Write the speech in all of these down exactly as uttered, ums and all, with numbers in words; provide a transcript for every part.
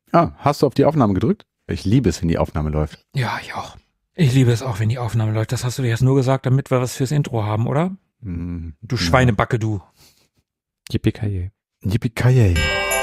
Ah, hast du auf die Aufnahme gedrückt? Ich liebe es, wenn die Aufnahme läuft. Ja, ich auch. Ich liebe es auch, wenn die Aufnahme läuft. Das hast du dir jetzt nur gesagt, damit wir was fürs Intro haben, oder? Mm, Du Schweinebacke, du. Yippie-ki-yay. Yippie-ki-yay.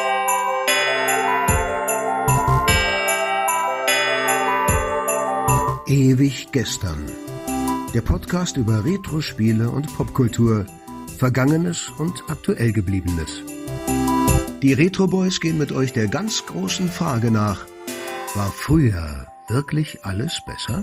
Ewig gestern. Der Podcast über Retro-Spiele und Popkultur. Vergangenes und aktuell Gebliebenes. Die Retro Boys gehen mit euch der ganz großen Frage nach: War früher wirklich alles besser?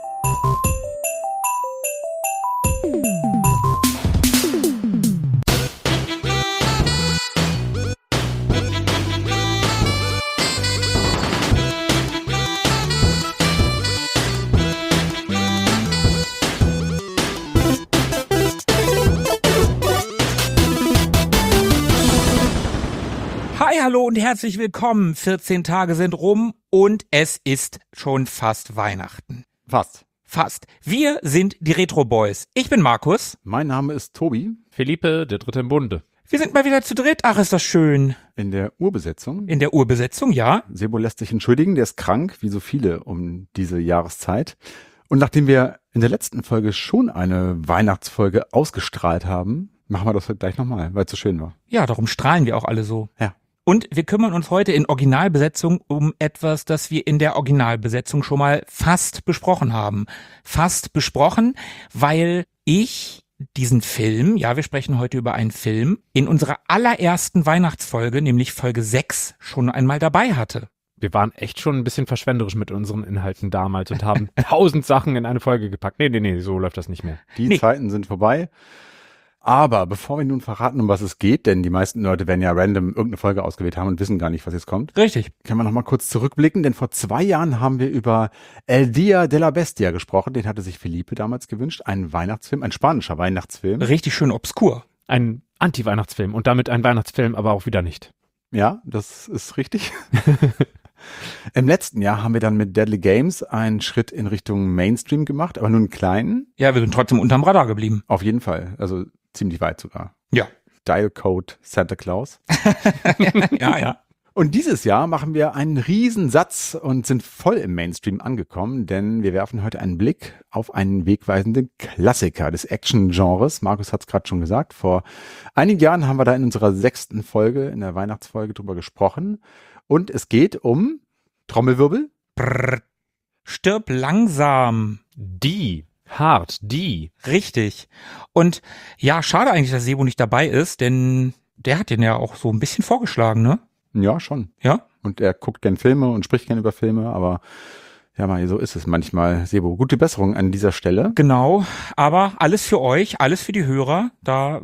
Hallo und herzlich willkommen. vierzehn Tage sind rum und es ist schon fast Weihnachten. Fast. Fast. Wir sind die Retro Boys. Ich bin Markus. Mein Name ist Tobi. Felipe, der Dritte im Bunde. Wir sind mal wieder zu dritt. Ach, ist das schön. In der Urbesetzung. In der Urbesetzung, ja. Sebo lässt sich entschuldigen, der ist krank, wie so viele um diese Jahreszeit. Und nachdem wir in der letzten Folge schon eine Weihnachtsfolge ausgestrahlt haben, machen wir das heute gleich nochmal, weil es so schön war. Ja, darum strahlen wir auch alle so. Ja. Und wir kümmern uns heute in Originalbesetzung um etwas, das wir in der Originalbesetzung schon mal fast besprochen haben. Fast besprochen, weil ich diesen Film, ja, wir sprechen heute über einen Film, in unserer allerersten Weihnachtsfolge, nämlich Folge sechs, schon einmal dabei hatte. Wir waren echt schon ein bisschen verschwenderisch mit unseren Inhalten damals und haben tausend Sachen in eine Folge gepackt. Nee, nee, nee, so läuft das nicht mehr. Die Nee. Zeiten sind vorbei. Aber bevor wir nun verraten, um was es geht, denn die meisten Leute werden ja random irgendeine Folge ausgewählt haben und wissen gar nicht, was jetzt kommt, Richtig. können wir noch mal kurz zurückblicken, denn vor zwei Jahren haben wir über El Dia de la Bestia gesprochen. Den hatte sich Felipe damals gewünscht. Ein Weihnachtsfilm, ein spanischer Weihnachtsfilm. Richtig schön obskur. Ein Anti-Weihnachtsfilm und damit ein Weihnachtsfilm, aber auch wieder nicht. Ja, das ist richtig. Im letzten Jahr haben wir dann mit Deadly Games einen Schritt in Richtung Mainstream gemacht, aber nur einen kleinen. Ja, wir sind trotzdem unterm Radar geblieben. Auf jeden Fall, also ziemlich weit sogar. Ja. Dial Code Santa Claus. Ja, ja. Und dieses Jahr machen wir einen Riesensatz und sind voll im Mainstream angekommen, denn wir werfen heute einen Blick auf einen wegweisenden Klassiker des Action-Genres. Markus hat es gerade schon gesagt. Vor einigen Jahren haben wir da in unserer sechsten Folge, in der Weihnachtsfolge, drüber gesprochen. Und es geht um Trommelwirbel. Brrr. Stirb langsam. Die, hart, die. Richtig. Und ja, schade eigentlich, dass Sebo nicht dabei ist, denn der hat den ja auch so ein bisschen vorgeschlagen, ne? Ja, schon. Ja? Und er guckt gern Filme und spricht gern über Filme, aber ja, mal, so ist es manchmal. Sebo, gute Besserung an dieser Stelle. Genau. Aber alles für euch, alles für die Hörer. Da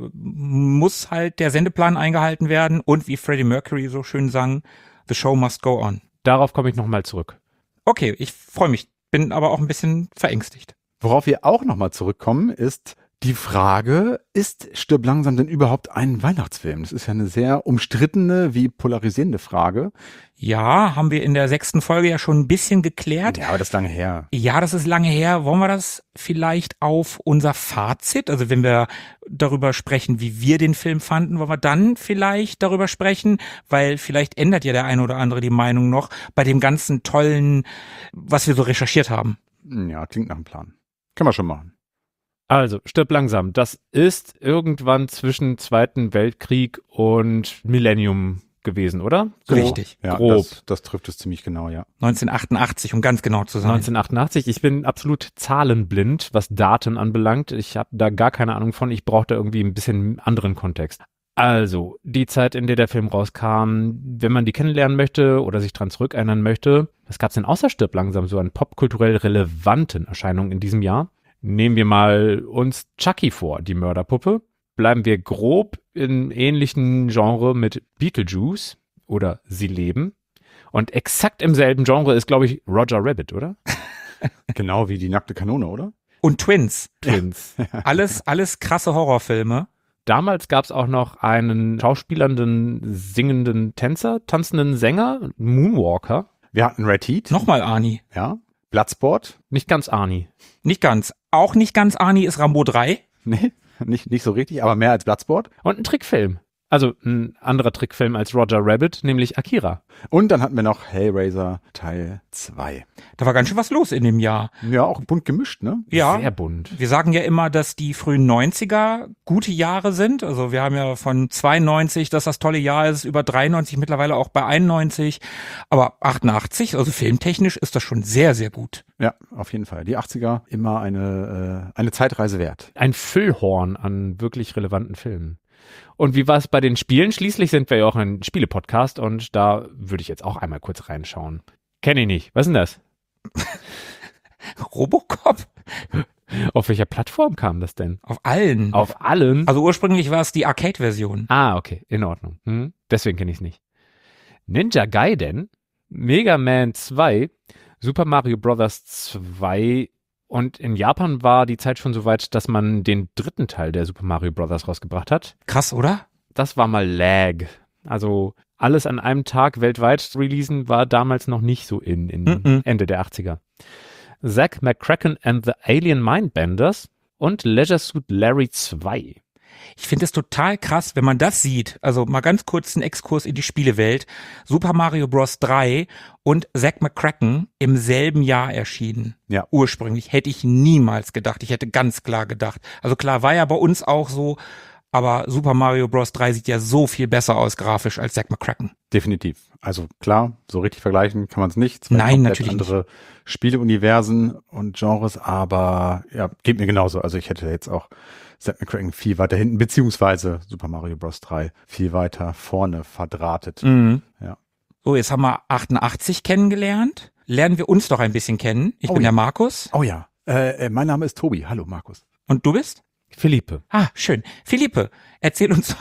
muss halt der Sendeplan eingehalten werden und wie Freddie Mercury so schön sang, the show must go on. Darauf komme ich nochmal zurück. Okay, ich freue mich, bin aber auch ein bisschen verängstigt. Worauf wir auch nochmal zurückkommen, ist die Frage, ist Stirb langsam denn überhaupt ein Weihnachtsfilm? Das ist ja eine sehr umstrittene wie polarisierende Frage. Ja, haben wir in der sechsten Folge ja schon ein bisschen geklärt. Ja, aber das ist lange her. Ja, das ist lange her. Wollen wir das vielleicht auf unser Fazit, also wenn wir darüber sprechen, wie wir den Film fanden, wollen wir dann vielleicht darüber sprechen, weil vielleicht ändert ja der eine oder andere die Meinung noch bei dem ganzen tollen, was wir so recherchiert haben. Ja, klingt nach einem Plan. Können wir schon machen. Also, Stirb langsam. Das ist irgendwann zwischen Zweiten Weltkrieg und Millennium gewesen, oder? So Richtig. Ja, grob. Das, das trifft es ziemlich genau, ja. neunzehnhundertachtundachtzig, um ganz genau zu sein. neunzehnhundertachtundachtzig. Ich bin absolut zahlenblind, was Daten anbelangt. Ich habe da gar keine Ahnung von. Ich brauchte irgendwie ein bisschen anderen Kontext. Also, die Zeit, in der der Film rauskam, wenn man die kennenlernen möchte oder sich dran zurückerinnern möchte, was gab es denn außer Stirb langsam so an popkulturell relevanten Erscheinungen in diesem Jahr? Nehmen wir mal uns Chucky vor, die Mörderpuppe. Bleiben wir grob im ähnlichen Genre mit Beetlejuice oder Sie leben. Und exakt im selben Genre ist, glaube ich, Roger Rabbit, oder? Genau wie die nackte Kanone, oder? Und Twins. Twins. Alles, alles krasse Horrorfilme. Damals gab es auch noch einen schauspielernden, singenden Tänzer, tanzenden Sänger, Moonwalker. Wir hatten Red Heat. Nochmal Arnie. Ja. Bloodsport. Nicht ganz Arnie. Nicht ganz. Auch nicht ganz Arnie ist Rambo drei. Nee, nicht, nicht so richtig, aber mehr als Bloodsport. Und ein Trickfilm. Also ein anderer Trickfilm als Roger Rabbit, nämlich Akira. Und dann hatten wir noch Hellraiser Teil zwei. Da war ganz schön was los in dem Jahr. Ja, auch bunt gemischt, ne? Ja. Sehr bunt. Wir sagen ja immer, dass die frühen neunziger gute Jahre sind. Also wir haben ja von zweiundneunzig, dass das tolle Jahr ist, über dreiundneunzig, mittlerweile auch bei einundneunzig. Aber achtundachtzig, also filmtechnisch ist das schon sehr, sehr gut. Ja, auf jeden Fall. Die achtziger immer eine, äh, eine Zeitreise wert. Ein Füllhorn an wirklich relevanten Filmen. Und wie war es bei den Spielen? Schließlich sind wir ja auch ein Spiele-Podcast und da würde ich jetzt auch einmal kurz reinschauen. Kenne ich nicht. Was ist denn das? Robocop? Auf welcher Plattform kam das denn? Auf allen. Auf allen? Also ursprünglich war es die Arcade-Version. Ah, okay. In Ordnung. Hm. Deswegen kenne ich es nicht. Ninja Gaiden, Mega Man zwei, Super Mario Bros. zwei und in Japan war die Zeit schon so weit, dass man den dritten Teil der Super Mario Bros. Rausgebracht hat. Krass, oder? Das war mal Lag. Also alles an einem Tag weltweit releasen war damals noch nicht so in, in Mm-mm. Ende der achtziger. Zack McCracken and the Alien Mindbenders und Leisure Suit Larry zwei. Ich finde es total krass, wenn man das sieht. Also mal ganz kurz einen Exkurs in die Spielewelt. Super Mario Bros. drei und Zack McCracken im selben Jahr erschienen. Ja. Ursprünglich hätte ich niemals gedacht. Ich hätte ganz klar gedacht. Also klar, war ja bei uns auch so, aber Super Mario Bros. drei sieht ja so viel besser aus grafisch als Zack McCracken. Definitiv. Also klar, so richtig vergleichen kann man es nicht. Zwei Nein, komplett natürlich andere Spieleuniversen und Genres, aber ja, geht mir genauso. Also ich hätte jetzt auch Zack McCracken viel weiter hinten, beziehungsweise Super Mario Bros. drei viel weiter vorne verdrahtet. Mhm. Ja. So, jetzt haben wir achtundachtzig kennengelernt. Lernen wir uns doch ein bisschen kennen. Ich Oh bin ja. der Markus. Oh ja, äh, äh, mein Name ist Tobi. Hallo Markus. Und du bist? Philippe. Ah, schön. Philippe, erzähl uns,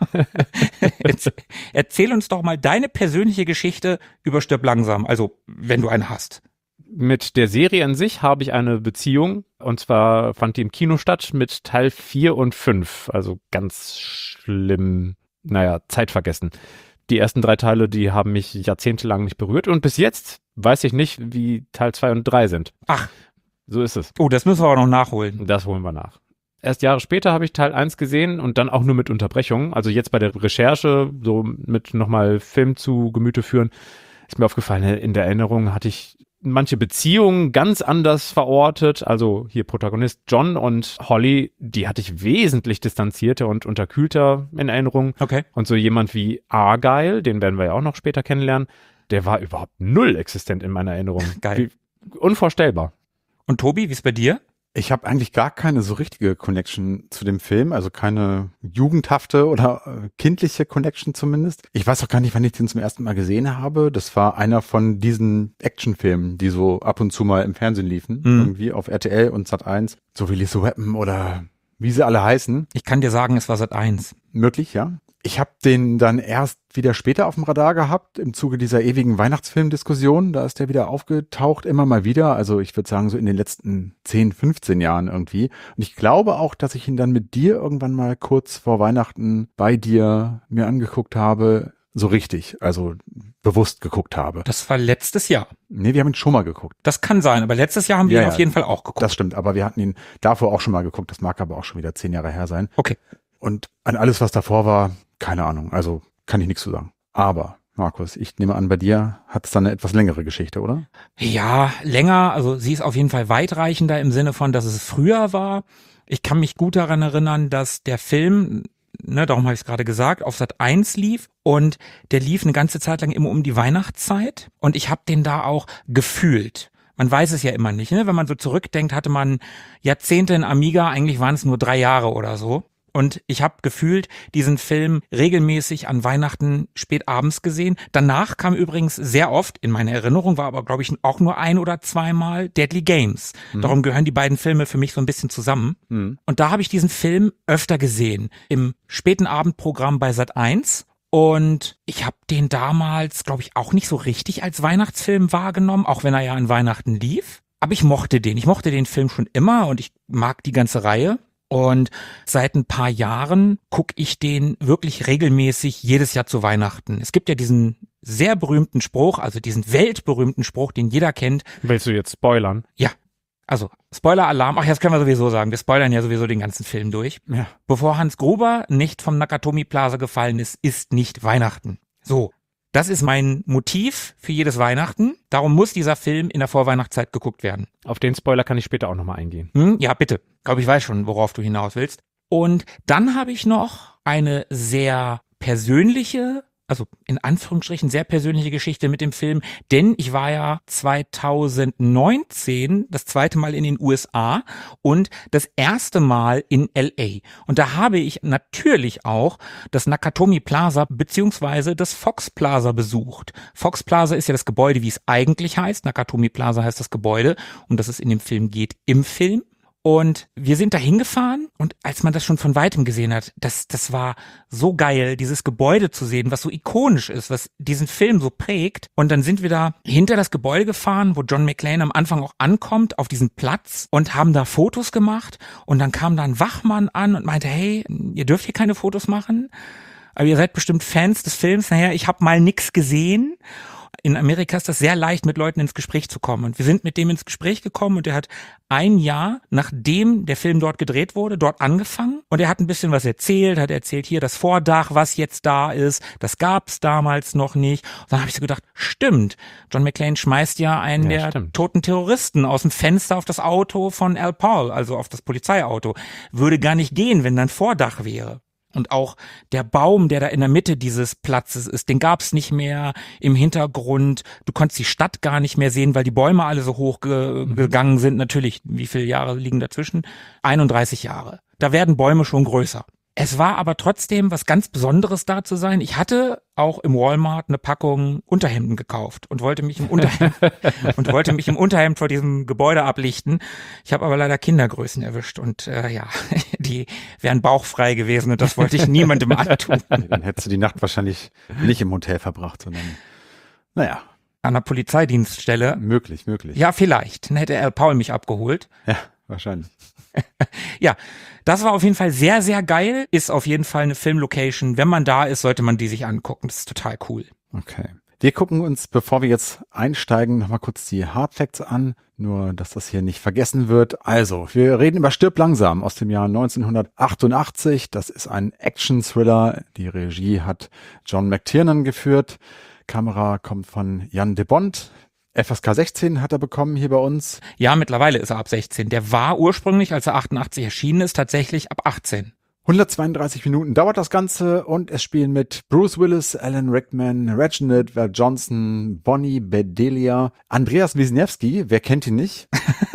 erzähl, erzähl uns doch mal deine persönliche Geschichte über Stirb langsam. Also, wenn du eine hast. Mit der Serie an sich habe ich eine Beziehung und zwar fand die im Kino statt mit Teil vier und fünf. Also ganz schlimm, naja, Zeitvergessen. Die ersten drei Teile, die haben mich jahrzehntelang nicht berührt und bis jetzt weiß ich nicht, wie Teil zwei und drei sind. Ach. So ist es. Oh, das müssen wir aber noch nachholen. Das holen wir nach. Erst Jahre später habe ich Teil eins gesehen und dann auch nur mit Unterbrechungen. Also jetzt bei der Recherche, so mit nochmal Film zu Gemüte führen, ist mir aufgefallen, in der Erinnerung hatte ich manche Beziehungen ganz anders verortet. Also hier Protagonist John und Holly, die hatte ich wesentlich distanzierter und unterkühlter in Erinnerung. Okay. Und so jemand wie Argyle, den werden wir ja auch noch später kennenlernen, der war überhaupt null existent in meiner Erinnerung. Geil. Wie, unvorstellbar. Und Tobi, wie ist bei dir? Ich habe eigentlich gar keine so richtige Connection zu dem Film, also keine jugendhafte oder äh, kindliche Connection zumindest. Ich weiß auch gar nicht, wann ich den zum ersten Mal gesehen habe. Das war einer von diesen Actionfilmen, die so ab und zu mal im Fernsehen liefen, Mhm. irgendwie auf R T L und Sat eins, so wie Lethal Weapon oder wie sie alle heißen. Ich kann dir sagen, es war Sat eins. Möglich, ja. Ich habe den dann erst wieder später auf dem Radar gehabt, im Zuge dieser ewigen Weihnachtsfilmdiskussion. Da ist der wieder aufgetaucht, immer mal wieder. Also ich würde sagen, so in den letzten zehn, fünfzehn Jahren irgendwie. Und ich glaube auch, dass ich ihn dann mit dir irgendwann mal kurz vor Weihnachten bei dir mir angeguckt habe. So richtig, also bewusst geguckt habe. Das war letztes Jahr. Nee, wir haben ihn schon mal geguckt. Das kann sein, aber letztes Jahr haben wir Ja, ihn ja. auf jeden Fall auch geguckt. Das stimmt, aber wir hatten ihn davor auch schon mal geguckt. Das mag aber auch schon wieder zehn Jahre her sein. Okay. Und an alles, was davor war, keine Ahnung. Also kann ich nichts zu sagen. Aber, Markus, ich nehme an, bei dir hat es dann eine etwas längere Geschichte, oder? Ja, länger, also sie ist auf jeden Fall weitreichender im Sinne von, dass es früher war. Ich kann mich gut daran erinnern, dass der Film, ne, darum habe ich es gerade gesagt, auf Sat eins lief und der lief eine ganze Zeit lang immer um die Weihnachtszeit und ich habe den da auch gefühlt. Man weiß es ja immer nicht, ne? Wenn man so zurückdenkt, hatte man Jahrzehnte in Amiga, eigentlich waren es nur drei Jahre oder so. Und ich habe gefühlt diesen Film regelmäßig an Weihnachten spät abends gesehen. Danach kam übrigens sehr oft, in meiner Erinnerung war aber, glaube ich, auch nur ein oder zweimal Deadly Games. Mhm. Darum gehören die beiden Filme für mich so ein bisschen zusammen. Mhm. Und da habe ich diesen Film öfter gesehen, im späten Abendprogramm bei Sat eins. Und ich habe den damals, glaube ich, auch nicht so richtig als Weihnachtsfilm wahrgenommen, auch wenn er ja an Weihnachten lief. Aber ich mochte den. Ich mochte den Film schon immer und ich mag die ganze Reihe. Und seit ein paar Jahren gucke ich den wirklich regelmäßig jedes Jahr zu Weihnachten. Es gibt ja diesen sehr berühmten Spruch, also diesen weltberühmten Spruch, den jeder kennt. Willst du jetzt spoilern? Ja. Also, Spoiler-Alarm. Ach, jetzt können wir sowieso sagen, wir spoilern ja sowieso den ganzen Film durch. Ja. Bevor Hans Gruber nicht vom Nakatomi Plaza gefallen ist, ist nicht Weihnachten. So, das ist mein Motiv für jedes Weihnachten. Darum muss dieser Film in der Vorweihnachtszeit geguckt werden. Auf den Spoiler kann ich später auch nochmal eingehen. Hm? Ja, bitte. Ich glaube, ich weiß schon, worauf du hinaus willst. Und dann habe ich noch eine sehr persönliche, also in Anführungsstrichen sehr persönliche Geschichte mit dem Film, denn ich war ja zwanzig neunzehn das zweite Mal in den U S A und das erste Mal in L A. Und da habe ich natürlich auch das Nakatomi Plaza beziehungsweise das Fox Plaza besucht. Fox Plaza ist ja das Gebäude, wie es eigentlich heißt. Nakatomi Plaza heißt das Gebäude, um das es in dem Film geht, im Film. Und wir sind da hingefahren und als man das schon von Weitem gesehen hat, das, das war so geil, dieses Gebäude zu sehen, was so ikonisch ist, was diesen Film so prägt. Und dann sind wir da hinter das Gebäude gefahren, wo John McClane am Anfang auch ankommt, auf diesen Platz und haben da Fotos gemacht. Und dann kam da ein Wachmann an und meinte, hey, ihr dürft hier keine Fotos machen, aber ihr seid bestimmt Fans des Films. Naja, ich habe mal nix gesehen. In Amerika ist das sehr leicht, mit Leuten ins Gespräch zu kommen. Und wir sind mit dem ins Gespräch gekommen und er hat ein Jahr, nachdem der Film dort gedreht wurde, dort angefangen. Und er hat ein bisschen was erzählt, hat erzählt, hier das Vordach, was jetzt da ist, das gab's damals noch nicht. Und dann habe ich so gedacht, stimmt, John McClane schmeißt ja einen Ja, der stimmt. toten Terroristen aus dem Fenster auf das Auto von Al Paul, also auf das Polizeiauto. Würde gar nicht gehen, wenn dann Vordach wäre. Und auch der Baum, der da in der Mitte dieses Platzes ist, den gab's nicht mehr im Hintergrund. Du konntest die Stadt gar nicht mehr sehen, weil die Bäume alle so hoch ge- gegangen sind. Natürlich, wie viele Jahre liegen dazwischen? einunddreißig Jahre. Da werden Bäume schon größer. Es war aber trotzdem was ganz Besonderes da zu sein. Ich hatte auch im Walmart eine Packung Unterhemden gekauft und wollte mich im Unterhemd und wollte mich im Unterhemd vor diesem Gebäude ablichten. Ich habe aber leider Kindergrößen erwischt und äh, ja, die wären bauchfrei gewesen und das wollte ich niemandem antun. Dann hättest du die Nacht wahrscheinlich nicht im Hotel verbracht, sondern, naja, An der Polizeidienststelle. möglich, möglich. Ja, vielleicht. Dann hätte Al Paul mich abgeholt. Ja, wahrscheinlich. Ja, das war auf jeden Fall sehr, sehr geil. Ist auf jeden Fall eine Filmlocation. Wenn man da ist, sollte man die sich angucken. Das ist total cool. Okay. Wir gucken uns, bevor wir jetzt einsteigen, nochmal kurz die Hardfacts an. Nur, dass das hier nicht vergessen wird. Also, wir reden über Stirb langsam aus dem Jahr neunzehnhundertachtundachtzig. Das ist ein Action-Thriller. Die Regie hat John McTiernan geführt. Kamera kommt von Jan de Bont. F S K sechzehn hat er bekommen hier bei uns. Ja, mittlerweile ist er ab sechzehn. Der war ursprünglich, als er achtundachtzig erschienen ist, tatsächlich ab achtzehn. hundertzweiunddreißig Minuten dauert das Ganze und es spielen mit Bruce Willis, Alan Rickman, Reginald Val Johnson, Bonnie Bedelia, Andreas Wisniewski, wer kennt ihn nicht?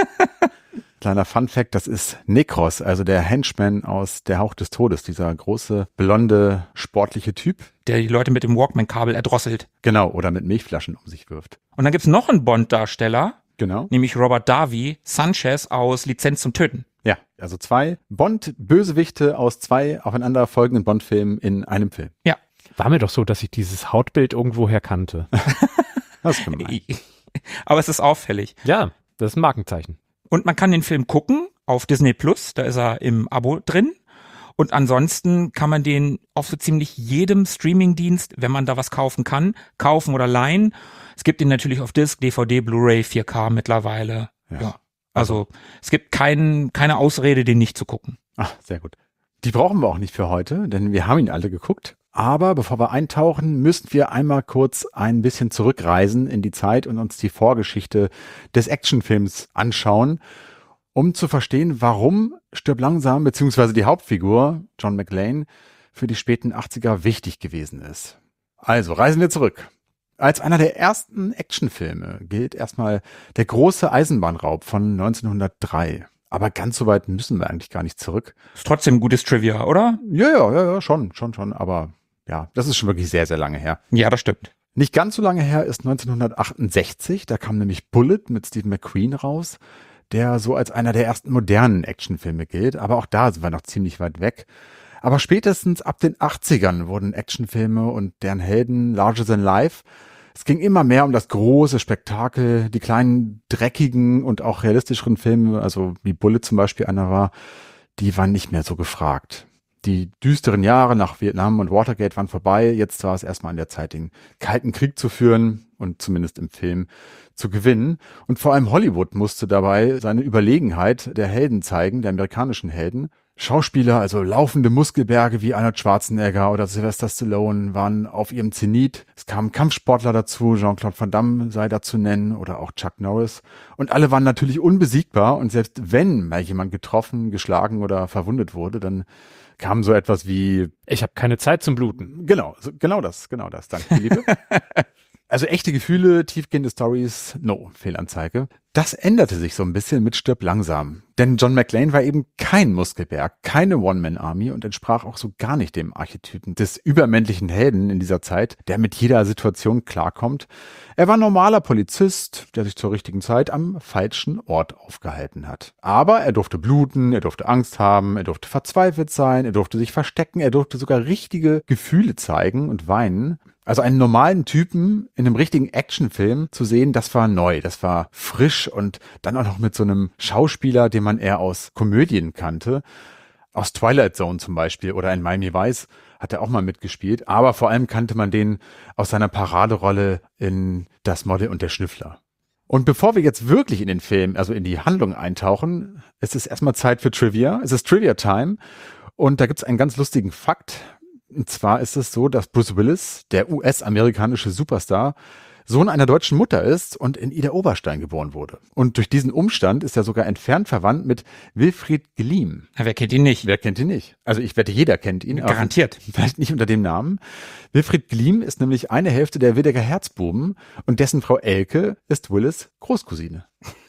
Kleiner Funfact, das ist Nekros, also der Henchman aus Der Hauch des Todes, dieser große, blonde, sportliche Typ. Der die Leute mit dem Walkman-Kabel erdrosselt. Genau, oder mit Milchflaschen um sich wirft. Und dann gibt's noch einen Bond-Darsteller, Genau. nämlich Robert Davi Sanchez aus Lizenz zum Töten. Ja, also zwei Bond-Bösewichte aus zwei aufeinander folgenden Bond-Filmen in einem Film. Ja. War mir doch so, dass ich dieses Hautbild irgendwoher kannte. Das ist gemein. Aber es ist auffällig. Ja, das ist ein Markenzeichen. Und man kann den Film gucken auf Disney Plus, da ist er im Abo drin. Und ansonsten kann man den auf so ziemlich jedem Streamingdienst, wenn man da was kaufen kann, kaufen oder leihen. Es gibt ihn natürlich auf Disc, D V D, Blu-ray, vier K mittlerweile. Ja. Ja. Also es gibt kein, keine Ausrede, den nicht zu gucken. Ach, sehr gut. Die brauchen wir auch nicht für heute, denn wir haben ihn alle geguckt. Aber bevor wir eintauchen, müssen wir einmal kurz ein bisschen zurückreisen in die Zeit und uns die Vorgeschichte des Actionfilms anschauen, um zu verstehen, warum Stirb langsam bzw. die Hauptfigur John McClane für die späten achtziger wichtig gewesen ist. Also reisen wir zurück. Als einer der ersten Actionfilme gilt erstmal der große Eisenbahnraub von neunzehnhundertdrei. Aber ganz so weit müssen wir eigentlich gar nicht zurück. Ist trotzdem gutes Trivia, oder? Ja, ja, ja, ja, schon, schon, schon. Aber ja, das ist schon wirklich sehr, sehr lange her. Ja, das stimmt. Nicht ganz so lange her ist neunzehnhundertachtundsechzig. Da kam nämlich Bullet mit Steve McQueen raus, der so als einer der ersten modernen Actionfilme gilt. Aber auch da sind wir noch ziemlich weit weg. Aber spätestens ab den achtzigern wurden Actionfilme und deren Helden larger than life. Es ging immer mehr um das große Spektakel, die kleinen, dreckigen und auch realistischeren Filme, also wie Bullet zum Beispiel einer war, die waren nicht mehr so gefragt. Die düsteren Jahre nach Vietnam und Watergate waren vorbei. Jetzt war es erstmal an der Zeit, den Kalten Krieg zu führen und zumindest im Film zu gewinnen. Und vor allem Hollywood musste dabei seine Überlegenheit der Helden zeigen, der amerikanischen Helden. Schauspieler, also laufende Muskelberge wie Arnold Schwarzenegger oder Sylvester Stallone, waren auf ihrem Zenit. Es kamen Kampfsportler dazu, Jean-Claude Van Damme sei da zu nennen oder auch Chuck Norris. Und alle waren natürlich unbesiegbar. Und selbst wenn mal jemand getroffen, geschlagen oder verwundet wurde, dann kam so etwas wie: Ich habe keine Zeit zum Bluten. Genau, so, genau das, genau das. Danke, Philippe. Also echte Gefühle, tiefgehende Stories, no, Fehlanzeige. Das änderte sich so ein bisschen mit Stirb langsam. Denn John McClane war eben kein Muskelberg, keine One-Man-Army und entsprach auch so gar nicht dem Archetypen des übermännlichen Helden in dieser Zeit, der mit jeder Situation klarkommt. Er war ein normaler Polizist, der sich zur richtigen Zeit am falschen Ort aufgehalten hat. Aber er durfte bluten, er durfte Angst haben, er durfte verzweifelt sein, er durfte sich verstecken, er durfte sogar richtige Gefühle zeigen und weinen. Also einen normalen Typen in einem richtigen Actionfilm zu sehen, das war neu, das war frisch und dann auch noch mit so einem Schauspieler, den man eher aus Komödien kannte. Aus Twilight Zone zum Beispiel oder in Miami Vice hat er auch mal mitgespielt. Aber vor allem kannte man den aus seiner Paraderolle in Das Model und der Schnüffler. Und bevor wir jetzt wirklich in den Film, also in die Handlung eintauchen, ist es erstmal Zeit für Trivia. Es ist Trivia Time und da gibt es einen ganz lustigen Fakt. Und zwar ist es so, dass Bruce Willis, der U S-amerikanische Superstar, Sohn einer deutschen Mutter ist und in Ida Oberstein geboren wurde. Und durch diesen Umstand ist er sogar entfernt verwandt mit Wilfried Gliem. Ja, wer kennt ihn nicht? Wer kennt ihn nicht? Also ich wette, jeder kennt ihn. Garantiert. Vielleicht nicht unter dem Namen. Wilfried Gliem ist nämlich eine Hälfte der Wildecker Herzbuben und dessen Frau Elke ist Willis Großcousine.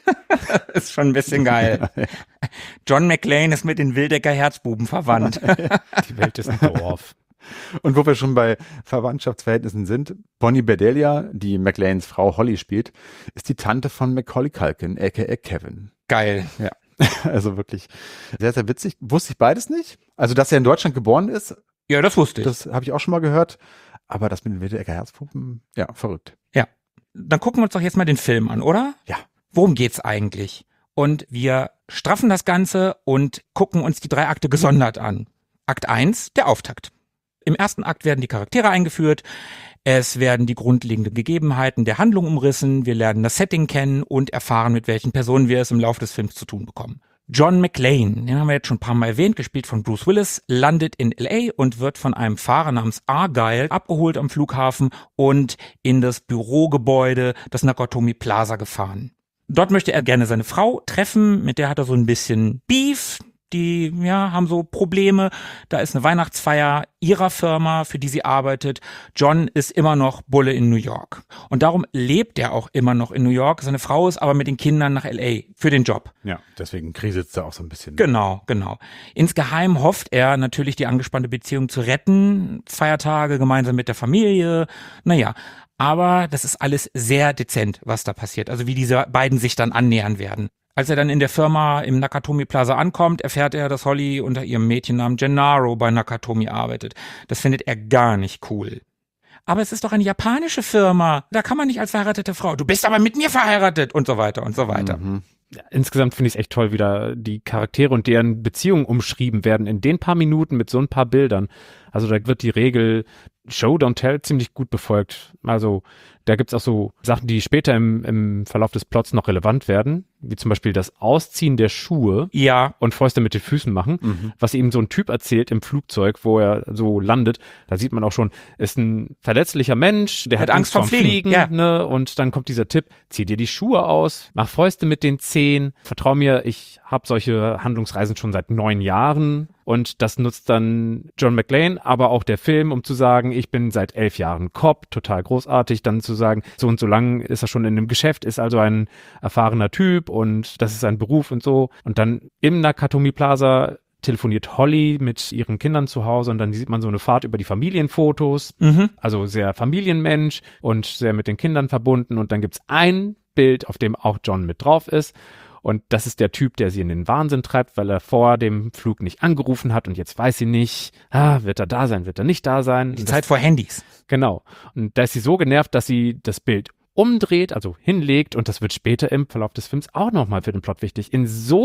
Ist schon ein bisschen geil. John McClane ist mit den Wildecker Herzbuben verwandt. Die Welt ist ein Dorf. Und wo wir schon bei Verwandtschaftsverhältnissen sind, Bonnie Bedelia, die McClanes Frau Holly spielt, ist die Tante von Macaulay Culkin, aka Kevin. Geil. Ja, also wirklich sehr, sehr witzig. Wusste ich beides nicht. Also, dass er in Deutschland geboren ist, Ja, das wusste ich. das habe ich auch schon mal gehört. Aber das mit den Wildecker Herzpuppen, ja, verrückt. Ja. Dann gucken wir uns doch jetzt mal den Film an, oder? Ja. Worum geht's eigentlich? Und wir straffen das Ganze und gucken uns die drei Akte gesondert an. Akt eins, der Auftakt. Im ersten Akt werden die Charaktere eingeführt, es werden die grundlegenden Gegebenheiten der Handlung umrissen, wir lernen das Setting kennen und erfahren, mit welchen Personen wir es im Laufe des Films zu tun bekommen. John McClane, den haben wir jetzt schon ein paar Mal erwähnt, gespielt von Bruce Willis, landet in L A und wird von einem Fahrer namens Argyle abgeholt am Flughafen und in das Bürogebäude des Nakatomi Plaza gefahren. Dort möchte er gerne seine Frau treffen, mit der hat er so ein bisschen Beef. Die, ja, haben so Probleme. Da ist eine Weihnachtsfeier ihrer Firma, für die sie arbeitet. John ist immer noch Bulle in New York. Und darum lebt er auch immer noch in New York. Seine Frau ist aber mit den Kindern nach L A für den Job. Ja, deswegen kriselt er auch so ein bisschen. Genau, genau. Insgeheim hofft er natürlich, die angespannte Beziehung zu retten. Feiertage gemeinsam mit der Familie. Naja, aber das ist alles sehr dezent, was da passiert. Also wie diese beiden sich dann annähern werden. Als er dann in der Firma im Nakatomi Plaza ankommt, erfährt er, dass Holly unter ihrem Mädchennamen Gennaro bei Nakatomi arbeitet. Das findet er gar nicht cool. Aber es ist doch eine japanische Firma. Da kann man nicht als verheiratete Frau. Du bist aber mit mir verheiratet und so weiter und so weiter. Mhm. Ja, insgesamt finde ich es echt toll, wie da die Charaktere und deren Beziehungen umschrieben werden in den paar Minuten mit so ein paar Bildern. Also da wird die Regel Show, don't tell ziemlich gut befolgt. Also da gibt's auch so Sachen, die später im, im Verlauf des Plots noch relevant werden, wie zum Beispiel das Ausziehen der Schuhe Ja. und Fäuste mit den Füßen machen, Mhm. was ihm so ein Typ erzählt im Flugzeug, wo er so landet. Da sieht man auch schon, ist ein verletzlicher Mensch, der hat, Hat Angst Angst vorm vorm Fliegen, Fliegen, ja. ne? Und dann kommt dieser Tipp, zieh dir die Schuhe aus, mach Fäuste mit den Zehen, vertrau mir, ich habe solche Handlungsreisen schon seit neun Jahren. Und das nutzt dann John McClane, aber auch der Film, um zu sagen, ich bin seit elf Jahren Cop, total großartig. Dann zu sagen, so und so lang ist er schon in dem Geschäft, ist also ein erfahrener Typ und das ist sein Beruf und so. Und dann im Nakatomi Plaza telefoniert Holly mit ihren Kindern zu Hause und dann sieht man so eine Fahrt über die Familienfotos. Mhm. Also sehr Familienmensch und sehr mit den Kindern verbunden. Und dann gibt's ein Bild, auf dem auch John mit drauf ist. Und das ist der Typ, der sie in den Wahnsinn treibt, weil er vor dem Flug nicht angerufen hat und jetzt weiß sie nicht, ah, wird er da sein, wird er nicht da sein. Die Und Zeit vor Handys. Genau. Und da ist sie so genervt, dass sie das Bild umdreht, also hinlegt und das wird später im Verlauf des Films auch nochmal für den Plot wichtig, in so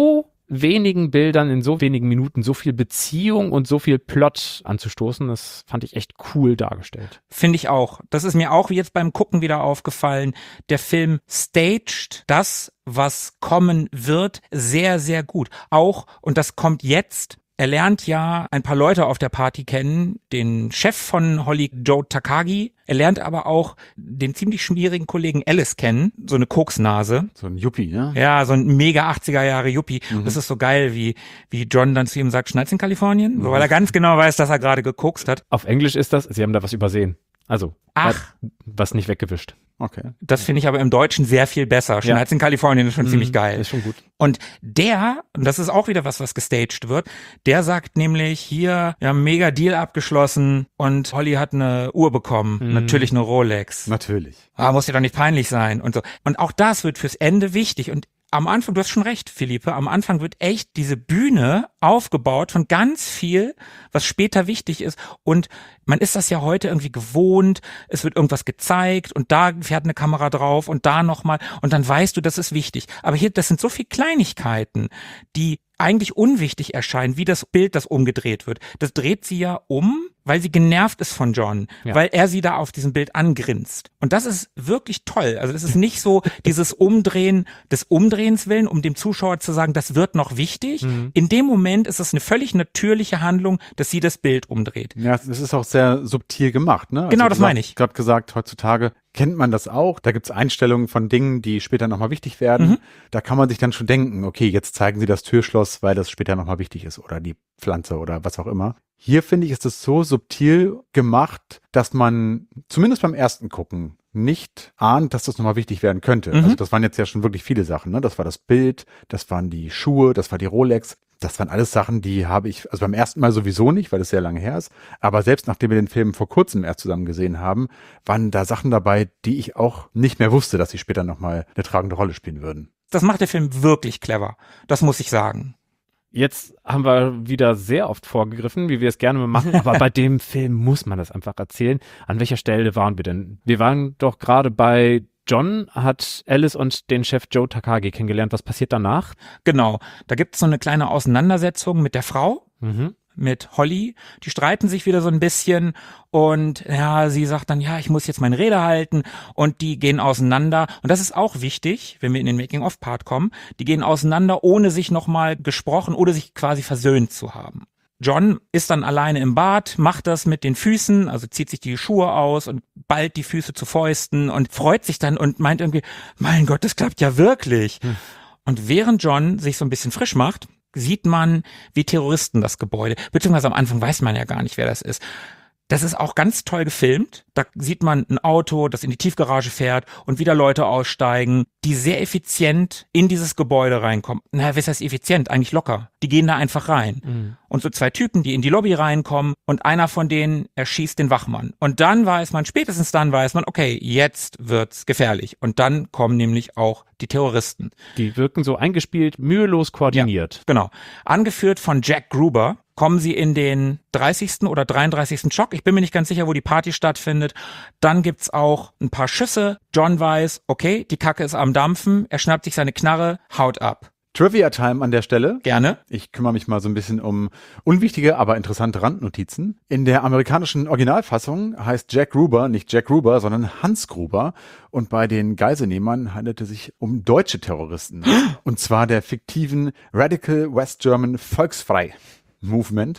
wenigen Bildern in so wenigen Minuten so viel Beziehung und so viel Plot anzustoßen, das fand ich echt cool dargestellt. Finde ich auch. Das ist mir auch jetzt beim Gucken wieder aufgefallen. Der Film staged das, was kommen wird, sehr, sehr gut. Auch, und das kommt jetzt, er lernt ja ein paar Leute auf der Party kennen, den Chef von Holly, Joe Takagi. Er lernt aber auch den ziemlich schmierigen Kollegen Alice kennen, so eine Koksnase. So ein Yuppie, ne? Ja, so ein mega achtziger Jahre Yuppie. Mhm. Das ist so geil, wie wie John dann zu ihm sagt, schneit's in Kalifornien? So, weil er ganz genau weiß, dass er gerade gekokst hat. Auf Englisch ist das, sie haben da was übersehen. Also, Ach. was nicht weggewischt. Okay. Das finde ich aber im Deutschen sehr viel besser. Schneit's in Kalifornien ist schon Mhm, ziemlich geil. Ist schon gut. Und der, und das ist auch wieder was, was gestaged wird, der sagt nämlich, hier, wir haben einen mega Deal abgeschlossen und Holly hat eine Uhr bekommen. Mhm. Natürlich eine Rolex. Natürlich. Ah, muss dir doch nicht peinlich sein und so. Und auch das wird fürs Ende wichtig. Und am Anfang, du hast schon recht, Philippe, am Anfang wird echt diese Bühne aufgebaut von ganz viel, was später wichtig ist. Und man ist das ja heute irgendwie gewohnt, es wird irgendwas gezeigt und da fährt eine Kamera drauf und da nochmal und dann weißt du, das ist wichtig. Aber hier, das sind so viele Kleinigkeiten, die eigentlich unwichtig erscheinen, wie das Bild, das umgedreht wird. Das dreht sie ja um, weil sie genervt ist von John, Ja. weil er sie da auf diesem Bild angrinst. Und das ist wirklich toll. Also das ist nicht so dieses Umdrehen des Umdrehens willen, um dem Zuschauer zu sagen, das wird noch wichtig. Mhm. In dem Moment ist es eine völlig natürliche Handlung, dass sie das Bild umdreht. Ja, das ist auch sehr subtil gemacht, ne? Genau, das gesagt, meine ich. Ich habe gesagt, heutzutage kennt man das auch. Da gibt's Einstellungen von Dingen, die später nochmal wichtig werden. Mhm. Da kann man sich dann schon denken, okay, jetzt zeigen sie das Türschloss, weil das später nochmal wichtig ist oder die Pflanze oder was auch immer. Hier finde ich, ist es so subtil gemacht, dass man zumindest beim ersten Gucken nicht ahnt, dass das nochmal wichtig werden könnte. Mhm. Also das waren jetzt ja schon wirklich viele Sachen, ne? Das war das Bild, das waren die Schuhe, das war die Rolex. Das waren alles Sachen, die habe ich, also beim ersten Mal sowieso nicht, weil es sehr lange her ist. Aber selbst nachdem wir den Film vor kurzem erst zusammen gesehen haben, waren da Sachen dabei, die ich auch nicht mehr wusste, dass sie später nochmal eine tragende Rolle spielen würden. Das macht der Film wirklich clever. Das muss ich sagen. Jetzt haben wir wieder sehr oft vorgegriffen, wie wir es gerne mal machen, aber bei dem Film muss man das einfach erzählen. An welcher Stelle waren wir denn? Wir waren doch gerade bei John hat Alice und den Chef Joe Takagi kennengelernt. Was passiert danach? Genau. Da gibt es so eine kleine Auseinandersetzung mit der Frau. Mhm. Mit Holly, die streiten sich wieder so ein bisschen und ja, sie sagt dann, ja, ich muss jetzt meine Rede halten und die gehen auseinander und das ist auch wichtig, wenn wir in den Making-of-Part kommen, die gehen auseinander, ohne sich nochmal gesprochen oder sich quasi versöhnt zu haben. John ist dann alleine im Bad, macht das mit den Füßen, also zieht sich die Schuhe aus und ballt die Füße zu Fäusten und freut sich dann und meint irgendwie, mein Gott, das klappt ja wirklich. Hm. Und während John sich so ein bisschen frisch macht, sieht man, wie Terroristen das Gebäude, beziehungsweise am Anfang weiß man ja gar nicht, wer das ist. Das ist auch ganz toll gefilmt. Da sieht man ein Auto, das in die Tiefgarage fährt und wieder Leute aussteigen, die sehr effizient in dieses Gebäude reinkommen. Naja, was heißt effizient? Eigentlich locker. Die gehen da einfach rein. Mhm. Und so zwei Typen, die in die Lobby reinkommen und einer von denen erschießt den Wachmann. Und dann weiß man, spätestens dann weiß man, okay, jetzt wird's gefährlich. Und dann kommen nämlich auch die Terroristen. Die wirken so eingespielt, mühelos koordiniert. Ja, genau. Angeführt von Jack Gruber. Kommen sie in den dreißigsten oder dreiunddreißigsten Stock. Ich bin mir nicht ganz sicher, wo die Party stattfindet. Dann gibt's auch ein paar Schüsse. John weiß, okay, die Kacke ist am Dampfen. Er schnappt sich seine Knarre, haut ab. Trivia-Time an der Stelle. Gerne. Ich kümmere mich mal so ein bisschen um unwichtige, aber interessante Randnotizen. In der amerikanischen Originalfassung heißt Jack Gruber nicht Jack Gruber, sondern Hans Gruber. Und bei den Geiselnehmern handelt es sich um deutsche Terroristen. Und zwar der fiktiven Radical West German Volksfrei Movement,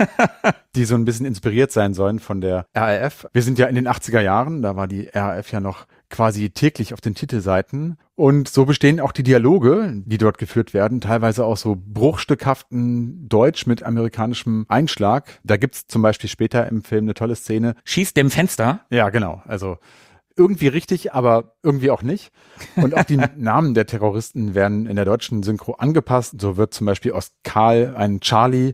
die so ein bisschen inspiriert sein sollen von der R A F. Wir sind ja in den achtziger Jahren, da war die R A F ja noch quasi täglich auf den Titelseiten. Und so bestehen auch die Dialoge, die dort geführt werden, teilweise auch so bruchstückhaften Deutsch mit amerikanischem Einschlag. Da gibt's zum Beispiel später im Film eine tolle Szene. Schießt dem Fenster. Ja, genau. Also irgendwie richtig, aber irgendwie auch nicht. Und auch die Namen der Terroristen werden in der deutschen Synchro angepasst. So wird zum Beispiel aus Karl ein Charlie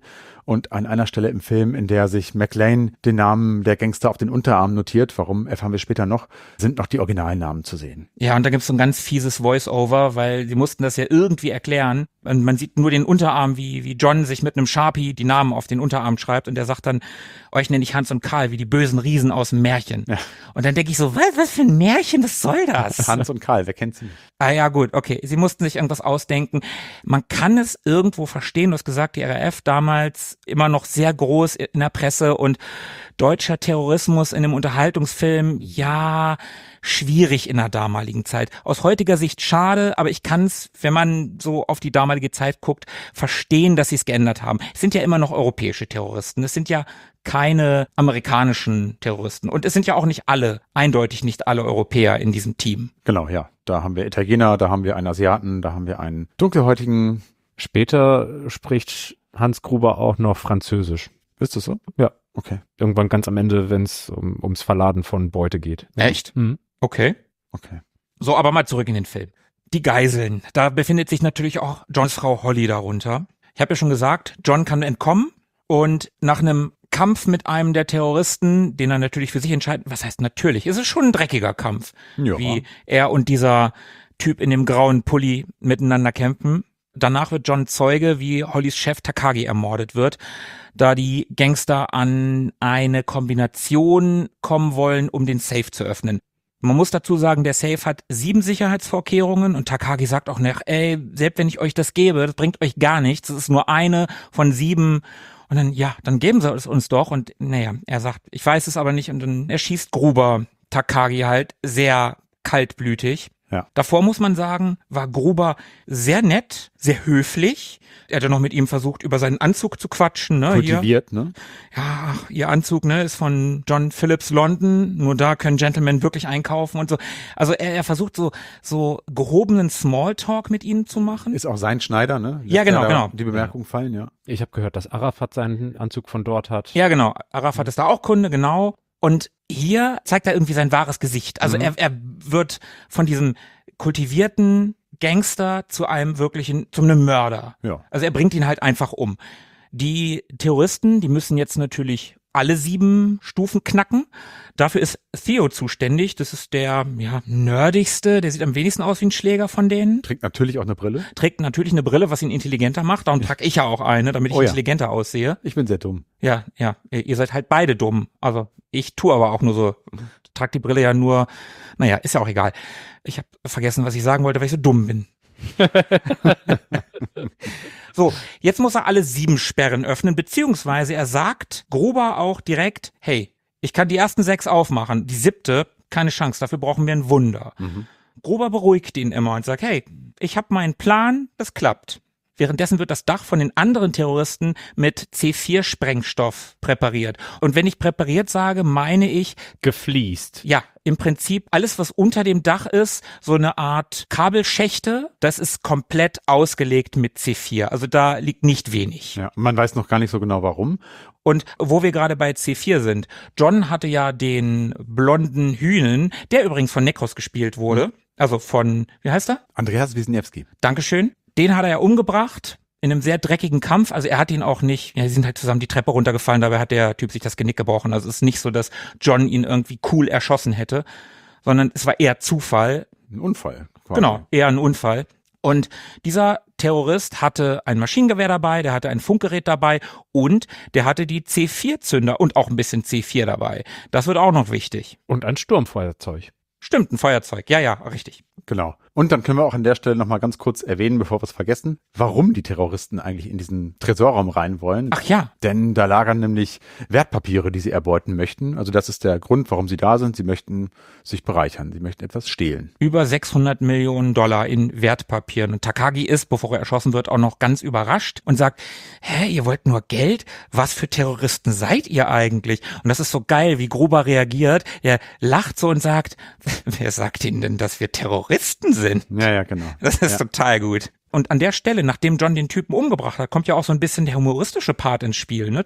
und an einer Stelle im Film, in der sich McLean den Namen der Gangster auf den Unterarm notiert, warum erfahren wir später noch, sind noch die Originalnamen zu sehen. Ja, und da gibt's so ein ganz fieses Voice-Over, weil die mussten das ja irgendwie erklären. Und man sieht nur den Unterarm, wie wie John sich mit einem Sharpie die Namen auf den Unterarm schreibt und der sagt dann, euch nenne ich Hans und Karl, wie die bösen Riesen aus dem Märchen. Ja. Und dann denke ich so, was, was für ein Märchen, was soll das? Hans und Karl, wer kennt sie nicht? Ah ja, gut, okay. Sie mussten sich irgendwas ausdenken. Man kann es irgendwo verstehen. Du hast gesagt, die R A F damals immer noch sehr groß in der Presse und deutscher Terrorismus in einem Unterhaltungsfilm, ja, schwierig in der damaligen Zeit. Aus heutiger Sicht schade, aber ich kann es, wenn man so auf die damalige Zeit guckt, verstehen, dass sie es geändert haben. Es sind ja immer noch europäische Terroristen. Es sind ja keine amerikanischen Terroristen. Und es sind ja auch nicht alle, eindeutig nicht alle Europäer in diesem Team. Genau, ja. Da haben wir Italiener, da haben wir einen Asiaten, da haben wir einen dunkelhäutigen. Später spricht Hans Gruber auch noch Französisch. Ist das so? Ja. Okay. Irgendwann ganz am Ende, wenn es um, ums Verladen von Beute geht. Echt? Mhm. Okay. Okay. So, aber mal zurück in den Film. Die Geiseln. Da befindet sich natürlich auch Johns Frau Holly darunter. Ich habe ja schon gesagt, John kann entkommen und nach einem Kampf mit einem der Terroristen, den er natürlich für sich entscheidet, was heißt natürlich, es ist schon ein dreckiger Kampf, ja. Wie er und dieser Typ in dem grauen Pulli miteinander kämpfen. Danach wird John Zeuge, wie Hollys Chef Takagi ermordet wird, da die Gangster an eine Kombination kommen wollen, um den Safe zu öffnen. Man muss dazu sagen, der Safe hat sieben Sicherheitsvorkehrungen und Takagi sagt auch nach, ey, selbst wenn ich euch das gebe, das bringt euch gar nichts, das ist nur eine von sieben. Und dann, ja, dann geben sie es uns doch. Und naja, er sagt, ich weiß es aber nicht. Und dann erschießt Gruber Takagi halt sehr kaltblütig. Ja. Davor muss man sagen, war Gruber sehr nett, sehr höflich. Er hat ja noch mit ihm versucht, über seinen Anzug zu quatschen. Ne, kultiviert, hier. ne? Ja, ach, ihr Anzug, ne, ist von John Phillips London. Nur da können Gentlemen wirklich einkaufen und so. Also er, er versucht so so gehobenen Smalltalk mit ihnen zu machen. Ist auch sein Schneider, ne? Lässt ja, genau, genau. Die Bemerkung fallen, ja. Ich habe gehört, dass Arafat seinen Anzug von dort hat. Ja, genau. Arafat ist da auch Kunde, genau. Und hier zeigt er irgendwie sein wahres Gesicht. Also mhm. er, er wird von diesem kultivierten Gangster zu einem wirklichen, zu einem Mörder. Ja. Also er bringt ihn halt einfach um. Die Terroristen, die müssen jetzt natürlich alle sieben Stufen knacken. Dafür ist Theo zuständig. Das ist der, ja, nerdigste. Der sieht am wenigsten aus wie ein Schläger von denen. Trägt natürlich auch eine Brille. Trägt natürlich eine Brille, was ihn intelligenter macht. Darum trage ich ja auch eine, damit ich oh ja. intelligenter aussehe. Ich bin sehr dumm. Ja, ja. Ihr seid halt beide dumm. Also ich tue aber auch nur so. Trag die Brille ja nur. Naja, ist ja auch egal. Ich habe vergessen, was ich sagen wollte, weil ich so dumm bin. So, jetzt muss er alle sieben Sperren öffnen, beziehungsweise er sagt Gruber auch direkt, hey, ich kann die ersten sechs aufmachen, die siebte, keine Chance, dafür brauchen wir ein Wunder. Mhm. Gruber beruhigt ihn immer und sagt, hey, ich habe meinen Plan, das klappt. Währenddessen wird das Dach von den anderen Terroristen mit C vier Sprengstoff präpariert. Und wenn ich präpariert sage, meine ich gefliest. Ja, im Prinzip alles, was unter dem Dach ist, so eine Art Kabelschächte, das ist komplett ausgelegt mit C vier. Also da liegt nicht wenig. Ja, man weiß noch gar nicht so genau warum. Und wo wir gerade bei C vier sind, John hatte ja den blonden Hühnen, der übrigens von Nekros gespielt wurde. Mhm. Also von, wie heißt er? Andreas Wisniewski. Dankeschön. Den hat er ja umgebracht in einem sehr dreckigen Kampf. Also er hat ihn auch nicht, ja, sie sind halt zusammen die Treppe runtergefallen, dabei hat der Typ sich das Genick gebrochen. Also es ist nicht so, dass John ihn irgendwie cool erschossen hätte, sondern es war eher Zufall. Ein Unfall. Quasi. Genau, eher ein Unfall. Und dieser Terrorist hatte ein Maschinengewehr dabei, der hatte ein Funkgerät dabei und der hatte die C vier Zünder und auch ein bisschen C vier dabei. Das wird auch noch wichtig. Und ein Sturmfeuerzeug. Stimmt, ein Feuerzeug. Ja, ja, richtig. Genau. Und dann können wir auch an der Stelle nochmal ganz kurz erwähnen, bevor wir es vergessen, warum die Terroristen eigentlich in diesen Tresorraum rein wollen. Ach ja. Denn da lagern nämlich Wertpapiere, die sie erbeuten möchten. Also das ist der Grund, warum sie da sind. Sie möchten sich bereichern. Sie möchten etwas stehlen. Über sechshundert Millionen Dollar in Wertpapieren. Und Takagi ist, bevor er erschossen wird, auch noch ganz überrascht und sagt, hä, ihr wollt nur Geld? Was für Terroristen seid ihr eigentlich? Und das ist so geil, wie Gruber reagiert. Er lacht so und sagt, wer sagt Ihnen denn, dass wir Terroristen sind? Ja, ja, genau. Das ist ja. total gut. Und an der Stelle, nachdem John den Typen umgebracht hat, kommt ja auch so ein bisschen der humoristische Part ins Spiel, ne, Tobi?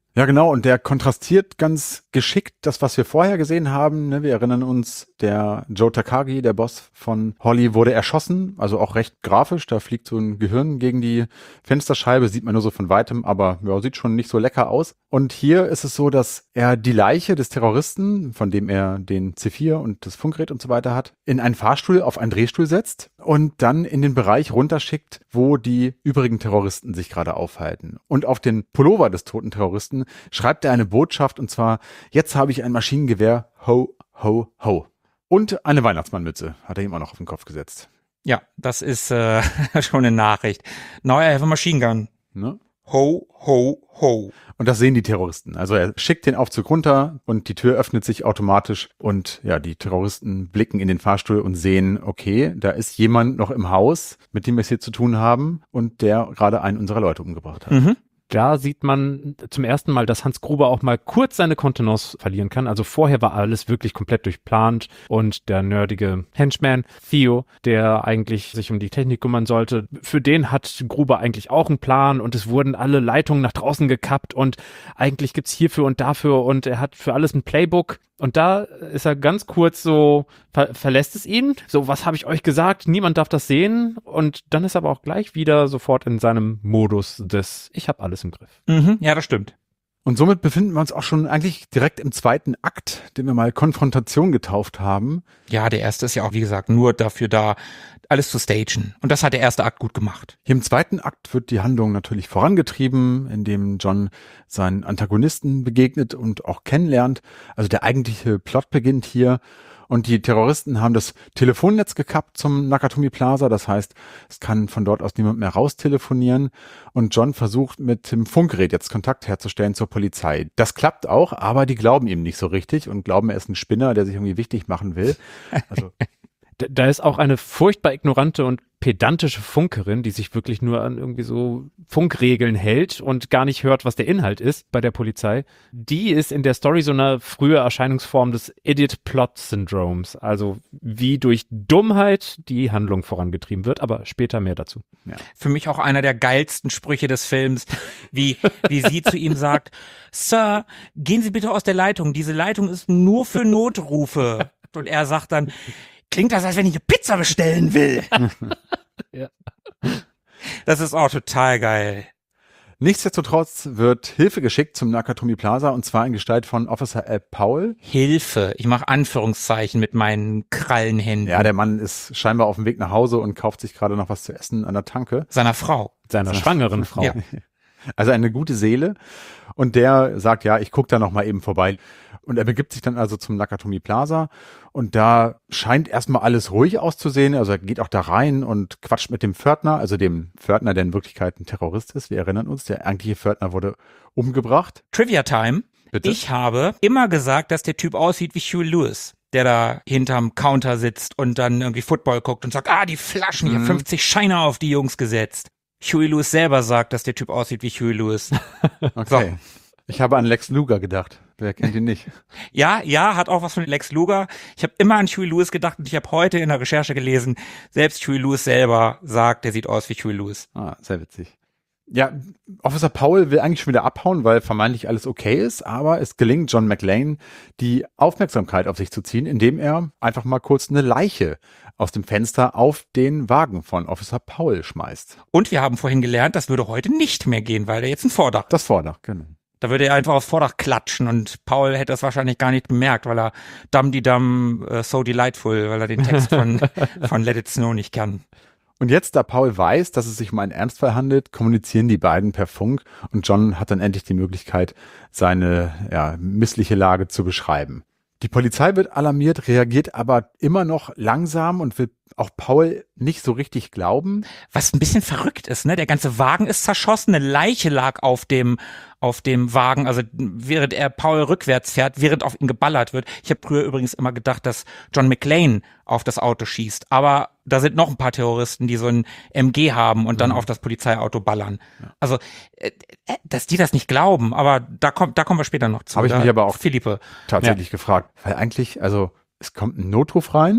Ja, genau. Und der kontrastiert ganz geschickt das, was wir vorher gesehen haben. Ne? Wir erinnern uns, der Joe Takagi, der Boss von Holly, wurde erschossen. Also auch recht grafisch. Da fliegt so ein Gehirn gegen die Fensterscheibe. Sieht man nur so von Weitem, aber ja, sieht schon nicht so lecker aus. Und hier ist es so, dass er die Leiche des Terroristen, von dem er den C vier und das Funkgerät und so weiter hat, in einen Fahrstuhl auf einen Drehstuhl setzt und dann in den Bereich runterschickt, wo die übrigen Terroristen sich gerade aufhalten. Und auf den Pullover des toten Terroristen schreibt er eine Botschaft, und zwar: Jetzt habe ich ein Maschinengewehr, ho, ho, ho. Und eine Weihnachtsmannmütze hat er ihm auch noch auf den Kopf gesetzt. Ja, das ist äh, schon eine Nachricht. Now I have a machine gun. Ne? Ho, ho, ho. Und das sehen die Terroristen. Also er schickt den Aufzug runter und die Tür öffnet sich automatisch und ja, die Terroristen blicken in den Fahrstuhl und sehen, okay, da ist jemand noch im Haus, mit dem wir es hier zu tun haben und der gerade einen unserer Leute umgebracht hat. Mhm. Da sieht man zum ersten Mal, dass Hans Gruber auch mal kurz seine Kontenance verlieren kann. Also vorher war alles wirklich komplett durchplant und der nerdige Henchman Theo, der eigentlich sich um die Technik kümmern sollte, für den hat Gruber eigentlich auch einen Plan und es wurden alle Leitungen nach draußen gekappt und eigentlich gibt's hierfür und dafür und er hat für alles ein Playbook. Und da ist er ganz kurz so, ver- verlässt es ihn, so, was habe ich euch gesagt, niemand darf das sehen und dann ist er aber auch gleich wieder sofort in seinem Modus des, ich habe alles im Griff. Mhm. Ja, das stimmt. Und somit befinden wir uns auch schon eigentlich direkt im zweiten Akt, den wir mal Konfrontation getauft haben. Ja, der erste ist ja auch, wie gesagt, nur dafür da, alles zu stagen. Und das hat der erste Akt gut gemacht. Hier im zweiten Akt wird die Handlung natürlich vorangetrieben, indem John seinen Antagonisten begegnet und auch kennenlernt. Also der eigentliche Plot beginnt hier. Und die Terroristen haben das Telefonnetz gekappt zum Nakatomi Plaza. Das heißt, es kann von dort aus niemand mehr raustelefonieren. Und John versucht mit dem Funkgerät jetzt Kontakt herzustellen zur Polizei. Das klappt auch, aber die glauben ihm nicht so richtig und glauben, er ist ein Spinner, der sich irgendwie wichtig machen will. Also Da ist auch eine furchtbar ignorante und pedantische Funkerin, die sich wirklich nur an irgendwie so Funkregeln hält und gar nicht hört, was der Inhalt ist bei der Polizei. Die ist in der Story so eine frühe Erscheinungsform des Idiot-Plot-Syndroms, also wie durch Dummheit die Handlung vorangetrieben wird, aber später mehr dazu. ja. Für mich auch einer der geilsten Sprüche des Films, wie, wie sie zu ihm sagt: Sir, gehen Sie bitte aus der Leitung. Diese Leitung ist nur für Notrufe. Und er sagt dann: Klingt das, als wenn ich eine Pizza bestellen will. Ja. Das ist auch total geil. Nichtsdestotrotz wird Hilfe geschickt zum Nakatomi Plaza und zwar in Gestalt von Officer Al Powell. Hilfe. Ich mache Anführungszeichen mit meinen Krallenhänden. Ja, der Mann ist scheinbar auf dem Weg nach Hause und kauft sich gerade noch was zu essen an der Tanke. Seiner Frau. Seiner schwangeren Frau. Ja. Also eine gute Seele. Und der sagt, ja, ich gucke da noch mal eben vorbei. Und er begibt sich dann also zum Nakatomi Plaza. Und da scheint erstmal alles ruhig auszusehen. Also er geht auch da rein und quatscht mit dem Pförtner, also dem Pförtner, der in Wirklichkeit ein Terrorist ist. Wir erinnern uns, der eigentliche Pförtner wurde umgebracht. Trivia Time. Bitte? Ich habe immer gesagt, dass der Typ aussieht wie Huey Lewis, der da hinterm Counter sitzt und dann irgendwie Football guckt und sagt, ah, die Flaschen, ich Mhm. habe fünfzig Scheine auf die Jungs gesetzt. Huey Lewis selber sagt, dass der Typ aussieht wie Huey Lewis. Okay. Ich habe an Lex Luger gedacht. Wer kennt ihn nicht? Ja, ja, hat auch was von Lex Luger. Ich habe immer an Huey Lewis gedacht und ich habe heute in der Recherche gelesen, selbst Huey Lewis selber sagt, der sieht aus wie Huey Lewis. Ah, sehr witzig. Ja, Officer Powell will eigentlich schon wieder abhauen, weil vermeintlich alles okay ist, aber es gelingt John McClane, die Aufmerksamkeit auf sich zu ziehen, indem er einfach mal kurz eine Leiche aus dem Fenster auf den Wagen von Officer Powell schmeißt. Und wir haben vorhin gelernt, das würde heute nicht mehr gehen, weil er jetzt ein Vordach. Das Vordach, genau. Da würde er einfach aufs Vordach klatschen und Paul hätte das wahrscheinlich gar nicht bemerkt, weil er Dum die Dum uh, So Delightful, weil er den Text von, von Let It Snow nicht kann. Und jetzt, da Paul weiß, dass es sich um einen Ernstfall handelt, kommunizieren die beiden per Funk und John hat dann endlich die Möglichkeit, seine ja, missliche Lage zu beschreiben. Die Polizei wird alarmiert, reagiert aber immer noch langsam und will auch Paul nicht so richtig glauben. Was ein bisschen verrückt ist, ne? Der ganze Wagen ist zerschossen, eine Leiche lag auf dem auf dem Wagen, also während er Paul rückwärts fährt, während auf ihn geballert wird. Ich habe früher übrigens immer gedacht, dass John McClane auf das Auto schießt, aber da sind noch ein paar Terroristen, die so ein M G haben und dann mhm. auf das Polizeiauto ballern. Ja. Also, äh, dass die das nicht glauben, aber da kommt, da kommen wir später noch zu. Habe ich da, mich aber auch Philippe tatsächlich ja. gefragt, weil eigentlich, also es kommt ein Notruf rein,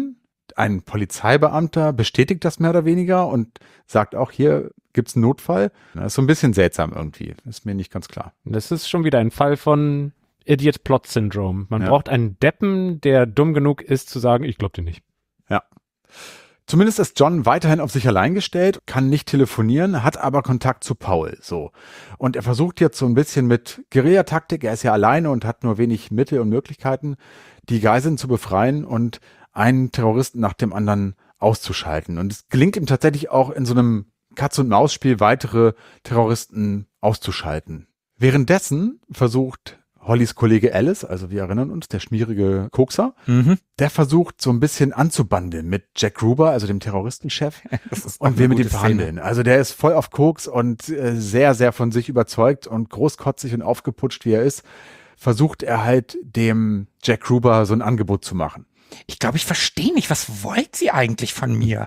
ein Polizeibeamter bestätigt das mehr oder weniger und sagt auch, hier gibt's einen Notfall. Das ist so ein bisschen seltsam irgendwie. Ist mir nicht ganz klar. Das ist schon wieder ein Fall von Idiot-Plot-Syndrom. Man Ja. braucht einen Deppen, der dumm genug ist zu sagen, ich glaube dir nicht. Ja. Zumindest ist John weiterhin auf sich allein gestellt, kann nicht telefonieren, hat aber Kontakt zu Paul, so. Und er versucht jetzt so ein bisschen mit Guerillataktik, er ist ja alleine und hat nur wenig Mittel und Möglichkeiten, die Geiseln zu befreien und einen Terroristen nach dem anderen auszuschalten. Und es gelingt ihm tatsächlich auch in so einem Katz-und-Maus-Spiel weitere Terroristen auszuschalten. Währenddessen versucht Hollys Kollege Alice, also wir erinnern uns, der schmierige Kokser, Mhm. der versucht so ein bisschen anzubandeln mit Jack Gruber, also dem Terroristenchef, und will mit ihm verhandeln. Also der ist voll auf Koks und äh, sehr, sehr von sich überzeugt und großkotzig und aufgeputscht, wie er ist, versucht er halt dem Jack Gruber so ein Angebot zu machen. Ich glaube, ich verstehe nicht, was wollt sie eigentlich von mir?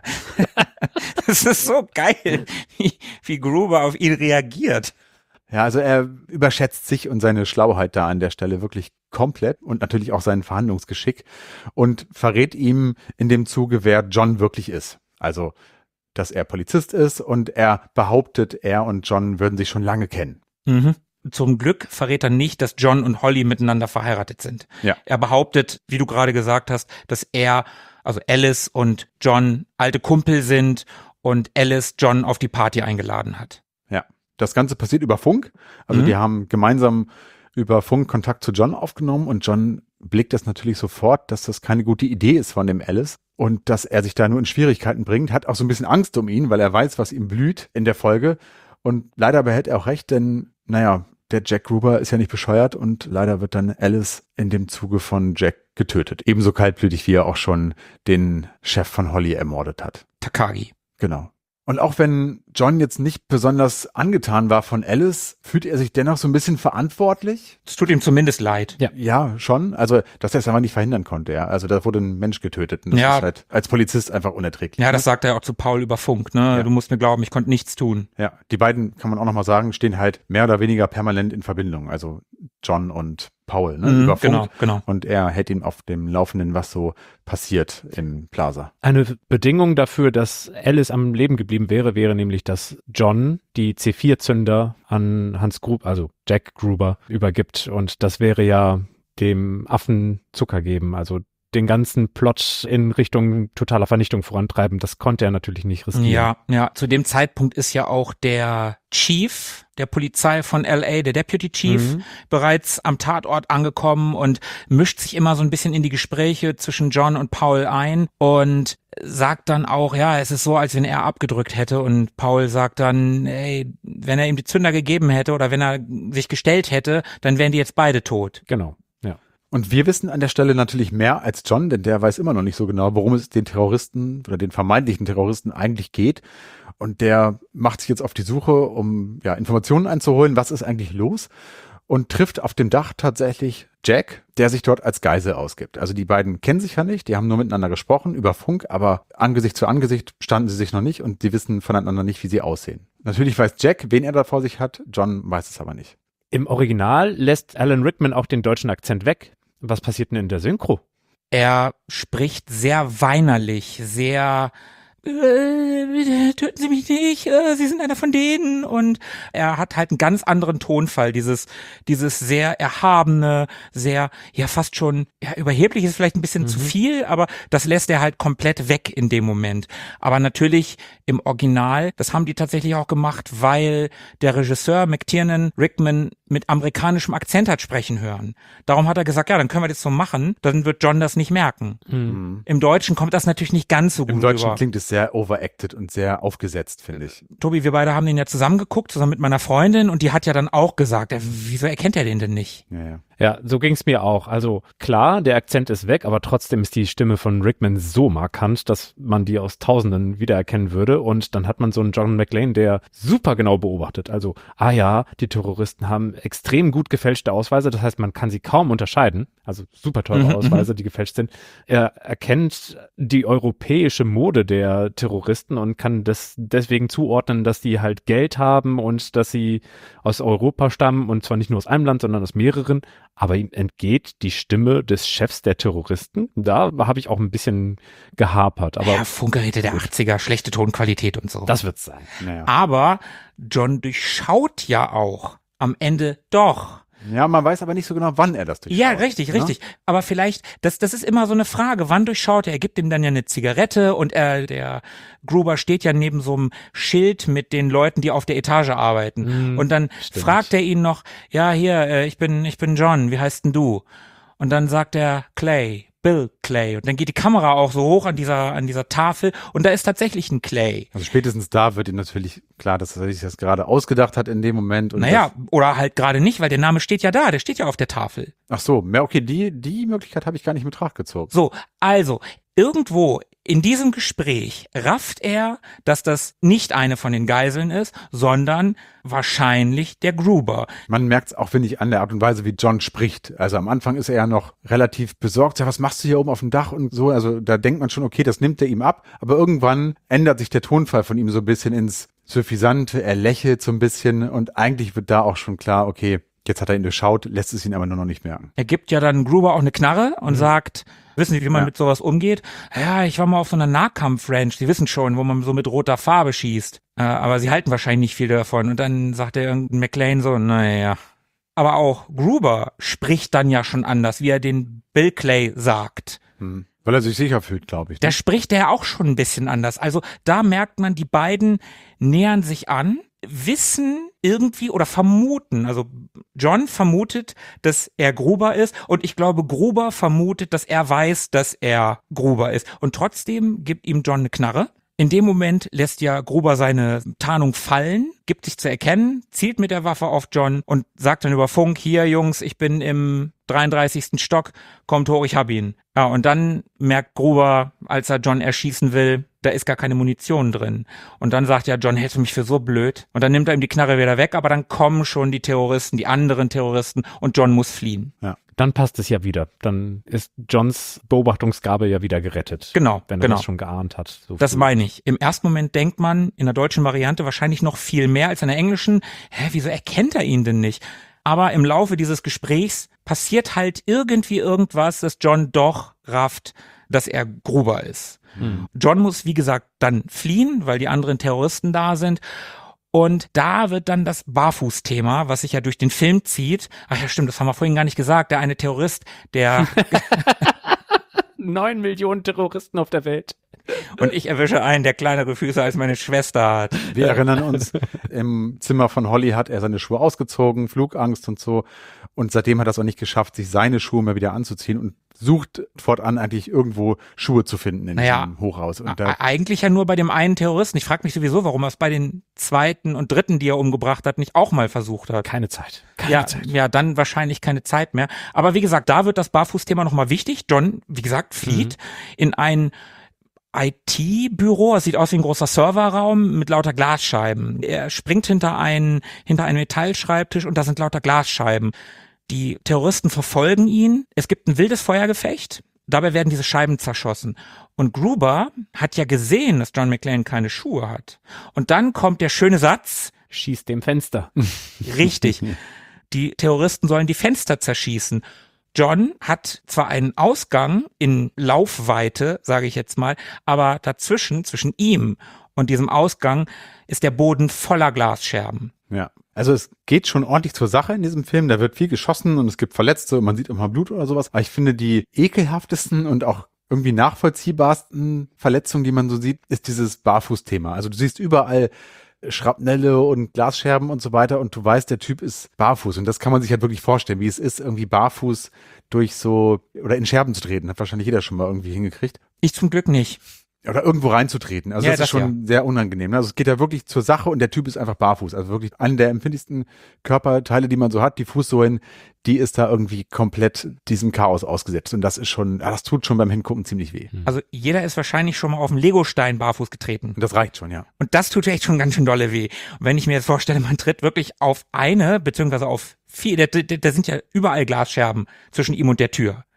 Das ist so geil, wie, wie Gruber auf ihn reagiert. Ja, also er überschätzt sich und seine Schlauheit da an der Stelle wirklich komplett und natürlich auch seinen Verhandlungsgeschick und verrät ihm in dem Zuge, wer John wirklich ist. Also, dass er Polizist ist und er behauptet, er und John würden sich schon lange kennen. Mhm. Zum Glück verrät er nicht, dass John und Holly miteinander verheiratet sind. Ja. Er behauptet, wie du gerade gesagt hast, dass er, also Alice und John alte Kumpel sind und Alice John auf die Party eingeladen hat. Ja, das Ganze passiert über Funk. Also Mhm. die haben gemeinsam über Funk Kontakt zu John aufgenommen und John blickt das natürlich sofort, dass das keine gute Idee ist von dem Alice und dass er sich da nur in Schwierigkeiten bringt, hat auch so ein bisschen Angst um ihn, weil er weiß, was ihm blüht in der Folge und leider behält er auch recht, denn naja, der Jack Gruber ist ja nicht bescheuert und leider wird dann Alice in dem Zuge von Jack getötet. Ebenso kaltblütig, wie er auch schon den Chef von Holly ermordet hat. Takagi. Genau. Und auch wenn John jetzt nicht besonders angetan war von Alice, fühlt er sich dennoch so ein bisschen verantwortlich. Es tut ihm zumindest leid. Ja. Ja, schon. Also, dass er es einfach nicht verhindern konnte. Ja. Also, da wurde ein Mensch getötet. Und das Ja. ist halt als Polizist einfach unerträglich. Ja, das sagt er auch zu Paul über Funk, ne? Ja. Du musst mir glauben, ich konnte nichts tun. Ja, die beiden, kann man auch nochmal sagen, stehen halt mehr oder weniger permanent in Verbindung. Also John und Paul, ne, Mhm, über Funk. genau, genau. Und er hält ihm auf dem Laufenden, was so passiert im Plaza. Eine Bedingung dafür, dass Alice am Leben geblieben wäre, wäre nämlich, dass John die C vier Zünder an Hans Gruber, also Jack Gruber, übergibt. Und das wäre ja dem Affen Zucker geben, also den ganzen Plot in Richtung totaler Vernichtung vorantreiben. Das konnte er natürlich nicht riskieren. Ja, ja, zu dem Zeitpunkt ist ja auch der Chief der Polizei von L A, der Deputy Chief, Mhm. bereits am Tatort angekommen und mischt sich immer so ein bisschen in die Gespräche zwischen John und Paul ein und sagt dann auch, ja, es ist so, als wenn er abgedrückt hätte und Paul sagt dann, ey, wenn er ihm die Zünder gegeben hätte oder wenn er sich gestellt hätte, dann wären die jetzt beide tot. Genau, ja. Und wir wissen an der Stelle natürlich mehr als John, denn der weiß immer noch nicht so genau, worum es den Terroristen oder den vermeintlichen Terroristen eigentlich geht. Und der macht sich jetzt auf die Suche, um ja, Informationen einzuholen, was ist eigentlich los, und trifft auf dem Dach tatsächlich Jack, der sich dort als Geisel ausgibt. Also die beiden kennen sich ja nicht, die haben nur miteinander gesprochen über Funk, aber Angesicht zu Angesicht standen sie sich noch nicht und die wissen voneinander nicht, wie sie aussehen. Natürlich weiß Jack, wen er da vor sich hat, John weiß es aber nicht. Im Original lässt Alan Rickman auch den deutschen Akzent weg. Was passiert denn in der Synchro? Er spricht sehr weinerlich, sehr äh, bitte töten Sie mich nicht, äh, Sie sind einer von denen, und er hat halt einen ganz anderen Tonfall, dieses dieses sehr erhabene, sehr, ja fast schon, ja überheblich ist vielleicht ein bisschen Mhm. zu viel, aber das lässt er halt komplett weg in dem Moment. Aber natürlich im Original, das haben die tatsächlich auch gemacht, weil der Regisseur McTiernan Rickman mit amerikanischem Akzent hat sprechen hören. Darum hat er gesagt, ja, dann können wir das so machen, dann wird John das nicht merken. Mhm. Im Deutschen kommt das natürlich nicht ganz so gut Im Deutschen rüber. klingt es sehr overacted und sehr aufgesetzt, finde ich. Tobi, wir beide haben den ja zusammen geguckt, zusammen mit meiner Freundin, und die hat ja dann auch gesagt, ja, wieso erkennt er den denn nicht? Ja, ja. Ja, so ging's mir auch. Also klar, der Akzent ist weg, aber trotzdem ist die Stimme von Rickman so markant, dass man die aus Tausenden wiedererkennen würde. Und dann hat man so einen John McClane, der super genau beobachtet. Also, ah ja, die Terroristen haben extrem gut gefälschte Ausweise. Das heißt, man kann sie kaum unterscheiden. Also super teure Mhm, Ausweise, die gefälscht sind. Er erkennt die europäische Mode der Terroristen und kann das deswegen zuordnen, dass die halt Geld haben und dass sie aus Europa stammen, und zwar nicht nur aus einem Land, sondern aus mehreren. aber ihm entgeht die Stimme des Chefs der Terroristen. Da habe ich auch ein bisschen gehapert. Aber ja, Funkgeräte der achtziger, schlechte Tonqualität und so. Das wird's sein. Naja. Aber John durchschaut ja auch am Ende doch. Ja, man weiß aber nicht so genau, wann er das durchschaut. Ja, richtig, ne? richtig. Aber vielleicht, das, das ist immer so eine Frage, wann durchschaut er? Er gibt ihm dann ja eine Zigarette und er, der Gruber steht ja neben so einem Schild mit den Leuten, die auf der Etage arbeiten. Mm, und dann stimmt. fragt er ihn noch, ja, hier, äh, ich bin, ich bin John, wie heißt denn du? Und dann sagt er Clay, Bill Clay. Und dann geht die Kamera auch so hoch an dieser, an dieser Tafel und da ist tatsächlich ein Clay. Also spätestens da wird ihm natürlich klar, dass er sich das gerade ausgedacht hat in dem Moment. Und Naja, oder halt gerade nicht, weil der Name steht ja da, der steht ja auf der Tafel. das, ach so, ja, okay, die, die Möglichkeit habe ich gar nicht in Betracht gezogen. So, also, irgendwo in diesem Gespräch rafft er, dass das nicht eine von den Geiseln ist, sondern wahrscheinlich der Gruber. Man merkt es auch, finde ich, an der Art und Weise, wie John spricht. Also am Anfang ist er ja noch relativ besorgt. Ja, was machst du hier oben auf dem Dach und so? Also da denkt man schon, okay, das nimmt er ihm ab. Aber irgendwann ändert sich der Tonfall von ihm so ein bisschen ins Suffisante. Er lächelt so ein bisschen und eigentlich wird da auch schon klar, okay, jetzt hat er ihn durchschaut, lässt es ihn aber nur noch nicht merken. Er gibt ja dann Gruber auch eine Knarre und mhm. sagt, wissen Sie, wie man Ja. mit sowas umgeht? Ja, ich war mal auf so einer Nahkampf-Ranch, Sie wissen schon, wo man so mit roter Farbe schießt. Äh, aber Sie halten wahrscheinlich nicht viel davon. Und dann sagt der irgendein McLean so, naja. Aber auch Gruber spricht dann ja schon anders, wie er den Bill Clay sagt. Hm. Weil er sich sicher fühlt, glaube ich. Da spricht er auch schon ein bisschen anders. Also da merkt man, die beiden nähern sich an, wissen irgendwie oder vermuten, also John vermutet, dass er Gruber ist und ich glaube, Gruber vermutet, dass er weiß, dass er Gruber ist. Und trotzdem gibt ihm John eine Knarre. In dem Moment lässt ja Gruber seine Tarnung fallen, gibt sich zu erkennen, zielt mit der Waffe auf John und sagt dann über Funk, hier Jungs, ich bin im dreiunddreißigsten Stock, kommt hoch, ich hab ihn. Ja, und dann merkt Gruber, als er John erschießen will, da ist gar keine Munition drin. Und dann sagt ja John, hältst du mich für so blöd? Und dann nimmt er ihm die Knarre wieder weg, aber dann kommen schon die Terroristen, die anderen Terroristen und John muss fliehen. Ja. Dann passt es ja wieder. Dann ist Johns Beobachtungsgabe ja wieder gerettet. Genau, Wenn er genau. das schon geahnt hat. So Das früh. meine ich. Im ersten Moment denkt man in der deutschen Variante wahrscheinlich noch viel mehr als in der englischen. Hä, wieso erkennt er ihn denn nicht? Aber im Laufe dieses Gesprächs passiert halt irgendwie irgendwas, dass John doch rafft, dass er Gruber ist. Hm. John muss, wie gesagt, dann fliehen, weil die anderen Terroristen da sind. Und da wird dann das Barfuß-Thema, was sich ja durch den Film zieht. Ach ja, stimmt, das haben wir vorhin gar nicht gesagt. Der eine Terrorist, der Neun Millionen Terroristen auf der Welt. und ich erwische einen, der kleinere Füße als meine Schwester hat. Wir erinnern uns, im Zimmer von Holly hat er seine Schuhe ausgezogen, Flugangst und so. Und seitdem hat er es auch nicht geschafft, sich seine Schuhe mal wieder anzuziehen und sucht fortan eigentlich irgendwo Schuhe zu finden in Naja, diesem Hochhaus. Und E- da, Eigentlich ja nur bei dem einen Terroristen. Ich frage mich sowieso, warum er es bei den zweiten und dritten, die er umgebracht hat, nicht auch mal versucht hat. Keine Zeit. Keine Ja, Zeit. ja, dann wahrscheinlich keine Zeit mehr. Aber wie gesagt, da wird das Barfußthema nochmal wichtig. John, wie gesagt, flieht in ein I T-Büro. Es sieht aus wie ein großer Serverraum mit lauter Glasscheiben. Er springt hinter einen, hinter einen Metallschreibtisch und da sind lauter Glasscheiben. Die Terroristen verfolgen ihn. Es gibt ein wildes Feuergefecht. Dabei werden diese Scheiben zerschossen. Und Gruber hat ja gesehen, dass John McClane keine Schuhe hat. Und dann kommt der schöne Satz, Schießt dem Fenster. richtig, die Terroristen sollen die Fenster zerschießen. John hat zwar einen Ausgang in Laufweite, sage ich jetzt mal, aber dazwischen, zwischen ihm und diesem Ausgang, ist der Boden voller Glasscherben. ja. Also es geht schon ordentlich zur Sache in diesem Film. Da wird viel geschossen und es gibt Verletzte und man sieht immer Blut oder sowas. Aber ich finde, die ekelhaftesten und auch irgendwie nachvollziehbarsten Verletzungen, die man so sieht, ist dieses Barfußthema. Also du siehst überall Schrapnelle und Glasscherben und so weiter und du weißt, der Typ ist barfuß und das kann man sich halt wirklich vorstellen, wie es ist, irgendwie barfuß durch so oder in Scherben zu treten. Hat wahrscheinlich jeder schon mal irgendwie hingekriegt. Ich zum Glück nicht. Oder irgendwo reinzutreten. Also Ja, das, das ist schon sehr unangenehm. ne? Also es geht ja wirklich zur Sache und der Typ ist einfach barfuß. Also wirklich eine der empfindlichsten Körperteile, die man so hat, die Fußsohlen, die ist da irgendwie komplett diesem Chaos ausgesetzt. Und das ist schon, ja, das tut schon beim Hingucken ziemlich weh. Also jeder ist wahrscheinlich schon mal auf dem Legostein barfuß getreten. Und das reicht schon, ja. Und das tut echt schon ganz schön dolle weh. Und wenn ich mir jetzt vorstelle, man tritt wirklich auf eine, beziehungsweise auf vier, da, da, da sind ja überall Glasscherben zwischen ihm und der Tür. Ja.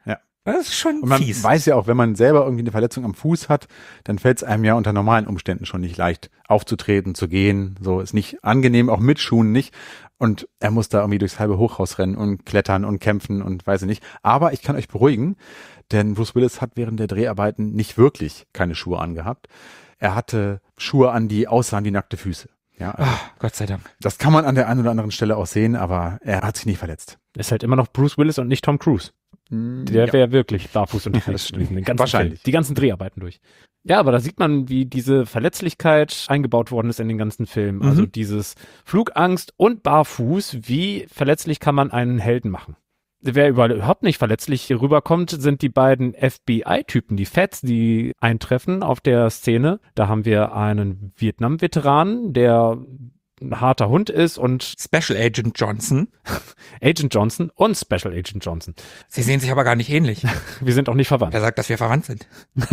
Das ist schon Und man fies. weiß ja auch, wenn man selber irgendwie eine Verletzung am Fuß hat, dann fällt es einem ja unter normalen Umständen schon nicht leicht, aufzutreten, zu gehen. So ist nicht angenehm, auch mit Schuhen nicht. Und er muss da irgendwie durchs halbe Hochhaus rennen und klettern und kämpfen und weiß ich nicht. Aber ich kann euch beruhigen, denn Bruce Willis hat während der Dreharbeiten nicht wirklich keine Schuhe angehabt. Er hatte Schuhe an, die aussahen wie nackte Füße. Ja, also Ach, Gott sei Dank. das kann man an der einen oder anderen Stelle auch sehen, aber er hat sich nicht verletzt. Ist halt immer noch Bruce Willis und nicht Tom Cruise. Der Ja. wäre wirklich barfuß Ja, unterwegs das stimmt. gewesen. Den ganzen Wahrscheinlich. Film, die ganzen Dreharbeiten durch. Ja, aber da sieht man, wie diese Verletzlichkeit eingebaut worden ist in den ganzen Film. Also Mhm. dieses Flugangst und barfuß, wie verletzlich kann man einen Helden machen? Wer überhaupt nicht verletzlich rüberkommt, sind die beiden F B I-Typen, die Feds, die eintreffen auf der Szene. Da haben wir einen Vietnam-Veteran, der ein harter Hund ist, und Special Agent Johnson. Agent Johnson und Special Agent Johnson. Sie sehen sich aber gar nicht ähnlich. Wir sind auch nicht verwandt. Wer sagt, dass wir verwandt sind?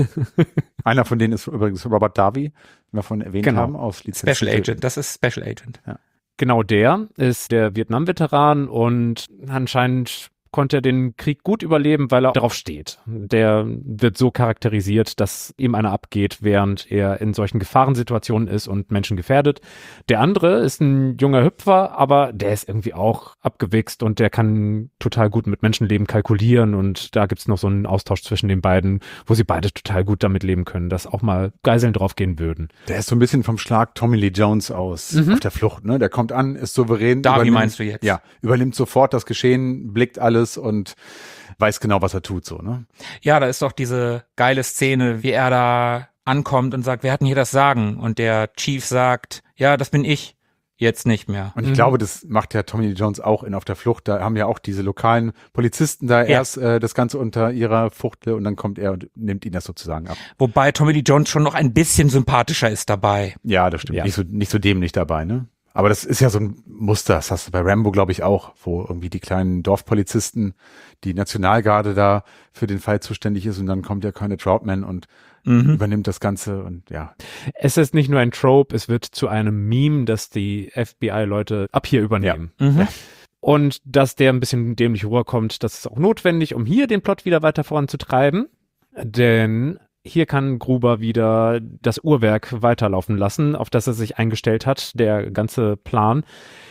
Einer von denen ist übrigens Robert Davi, den wir vorhin erwähnt Genau. haben, aus Lizenz. Special Agent, das ist Special Agent. Genau, der ist der Vietnam-Veteran und anscheinend konnte er den Krieg gut überleben, weil er darauf steht. Der wird so charakterisiert, dass ihm einer abgeht, während er in solchen Gefahrensituationen ist und Menschen gefährdet. Der andere ist ein junger Hüpfer, aber der ist irgendwie auch abgewichst und der kann total gut mit Menschenleben kalkulieren, und da gibt's noch so einen Austausch zwischen den beiden, wo sie beide total gut damit leben können, dass auch mal Geiseln draufgehen würden. Der ist so ein bisschen vom Schlag Tommy Lee Jones aus, Mhm. auf der Flucht, ne? Der kommt an, ist souverän. Davi übernimmt- meinst du jetzt? Ja, übernimmt sofort das Geschehen, blickt alles und weiß genau, was er tut, so, ne? Ja, da ist doch diese geile Szene, wie er da ankommt und sagt, wer hat denn hier das Sagen? Und der Chief sagt, ja, das bin ich. Jetzt nicht mehr. Und ich Mhm. glaube, das macht ja Tommy Lee Jones auch in Auf der Flucht. Da haben ja auch diese lokalen Polizisten da Ja. erst äh, das Ganze unter ihrer Fuchtel und dann kommt er und nimmt ihn das sozusagen ab. Wobei Tommy Lee Jones schon noch ein bisschen sympathischer ist dabei. Ja, das stimmt. Ja. Nicht so, nicht so dämlich dabei, ne? Aber das ist ja so ein Muster, das hast du bei Rambo, glaube ich, auch, wo irgendwie die kleinen Dorfpolizisten, die Nationalgarde da für den Fall zuständig ist und dann kommt der Colonel Troutman und Mhm. übernimmt das Ganze und ja. Es ist nicht nur ein Trope, es wird zu einem Meme, das die F B I-Leute ab hier übernehmen. Mhm. Ja. Und dass der ein bisschen dämlich rüberkommt, das ist auch notwendig, um hier den Plot wieder weiter voranzutreiben. Denn hier kann Gruber wieder das Uhrwerk weiterlaufen lassen, auf das er sich eingestellt hat, der ganze Plan.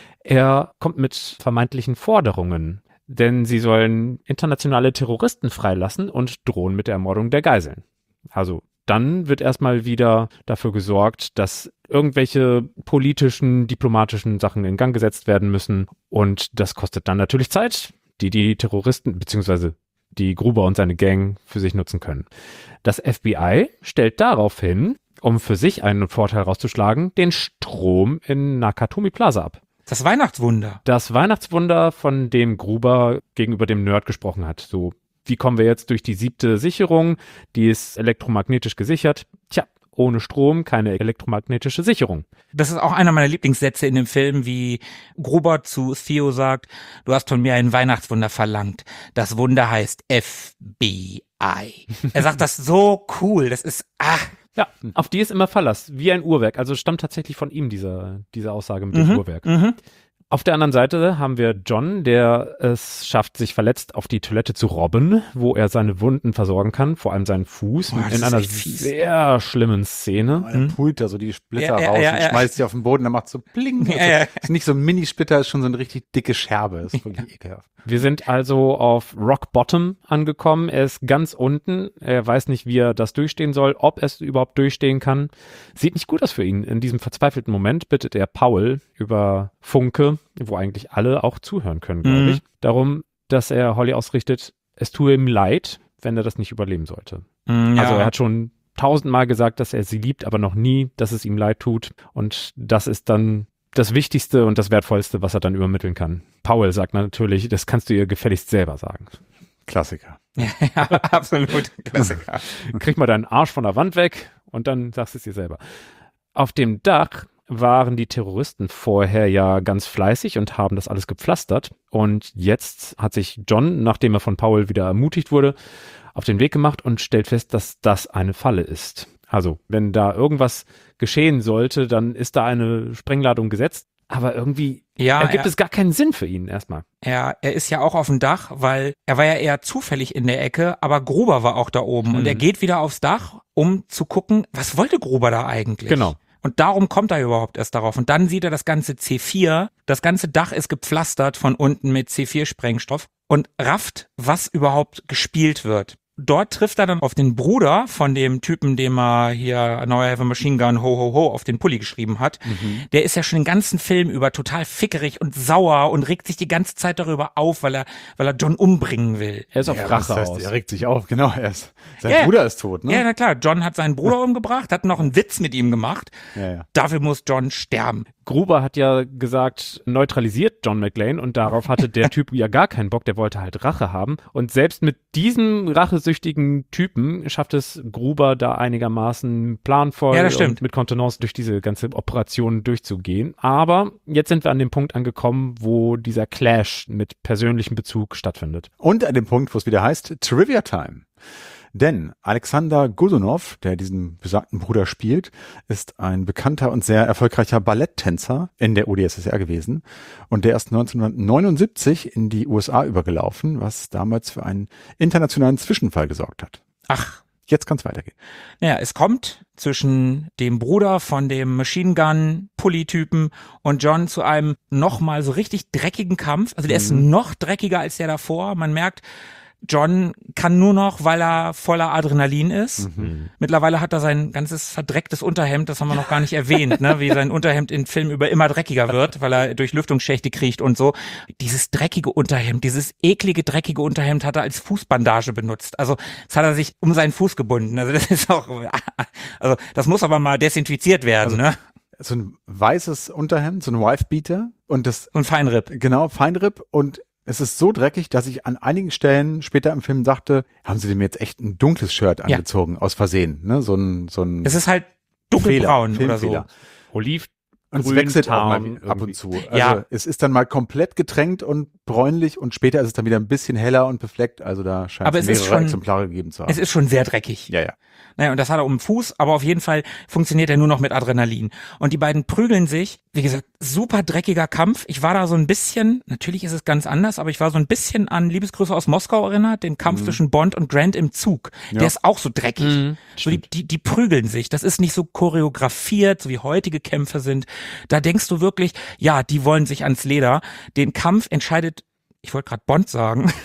Er kommt mit vermeintlichen Forderungen, denn sie sollen internationale Terroristen freilassen und drohen mit der Ermordung der Geiseln. Also dann wird erstmal wieder dafür gesorgt, dass irgendwelche politischen, diplomatischen Sachen in Gang gesetzt werden müssen. Und das kostet dann natürlich Zeit, die die Terroristen beziehungsweise die Gruber und seine Gang für sich nutzen können. Das F B I stellt daraufhin, um für sich einen Vorteil rauszuschlagen, den Strom in Nakatomi Plaza ab. Das Weihnachtswunder. Das Weihnachtswunder, von dem Gruber gegenüber dem Nerd gesprochen hat. So, wie kommen wir jetzt durch die siebte Sicherung? Die ist elektromagnetisch gesichert. Tja, ohne Strom keine elektromagnetische Sicherung. Das ist auch einer meiner Lieblingssätze in dem Film, wie Gruber zu Theo sagt, du hast von mir ein Weihnachtswunder verlangt. Das Wunder heißt F B I. Er sagt das so cool. Das ist, ah, Ja, auf die ist immer Verlass, wie ein Uhrwerk. Also stammt tatsächlich von ihm diese, diese Aussage mit dem Mhm, Uhrwerk. mhm. Auf der anderen Seite haben wir John, der es schafft, sich verletzt auf die Toilette zu robben, wo er seine Wunden versorgen kann, vor allem seinen Fuß, Boah, das in ist einer echt fies. sehr schlimmen Szene. Er pult da so die Splitter Ja, ja, raus ja, und ja. schmeißt sie auf den Boden, dann macht so pling. Ja, Also, ja. ist nicht so ein Mini-Splitter, ist schon so eine richtig dicke Scherbe. Ist wirklich ekelhaft. Wir sind also auf Rock Bottom angekommen. Er ist ganz unten. Er weiß nicht, wie er das durchstehen soll, ob er es überhaupt durchstehen kann. Sieht nicht gut aus für ihn. In diesem verzweifelten Moment bittet er Paul über Funke, wo eigentlich alle auch zuhören können, glaube Mhm. ich, darum, dass er Holly ausrichtet, es tue ihm leid, wenn er das nicht überleben sollte. Mm, ja. Also er hat schon tausendmal gesagt, dass er sie liebt, aber noch nie, dass es ihm leid tut. Und das ist dann das Wichtigste und das Wertvollste, was er dann übermitteln kann. Paul sagt natürlich, das kannst du ihr gefälligst selber sagen. Klassiker. ja, absolut. Klassiker. Krieg mal deinen Arsch von der Wand weg und dann sagst du es dir selber. Auf dem Dach waren die Terroristen vorher ja ganz fleißig und haben das alles gepflastert. Und jetzt hat sich John, nachdem er von Paul wieder ermutigt wurde, auf den Weg gemacht und stellt fest, dass das eine Falle ist. Also, wenn da irgendwas geschehen sollte, dann ist da eine Sprengladung gesetzt. Aber irgendwie Ja, ergibt er, es gar keinen Sinn für ihn erstmal. er, er ist ja auch auf dem Dach, weil er war ja eher zufällig in der Ecke, aber Gruber war auch da oben. Mhm. Und er geht wieder aufs Dach, um zu gucken, was wollte Gruber da eigentlich? Genau. Und darum kommt er überhaupt erst darauf. Und dann sieht er das ganze C vier, das ganze Dach ist gepflastert von unten mit C vier Sprengstoff und rafft, was überhaupt gespielt wird. Dort trifft er dann auf den Bruder von dem Typen, dem er hier Now I Have a Machine Gun, ho, ho, ho, auf den Pulli geschrieben hat. Mhm. Der ist ja schon den ganzen Film über total fickerig und sauer und regt sich die ganze Zeit darüber auf, weil er, weil er John umbringen will. Er ist auf Ja, Rache das heißt, aus. er regt sich auf, genau. Er ist, sein Ja, Bruder ist tot, ne? Ja, na klar, John hat seinen Bruder umgebracht, hat noch einen Witz mit ihm gemacht. Ja, ja. Dafür muss John sterben. Gruber hat ja gesagt, neutralisiert John McClane und darauf hatte der Typ ja gar keinen Bock, der wollte halt Rache haben. Und selbst mit diesem rachesüchtigen Typen schafft es Gruber da einigermaßen planvoll Ja, das stimmt. und mit Kontenance durch diese ganze Operation durchzugehen. Aber jetzt sind wir an dem Punkt angekommen, wo dieser Clash mit persönlichem Bezug stattfindet. Und an dem Punkt, wo es wieder heißt, Trivia Time. Denn Alexander Godunov, der diesen besagten Bruder spielt, ist ein bekannter und sehr erfolgreicher Balletttänzer in der U d S S R gewesen. Und der ist neunzehnhundertneunundsiebzig in die U S A übergelaufen, was damals für einen internationalen Zwischenfall gesorgt hat. Ach, Jetzt kann es weitergehen. naja, es kommt zwischen dem Bruder von dem Machine Gun Pulli-Typen und John zu einem nochmal so richtig dreckigen Kampf. Also der ist noch dreckiger als der davor. Man merkt, John kann nur noch, weil er voller Adrenalin ist. Mhm. Mittlerweile hat er sein ganzes verdrecktes Unterhemd, das haben wir noch gar nicht erwähnt, ne? Wie sein Unterhemd in Filmen über immer dreckiger wird, weil er durch Lüftungsschächte kriecht und so. Dieses dreckige Unterhemd, dieses eklige, dreckige Unterhemd hat er als Fußbandage benutzt. Also das hat er sich um seinen Fuß gebunden. Also das ist auch, also das muss aber mal desinfiziert werden, Also, ne? So ein weißes Unterhemd, so ein Wife-Beater und das, Und Feinripp. genau, Feinripp, und es ist so dreckig, dass ich an einigen Stellen später im Film dachte, haben sie dem jetzt echt ein dunkles Shirt Ja. angezogen, aus Versehen, ne? So ein, so ein Es ist halt dunkelbraun Fehler, oder so. Filmfehler. Oliv, Und es grün, wechselt auch mal Tarn, ab und irgendwie. zu. Also Ja. es ist dann mal komplett getränkt und bräunlich und später ist es dann wieder ein bisschen heller und befleckt. Also da scheint Aber es es ist mehrere schon- Exemplare gegeben zu haben. Es ist schon sehr dreckig. ja, ja. Naja, und das hat er um den Fuß, aber auf jeden Fall funktioniert er nur noch mit Adrenalin. Und die beiden prügeln sich, wie gesagt, super dreckiger Kampf. Ich war da so ein bisschen, natürlich ist es ganz anders, aber ich war so ein bisschen an Liebesgrüße aus Moskau erinnert, den Kampf zwischen Bond und Grant im Zug. Ja. Der ist auch so dreckig. Mhm, so die, die, die prügeln sich. Das ist nicht so choreografiert, so wie heutige Kämpfe sind. Da denkst du wirklich, ja, die wollen sich ans Leder. Den Kampf entscheidet, ich wollte gerade Bond sagen,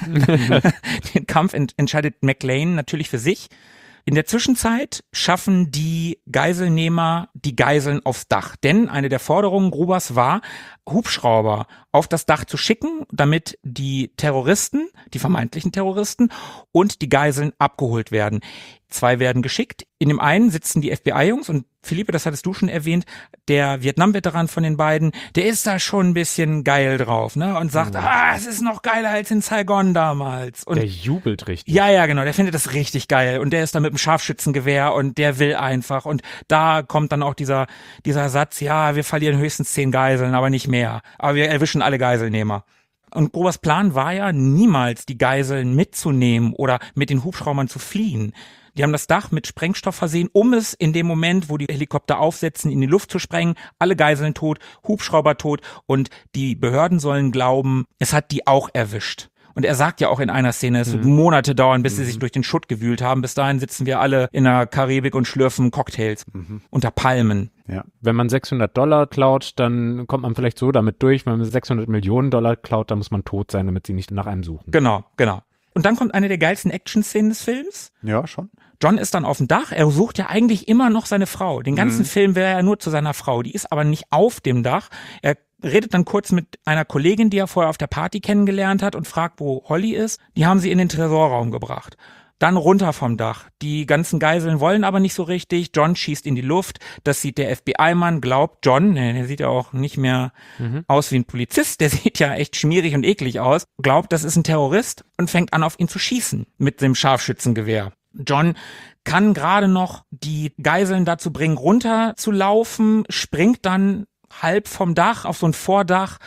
den Kampf ent, entscheidet McClane natürlich für sich. In der Zwischenzeit schaffen die Geiselnehmer die Geiseln aufs Dach. Denn eine der Forderungen Grubers war, Hubschrauber auf das Dach zu schicken, damit die Terroristen, die vermeintlichen Terroristen und die Geiseln abgeholt werden. Zwei werden geschickt. In dem einen sitzen die F B I-Jungs und Philippe, das hattest du schon erwähnt, der Vietnam-Veteran von den beiden, der ist da schon ein bisschen geil drauf, ne? Und sagt, ah, es ist noch geiler als in Saigon damals. Und der jubelt richtig. ja, ja, genau, der findet das richtig geil und der ist da mit dem Scharfschützengewehr und der will einfach und da kommt dann auch dieser dieser Satz, ja, wir verlieren höchstens zehn Geiseln, aber nicht mehr, aber wir erwischen alle Geiselnehmer. Und Grubers Plan war ja, niemals die Geiseln mitzunehmen oder mit den Hubschraubern zu fliehen. Die haben das Dach mit Sprengstoff versehen, um es in dem Moment, wo die Helikopter aufsetzen, in die Luft zu sprengen. Alle Geiseln tot, Hubschrauber tot und die Behörden sollen glauben, es hat die auch erwischt. Und er sagt ja auch in einer Szene, es wird Mhm. Monate dauern, bis sie sich durch den Schutt gewühlt haben. Bis dahin sitzen wir alle in der Karibik und schlürfen Cocktails Mhm. unter Palmen. Ja. Wenn man sechshundert Dollar klaut, dann kommt man vielleicht so damit durch. Wenn man sechshundert Millionen Dollar klaut, dann muss man tot sein, damit sie nicht nach einem suchen. Genau, genau. Und dann kommt eine der geilsten Action-Szenen des Films. Ja, schon. John ist dann auf dem Dach, er sucht ja eigentlich immer noch seine Frau. Den ganzen Mhm. Film will er ja nur zu seiner Frau, die ist aber nicht auf dem Dach. Er redet dann kurz mit einer Kollegin, die er vorher auf der Party kennengelernt hat und fragt, wo Holly ist. Die haben sie in den Tresorraum gebracht. Dann runter vom Dach. Die ganzen Geiseln wollen aber nicht so richtig. John schießt in die Luft. Das sieht der F B I-Mann, glaubt John, nee, der sieht ja auch nicht mehr Mhm. aus wie ein Polizist, der sieht ja echt schmierig und eklig aus, glaubt, das ist ein Terrorist und fängt an, auf ihn zu schießen mit dem Scharfschützengewehr. John kann gerade noch die Geiseln dazu bringen, runter zu laufen, springt dann halb vom Dach auf so ein Vordach.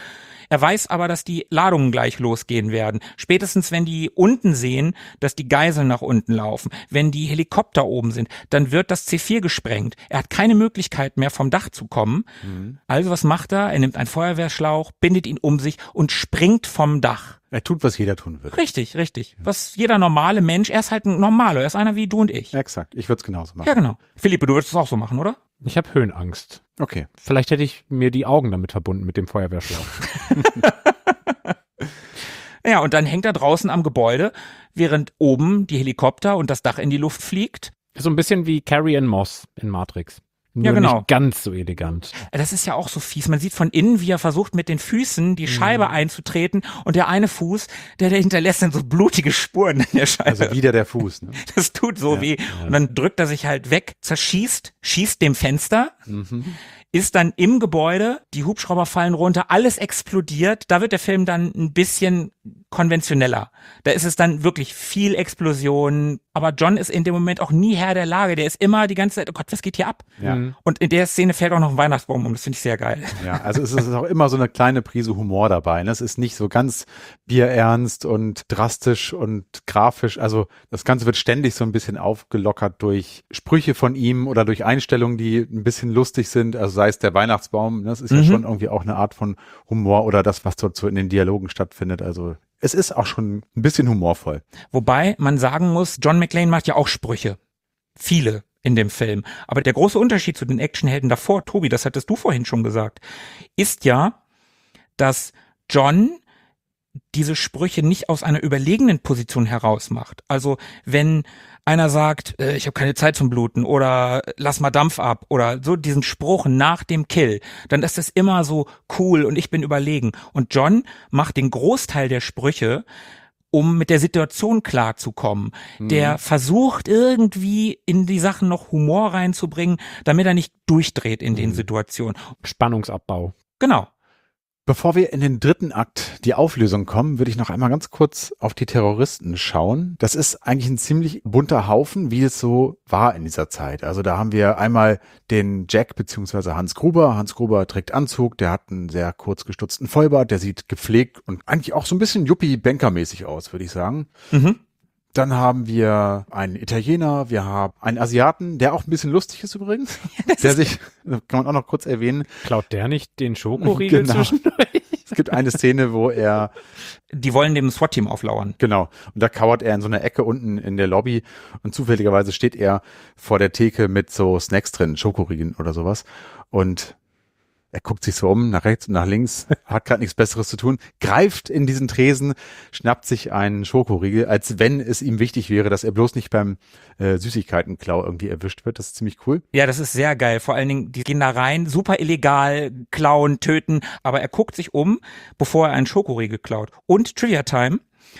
Er weiß aber, dass die Ladungen gleich losgehen werden. Spätestens, wenn die unten sehen, dass die Geiseln nach unten laufen, wenn die Helikopter oben sind, dann wird das C vier gesprengt. Er hat keine Möglichkeit mehr, vom Dach zu kommen. Mhm. Also was macht er? Er nimmt einen Feuerwehrschlauch, bindet ihn um sich und springt vom Dach. Er tut, was jeder tun würde. Richtig, richtig. Was jeder normale Mensch, er ist halt ein Normaler, er ist einer wie du und ich. Exakt, ich würde es genauso machen. Ja, genau. Philippe, du würdest es auch so machen, oder? Ich habe Höhenangst. Okay. Vielleicht hätte ich mir die Augen damit verbunden mit dem Feuerwehrschlauch. Ja, und dann hängt er draußen am Gebäude, während oben die Helikopter und das Dach in die Luft fliegt. So ein bisschen wie Carrie-Ann Moss in Matrix. Nur ja, genau. Nicht ganz so elegant. Das ist ja auch so fies. Man sieht von innen, wie er versucht, mit den Füßen die Scheibe mhm. einzutreten. Und der eine Fuß, der, der hinterlässt dann so blutige Spuren in der Scheibe. Also wieder der Fuß. Ne? Das tut so ja, weh. Ja. Und dann drückt er sich halt weg, zerschießt, schießt dem Fenster, mhm. ist dann im Gebäude, die Hubschrauber fallen runter, alles explodiert. Da wird der Film dann ein bisschen konventioneller. Da ist es dann wirklich viel Explosion. Aber John ist in dem Moment auch nie Herr der Lage. Der ist immer die ganze Zeit, oh Gott, was geht hier ab? Ja. Und in der Szene fällt auch noch ein Weihnachtsbaum um. Das finde ich sehr geil. Ja, also es ist auch immer so eine kleine Prise Humor dabei. Ne? Es ist nicht so ganz bierernst und drastisch und grafisch. Also das Ganze wird ständig so ein bisschen aufgelockert durch Sprüche von ihm oder durch Einstellungen, die ein bisschen lustig sind. Also sei es der Weihnachtsbaum, ne? Das ist mhm. ja schon irgendwie auch eine Art von Humor oder das, was dort so in den Dialogen stattfindet. Also es ist auch schon ein bisschen humorvoll. Wobei man sagen muss, John McClane macht ja auch Sprüche. Viele in dem Film. Aber der große Unterschied zu den Actionhelden davor, Tobi, das hattest du vorhin schon gesagt, ist ja, dass John diese Sprüche nicht aus einer überlegenen Position heraus macht. Also wenn einer sagt, äh, ich habe keine Zeit zum Bluten oder lass mal Dampf ab oder so diesen Spruch nach dem Kill, dann ist das immer so cool und ich bin überlegen. Und John macht den Großteil der Sprüche, um mit der Situation klarzukommen. Mhm. Der versucht irgendwie in die Sachen noch Humor reinzubringen, damit er nicht durchdreht in mhm. den Situationen. Spannungsabbau. Genau. Bevor wir in den dritten Akt, die Auflösung kommen, würde ich noch einmal ganz kurz auf die Terroristen schauen. Das ist eigentlich ein ziemlich bunter Haufen, wie es so war in dieser Zeit. Also da haben wir einmal den Jack bzw. Hans Gruber. Hans Gruber trägt Anzug, der hat einen sehr kurz gestutzten Vollbart, der sieht gepflegt und eigentlich auch so ein bisschen Yuppie-Banker-mäßig aus, würde ich sagen. Mhm. Dann haben wir einen Italiener, wir haben einen Asiaten, der auch ein bisschen lustig ist übrigens. Ja, der sich, kann man auch noch kurz erwähnen. Klaut der nicht den Schokoriegel genau. zwischendurch? Es gibt eine Szene, wo er... Die wollen dem SWAT-Team auflauern. Genau. Und da kauert er in so einer Ecke unten in der Lobby und zufälligerweise steht er vor der Theke mit so Snacks drin, Schokoriegeln oder sowas. Und er guckt sich so um, nach rechts und nach links, hat gerade nichts Besseres zu tun, greift in diesen Tresen, schnappt sich einen Schokoriegel, als wenn es ihm wichtig wäre, dass er bloß nicht beim äh, Süßigkeitenklau irgendwie erwischt wird. Das ist ziemlich cool. Ja, das ist sehr geil. Vor allen Dingen, die gehen da rein, super illegal, klauen, töten, aber er guckt sich um, bevor er einen Schokoriegel klaut. Und Trivia Time,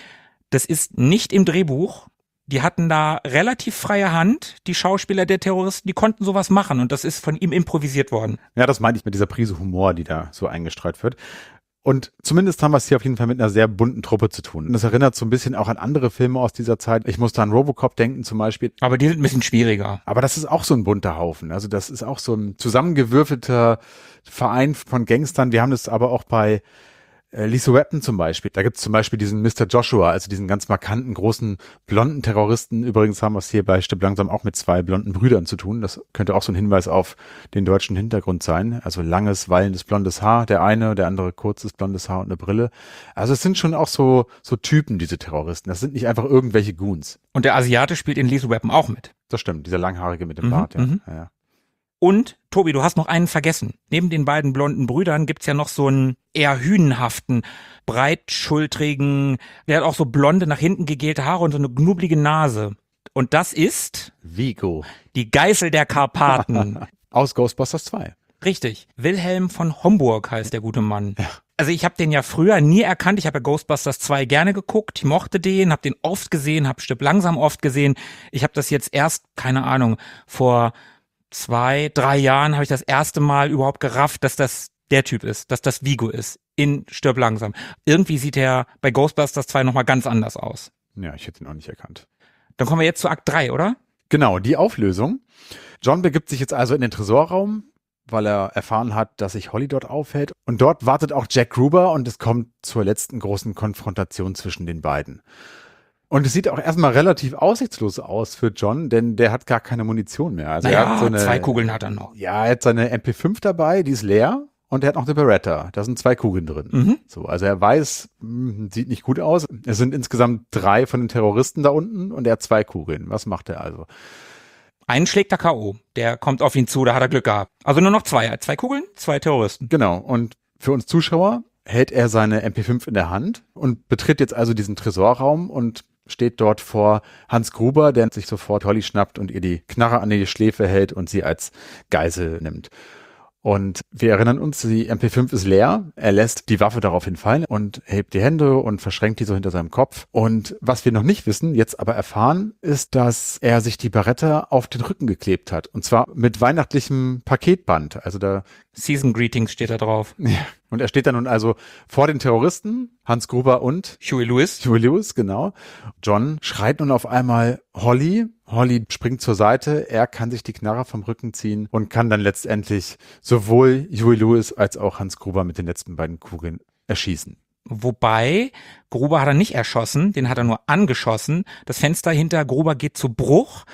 das ist nicht im Drehbuch. Die hatten da relativ freie Hand, die Schauspieler der Terroristen, die konnten sowas machen und das ist von ihm improvisiert worden. Ja, das meinte ich mit dieser Prise Humor, die da so eingestreut wird. Und zumindest haben wir es hier auf jeden Fall mit einer sehr bunten Truppe zu tun. Und das erinnert so ein bisschen auch an andere Filme aus dieser Zeit. Ich muss da an Robocop denken zum Beispiel. Aber die sind ein bisschen schwieriger. Aber das ist auch so ein bunter Haufen. Also das ist auch so ein zusammengewürfelter Verein von Gangstern. Wir haben das aber auch bei Lethal Weapon zum Beispiel. Da gibt es zum Beispiel diesen Mister Joshua, also diesen ganz markanten, großen, blonden Terroristen. Übrigens haben wir es hier bei Stirb langsam auch mit zwei blonden Brüdern zu tun. Das könnte auch so ein Hinweis auf den deutschen Hintergrund sein. Also langes, wallendes, blondes Haar. Der eine, der andere kurzes, blondes Haar und eine Brille. Also es sind schon auch so so Typen, diese Terroristen. Das sind nicht einfach irgendwelche Goons. Und der Asiate spielt in Lethal Weapon auch mit. Das stimmt, dieser Langhaarige mit dem mhm, Bart. Ja. Mhm. Ja, ja. Und, Tobi, du hast noch einen vergessen. Neben den beiden blonden Brüdern gibt's ja noch so einen eher hünenhaften, breitschultrigen, der hat auch so blonde, nach hinten gegelte Haare und so eine knubbelige Nase. Und das ist... Vigo. Die Geißel der Karpaten. Aus Ghostbusters zwei. Richtig. Wilhelm von Homburg heißt der gute Mann. Ja. Also ich habe den ja früher nie erkannt. Ich habe ja Ghostbusters zwei gerne geguckt. Ich mochte den, habe den oft gesehen, habe Stirb langsam oft gesehen. Ich habe das jetzt erst, keine Ahnung, vor... zwei, drei Jahren habe ich das erste Mal überhaupt gerafft, dass das der Typ ist, dass das Vigo ist, in Stirb langsam. Irgendwie sieht er bei Ghostbusters zwei nochmal ganz anders aus. Ja, ich hätte ihn auch nicht erkannt. Dann kommen wir jetzt zu Akt drei, oder? Genau, die Auflösung. John begibt sich jetzt also in den Tresorraum, weil er erfahren hat, dass sich Holly dort aufhält. Und dort wartet auch Jack Gruber und es kommt zur letzten großen Konfrontation zwischen den beiden. Und es sieht auch erstmal relativ aussichtslos aus für John, denn der hat gar keine Munition mehr. Also naja, er hat so eine, zwei Kugeln hat er noch. Ja, er hat seine M P fünf dabei, die ist leer. Und er hat noch eine Beretta. Da sind zwei Kugeln drin. Mhm. So, also er weiß, mh, sieht nicht gut aus. Es sind insgesamt drei von den Terroristen da unten und er hat zwei Kugeln. Was macht er also? Einen schlägt er K O. Der kommt auf ihn zu, da hat er Glück gehabt. Also nur noch zwei. Er hat zwei Kugeln, zwei Terroristen. Genau. Und für uns Zuschauer hält er seine M P fünf in der Hand und betritt jetzt also diesen Tresorraum und steht dort vor Hans Gruber, der sich sofort Holly schnappt und ihr die Knarre an die Schläfe hält und sie als Geisel nimmt. Und wir erinnern uns, die M P fünf ist leer. Er lässt die Waffe daraufhin fallen und hebt die Hände und verschränkt die so hinter seinem Kopf. Und was wir noch nicht wissen, jetzt aber erfahren, ist, dass er sich die Beretta auf den Rücken geklebt hat. Und zwar mit weihnachtlichem Paketband. Also da Season Greetings steht da drauf. Ja. Und er steht dann nun also vor den Terroristen, Hans Gruber und Huey Lewis. Huey Lewis, genau. John schreit nun auf einmal Holly. Holly springt zur Seite. Er kann sich die Knarre vom Rücken ziehen und kann dann letztendlich sowohl Huey Lewis als auch Hans Gruber mit den letzten beiden Kugeln erschießen. Wobei, Gruber hat er nicht erschossen, den hat er nur angeschossen. Das Fenster hinter Gruber geht zu Bruch.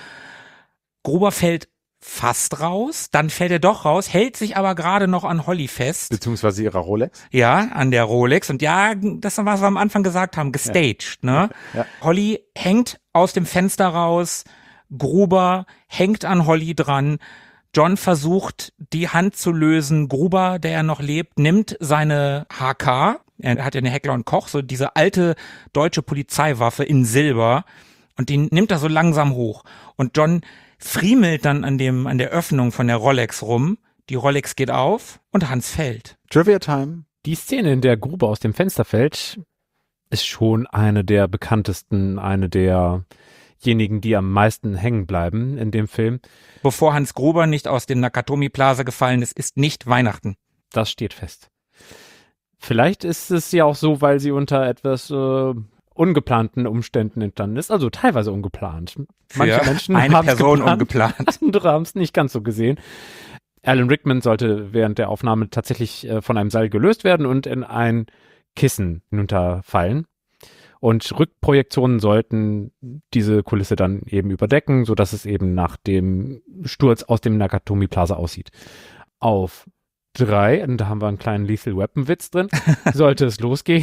Gruber fällt fast raus, dann fällt er doch raus, hält sich aber gerade noch an Holly fest. Beziehungsweise ihrer Rolex. Ja, an der Rolex. Und ja, das ist, was wir am Anfang gesagt haben, gestaged, ja. ne? Ja. Holly hängt aus dem Fenster raus, Gruber hängt an Holly dran. John versucht, die Hand zu lösen. Gruber, der ja noch lebt, nimmt seine H K. Er hat ja eine Heckler und Koch, so diese alte deutsche Polizeiwaffe in Silber. Und die nimmt er so langsam hoch. Und John friemelt dann an dem, an der Öffnung von der Rolex rum. Die Rolex geht auf und Hans fällt. Trivia Time. Die Szene, in der Gruber aus dem Fenster fällt, ist schon eine der bekanntesten, eine derjenigen, die am meisten hängen bleiben in dem Film. Bevor Hans Gruber nicht aus dem Nakatomi Plaza gefallen ist, ist nicht Weihnachten. Das steht fest. Vielleicht ist es ja auch so, weil sie unter etwas äh, ungeplanten Umständen entstanden ist, also teilweise ungeplant. Manche Für Menschen eine haben Person geplant, ungeplant. andere haben es nicht ganz so gesehen. Alan Rickman sollte während der Aufnahme tatsächlich äh, von einem Seil gelöst werden und in ein Kissen hinunterfallen. Und Rückprojektionen sollten diese Kulisse dann eben überdecken, sodass es eben nach dem Sturz aus dem Nakatomi Plaza aussieht. Auf drei, und da haben wir einen kleinen Lethal Weapon Witz drin, sollte es losgehen.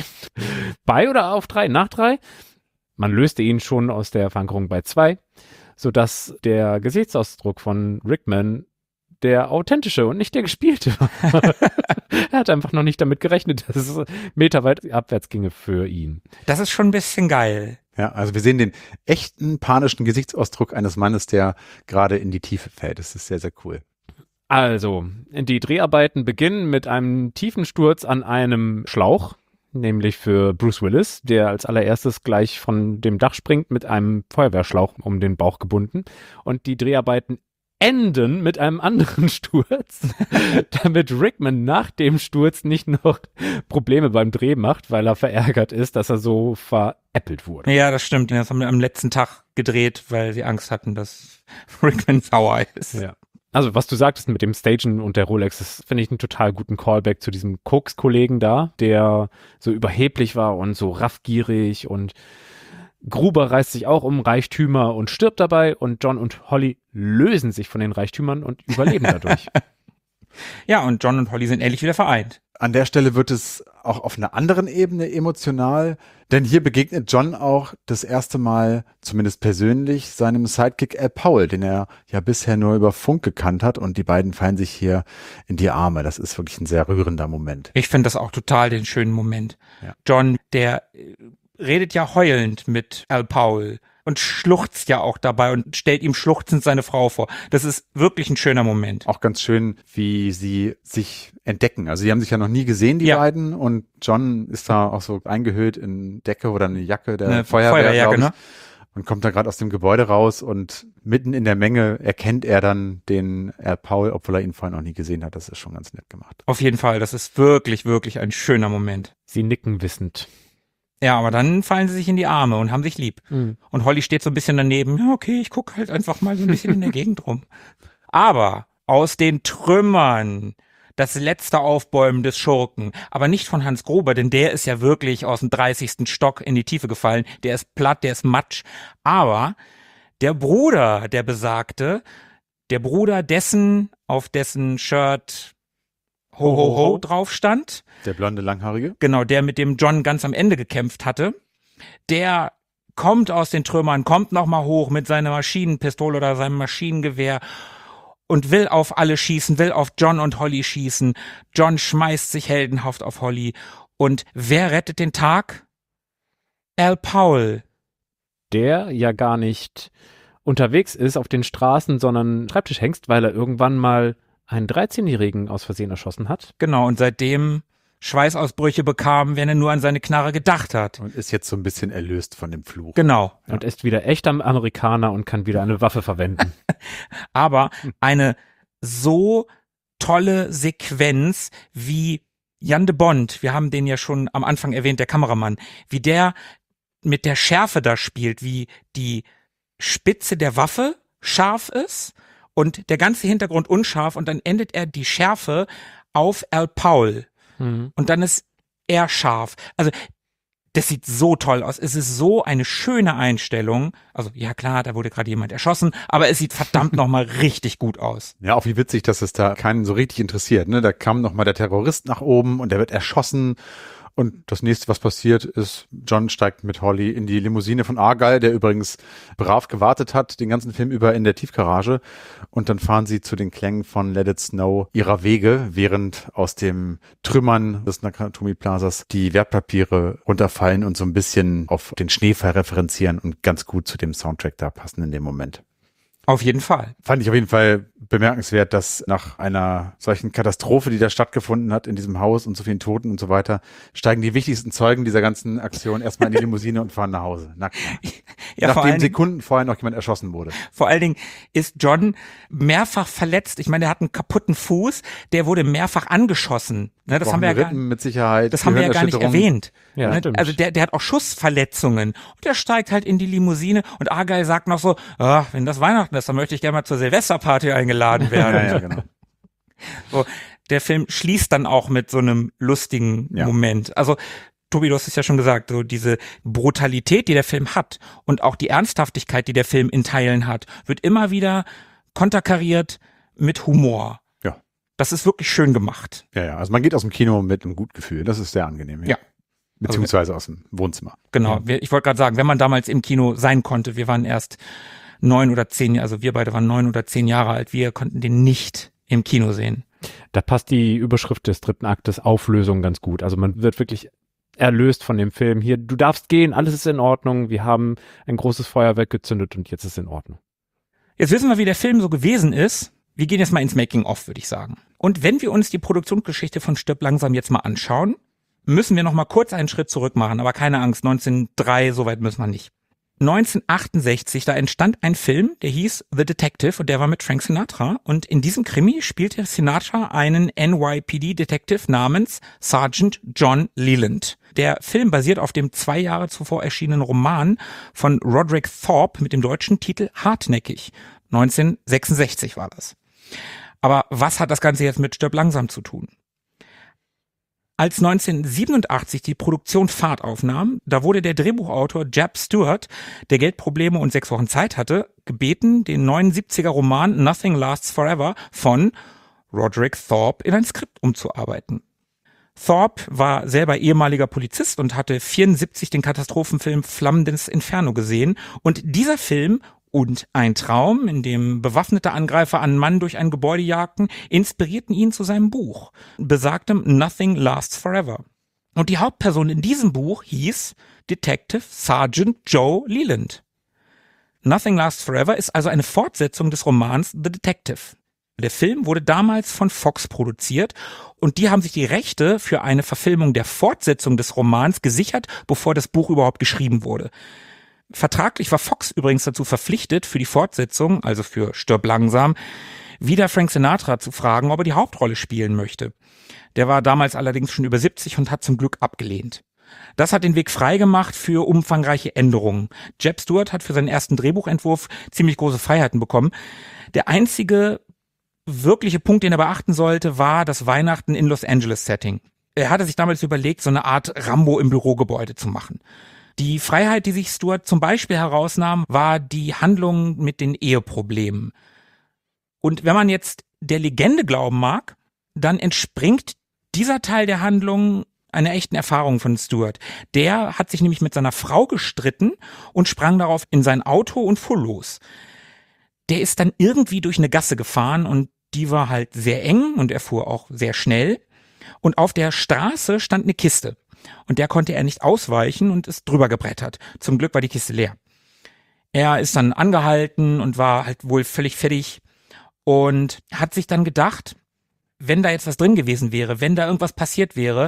Bei oder auf drei? Nach drei? Man löste ihn schon aus der Verankerung bei zwei, sodass der Gesichtsausdruck von Rickman der authentische und nicht der gespielte war. Er hat einfach noch nicht damit gerechnet, dass es meterweit abwärts ginge für ihn. Das ist schon ein bisschen geil. Ja, also wir sehen den echten panischen Gesichtsausdruck eines Mannes, der gerade in die Tiefe fällt. Das ist sehr, sehr cool. Also, die Dreharbeiten beginnen mit einem tiefen Sturz an einem Schlauch, nämlich für Bruce Willis, der als allererstes gleich von dem Dach springt mit einem Feuerwehrschlauch um den Bauch gebunden. Und die Dreharbeiten enden mit einem anderen Sturz, damit Rickman nach dem Sturz nicht noch Probleme beim Dreh macht, weil er verärgert ist, dass er so veräppelt wurde. Ja, das stimmt. Das haben wir am letzten Tag gedreht, weil sie Angst hatten, dass Rickman sauer ist. Ja. Also was du sagtest mit dem Stagen und der Rolex, das finde ich einen total guten Callback zu diesem Koks-Kollegen da, der so überheblich war und so raffgierig, und Gruber reißt sich auch um Reichtümer und stirbt dabei, und John und Holly lösen sich von den Reichtümern und überleben dadurch. Ja, und John und Holly sind endlich wieder vereint. An der Stelle wird es auch auf einer anderen Ebene emotional, denn hier begegnet John auch das erste Mal, zumindest persönlich, seinem Sidekick Al Powell, den er ja bisher nur über Funk gekannt hat, und die beiden fallen sich hier in die Arme. Das ist wirklich ein sehr rührender Moment. Ich finde das auch total den schönen Moment. Ja. John, der redet ja heulend mit Al Powell und schluchzt ja auch dabei und stellt ihm schluchzend seine Frau vor. Das ist wirklich ein schöner Moment. Auch ganz schön, wie sie sich entdecken. Also sie haben sich ja noch nie gesehen, die ja. beiden, und John ist da auch so eingehüllt in Decke oder eine Jacke der eine Feuerwehr, Feuerjacke, glaube ich. Ne? Und kommt da gerade aus dem Gebäude raus, und mitten in der Menge erkennt er dann den Al Powell, obwohl er ihn vorher noch nie gesehen hat. Das ist schon ganz nett gemacht. Auf jeden Fall, das ist wirklich, wirklich ein schöner Moment. Sie nicken wissend. Ja, aber dann fallen sie sich in die Arme und haben sich lieb. Mhm. Und Holly steht so ein bisschen daneben. Ja, okay, ich gucke halt einfach mal so ein bisschen in der Gegend rum. Aber aus den Trümmern. Das letzte Aufbäumen des Schurken. Aber nicht von Hans Gruber, denn der ist ja wirklich aus dem dreißigsten Stock in die Tiefe gefallen. Der ist platt, der ist matsch. Aber der Bruder, der Besagte, der Bruder dessen, auf dessen Shirt Ho Ho Ho drauf stand. Der blonde Langhaarige. Genau, der mit dem John ganz am Ende gekämpft hatte. Der kommt aus den Trümmern, kommt nochmal hoch mit seiner Maschinenpistole oder seinem Maschinengewehr und will auf alle schießen, will auf John und Holly schießen. John schmeißt sich heldenhaft auf Holly. Und wer rettet den Tag? Al Powell. Der ja gar nicht unterwegs ist auf den Straßen, sondern Schreibtischhengst, weil er irgendwann mal einen dreizehnjährigen aus Versehen erschossen hat. Genau, und seitdem Schweißausbrüche bekam, wenn er nur an seine Knarre gedacht hat. Und ist jetzt so ein bisschen erlöst von dem Fluch. Genau. Und ist wieder echter Amerikaner und kann wieder eine Waffe verwenden. Aber eine so tolle Sequenz wie Jan de Bont, wir haben den ja schon am Anfang erwähnt, der Kameramann, wie der mit der Schärfe da spielt, wie die Spitze der Waffe scharf ist und der ganze Hintergrund unscharf und dann endet er die Schärfe auf Al Powell. Mhm. Und dann ist er scharf. Also das sieht so toll aus. Es ist so eine schöne Einstellung. Also ja klar, da wurde gerade jemand erschossen, aber es sieht verdammt nochmal richtig gut aus. Ja, auch wie witzig, dass es da keinen so richtig interessiert. Ne? Da kam nochmal der Terrorist nach oben und der wird erschossen. Und das nächste, was passiert, ist, John steigt mit Holly in die Limousine von Argyle, der übrigens brav gewartet hat, den ganzen Film über in der Tiefgarage. Und dann fahren sie zu den Klängen von Let It Snow ihrer Wege, während aus dem Trümmern des Nakatomi Plazas die Wertpapiere runterfallen und so ein bisschen auf den Schneefall referenzieren und ganz gut zu dem Soundtrack da passen in dem Moment. Auf jeden Fall. Fand ich auf jeden Fall bemerkenswert, dass nach einer solchen Katastrophe, die da stattgefunden hat in diesem Haus und so vielen Toten und so weiter, steigen die wichtigsten Zeugen dieser ganzen Aktion erstmal in die Limousine und fahren nach Hause. Na klar. Ja, nachdem Sekunden vorher noch jemand erschossen wurde. Vor allen Dingen ist John mehrfach verletzt. Ich meine, der hat einen kaputten Fuß, der wurde mehrfach angeschossen. Ne, das haben wir ja gar, mit Sicherheit. Das haben wir ja gar nicht erwähnt. Ja, ne? Also der, der hat auch Schussverletzungen. Und der steigt halt in die Limousine und Argyle sagt noch so, ah, wenn das Weihnachten ist, dann möchte ich gerne mal zur Silvesterparty eingeladen werden. Ja, ja, genau. So, der Film schließt dann auch mit so einem lustigen ja. Moment. Also Tobi, du hast es ja schon gesagt, so diese Brutalität, die der Film hat und auch die Ernsthaftigkeit, die der Film in Teilen hat, wird immer wieder konterkariert mit Humor. Ja. Das ist wirklich schön gemacht. Ja, ja. Also man geht aus dem Kino mit einem guten Gefühl. Das ist sehr angenehm. Ja. ja. Beziehungsweise aus dem Wohnzimmer. Genau. Ja. Ich wollte gerade sagen, wenn man damals im Kino sein konnte, wir waren erst neun oder zehn, also wir beide waren neun oder zehn Jahre alt, wir konnten den nicht im Kino sehen. Da passt die Überschrift des dritten Aktes Auflösung ganz gut. Also man wird wirklich erlöst von dem Film. Hier, du darfst gehen, alles ist in Ordnung. Wir haben ein großes Feuerwerk gezündet und jetzt ist es in Ordnung. Jetzt wissen wir, wie der Film so gewesen ist. Wir gehen jetzt mal ins Making-of, würde ich sagen. Und wenn wir uns die Produktionsgeschichte von Stirb langsam jetzt mal anschauen, müssen wir noch mal kurz einen Schritt zurück machen. Aber keine Angst, neunzehnhundertdrei, so weit müssen wir nicht. neunzehnhundertachtundsechzig, da entstand ein Film, der hieß The Detective und der war mit Frank Sinatra. Und in diesem Krimi spielte Sinatra einen N Y P D-Detective namens Sergeant John Leland. Der Film basiert auf dem zwei Jahre zuvor erschienenen Roman von Roderick Thorpe mit dem deutschen Titel Hartnäckig. neunzehnhundertsechsundsechzig war das. Aber was hat das Ganze jetzt mit Stirb langsam zu tun? Als neunzehnhundertsiebenundachtzig die Produktion Fahrt aufnahm, da wurde der Drehbuchautor Jeb Stewart, der Geldprobleme und sechs Wochen Zeit hatte, gebeten, den neunundsiebziger Roman Nothing Lasts Forever von Roderick Thorpe in ein Skript umzuarbeiten. Thorpe war selber ehemaliger Polizist und hatte vierundsiebzig den Katastrophenfilm Flammendes Inferno gesehen und dieser Film und Ein Traum, in dem bewaffnete Angreifer einen Mann durch ein Gebäude jagten, inspirierten ihn zu seinem Buch, besagtem Nothing Lasts Forever. Und die Hauptperson in diesem Buch hieß Detective Sergeant Joe Leland. Nothing Lasts Forever ist also eine Fortsetzung des Romans The Detective. Der Film wurde damals von Fox produziert und die haben sich die Rechte für eine Verfilmung der Fortsetzung des Romans gesichert, bevor das Buch überhaupt geschrieben wurde. Vertraglich war Fox übrigens dazu verpflichtet, für die Fortsetzung, also für Stirb langsam, wieder Frank Sinatra zu fragen, ob er die Hauptrolle spielen möchte. Der war damals allerdings schon über siebzig und hat zum Glück abgelehnt. Das hat den Weg freigemacht für umfangreiche Änderungen. Jeb Stewart hat für seinen ersten Drehbuchentwurf ziemlich große Freiheiten bekommen. Der einzige wirkliche Punkt, den er beachten sollte, war das Weihnachten in Los Angeles Setting. Er hatte sich damals überlegt, so eine Art Rambo im Bürogebäude zu machen. Die Freiheit, die sich Stewart zum Beispiel herausnahm, war die Handlung mit den Eheproblemen. Und wenn man jetzt der Legende glauben mag, dann entspringt dieser Teil der Handlung einer echten Erfahrung von Stewart. Der hat sich nämlich mit seiner Frau gestritten und sprang darauf in sein Auto und fuhr los. Der ist dann irgendwie durch eine Gasse gefahren und die war halt sehr eng und er fuhr auch sehr schnell. Und auf der Straße stand eine Kiste. Und der konnte er nicht ausweichen und ist drüber gebrettert. Zum Glück war die Kiste leer. Er ist dann angehalten und war halt wohl völlig fertig und hat sich dann gedacht, wenn da jetzt was drin gewesen wäre, wenn da irgendwas passiert wäre,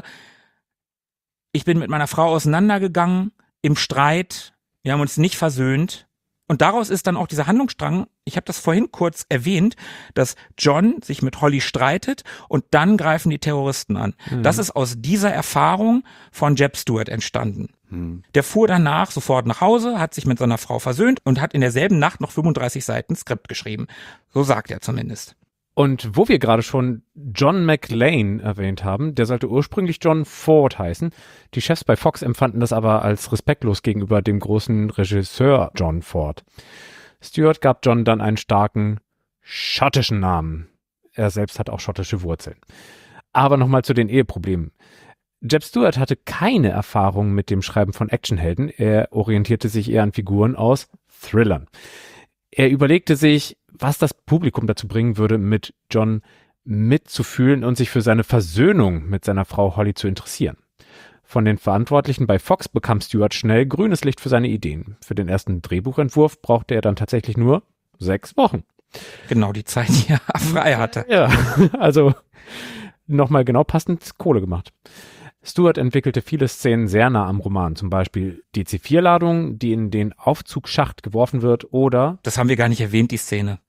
ich bin mit meiner Frau auseinandergegangen, im Streit, wir haben uns nicht versöhnt. Und daraus ist dann auch dieser Handlungsstrang, ich habe das vorhin kurz erwähnt, dass John sich mit Holly streitet und dann greifen die Terroristen an. Mhm. Das ist aus dieser Erfahrung von Jeb Stewart entstanden. Mhm. Der fuhr danach sofort nach Hause, hat sich mit seiner Frau versöhnt und hat in derselben Nacht noch fünfunddreißig Seiten Skript geschrieben. So sagt er zumindest. Und wo wir gerade schon John McClane erwähnt haben, der sollte ursprünglich John Ford heißen. Die Chefs bei Fox empfanden das aber als respektlos gegenüber dem großen Regisseur John Ford. Stewart gab John dann einen starken schottischen Namen. Er selbst hat auch schottische Wurzeln. Aber nochmal zu den Eheproblemen. Jeb Stewart hatte keine Erfahrung mit dem Schreiben von Actionhelden. Er orientierte sich eher an Figuren aus Thrillern. Er überlegte sich, was das Publikum dazu bringen würde, mit John mitzufühlen und sich für seine Versöhnung mit seiner Frau Holly zu interessieren. Von den Verantwortlichen bei Fox bekam Stewart schnell grünes Licht für seine Ideen. Für den ersten Drehbuchentwurf brauchte er dann tatsächlich nur sechs Wochen. Genau die Zeit, die er frei hatte. Ja, also nochmal genau passend Kohle gemacht. Stewart entwickelte viele Szenen sehr nah am Roman, zum Beispiel die C vier Ladung, die in den Aufzugsschacht geworfen wird, oder... Das haben wir gar nicht erwähnt, die Szene.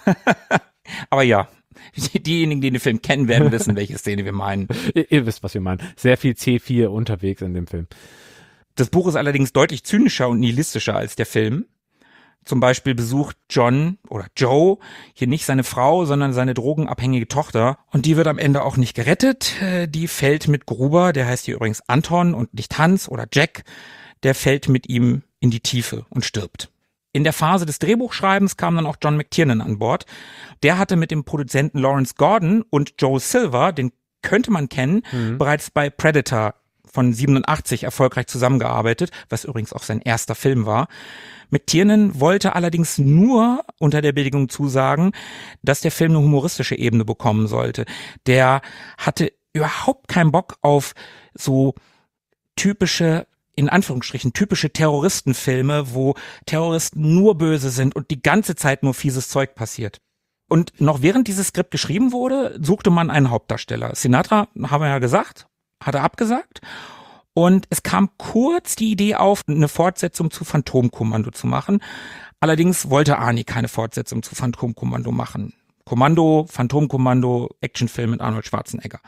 Aber ja, diejenigen, die den Film kennen, werden wissen, welche Szene wir meinen. Ihr, ihr wisst, was wir meinen. Sehr viel C vier unterwegs in dem Film. Das Buch ist allerdings deutlich zynischer und nihilistischer als der Film. Zum Beispiel besucht John oder Joe hier nicht seine Frau, sondern seine drogenabhängige Tochter. Und die wird am Ende auch nicht gerettet. Die fällt mit Gruber, der heißt hier übrigens Anton und nicht Hans oder Jack, der fällt mit ihm in die Tiefe und stirbt. In der Phase des Drehbuchschreibens kam dann auch John McTiernan an Bord. Der hatte mit dem Produzenten Lawrence Gordon und Joe Silver, den könnte man kennen, mhm. bereits bei Predator von siebenundachtzig erfolgreich zusammengearbeitet, was übrigens auch sein erster Film war. McTiernan wollte allerdings nur unter der Bedingung zusagen, dass der Film eine humoristische Ebene bekommen sollte. Der hatte überhaupt keinen Bock auf so typische, in Anführungsstrichen, typische Terroristenfilme, wo Terroristen nur böse sind und die ganze Zeit nur fieses Zeug passiert. Und noch während dieses Skript geschrieben wurde, suchte man einen Hauptdarsteller. Sinatra, haben wir ja gesagt, hat er abgesagt. Und es kam kurz die Idee auf, eine Fortsetzung zu Phantomkommando zu machen. Allerdings wollte Arnie keine Fortsetzung zu Phantomkommando machen. Kommando, Phantomkommando, Actionfilm mit Arnold Schwarzenegger.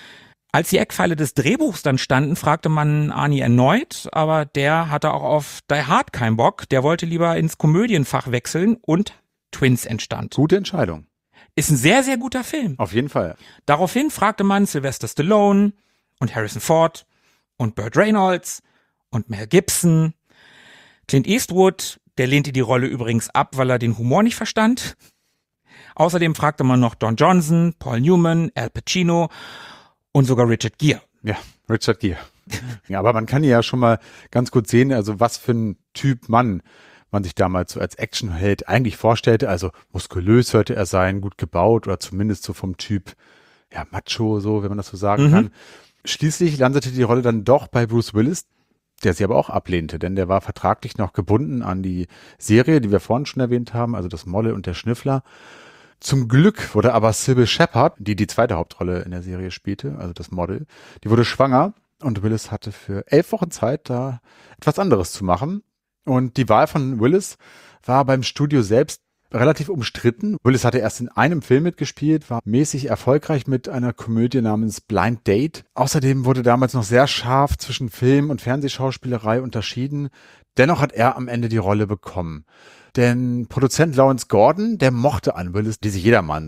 Als die Eckpfeile des Drehbuchs dann standen, fragte man Arnie erneut, aber der hatte auch auf Die Hard keinen Bock. Der wollte lieber ins Komödienfach wechseln und Twins entstand. Gute Entscheidung. Ist ein sehr, sehr guter Film. Auf jeden Fall. Daraufhin fragte man Sylvester Stallone und Harrison Ford und Burt Reynolds und Mel Gibson. Clint Eastwood, der lehnte die Rolle übrigens ab, weil er den Humor nicht verstand. Außerdem fragte man noch Don Johnson, Paul Newman, Al Pacino und sogar Richard Gere. Ja, Richard Gere. Ja, aber man kann ja schon mal ganz gut sehen, also was für ein Typ Mann man sich damals so als Actionheld eigentlich vorstellte. Also muskulös sollte er sein, gut gebaut oder zumindest so vom Typ, ja, Macho, so, wenn man das so sagen mhm. kann. Schließlich landete die Rolle dann doch bei Bruce Willis, der sie aber auch ablehnte, denn der war vertraglich noch gebunden an die Serie, die wir vorhin schon erwähnt haben, also das Molle und der Schnüffler. Zum Glück wurde aber Sybil Shepherd, die die zweite Hauptrolle in der Serie spielte, also das Model, die wurde schwanger und Willis hatte für elf Wochen Zeit, da etwas anderes zu machen. Und die Wahl von Willis war beim Studio selbst relativ umstritten. Willis hatte erst in einem Film mitgespielt, war mäßig erfolgreich mit einer Komödie namens Blind Date. Außerdem wurde damals noch sehr scharf zwischen Film- und Fernsehschauspielerei unterschieden. Dennoch hat er am Ende die Rolle bekommen. Denn Produzent Lawrence Gordon, der mochte an Willis diese Jedermanns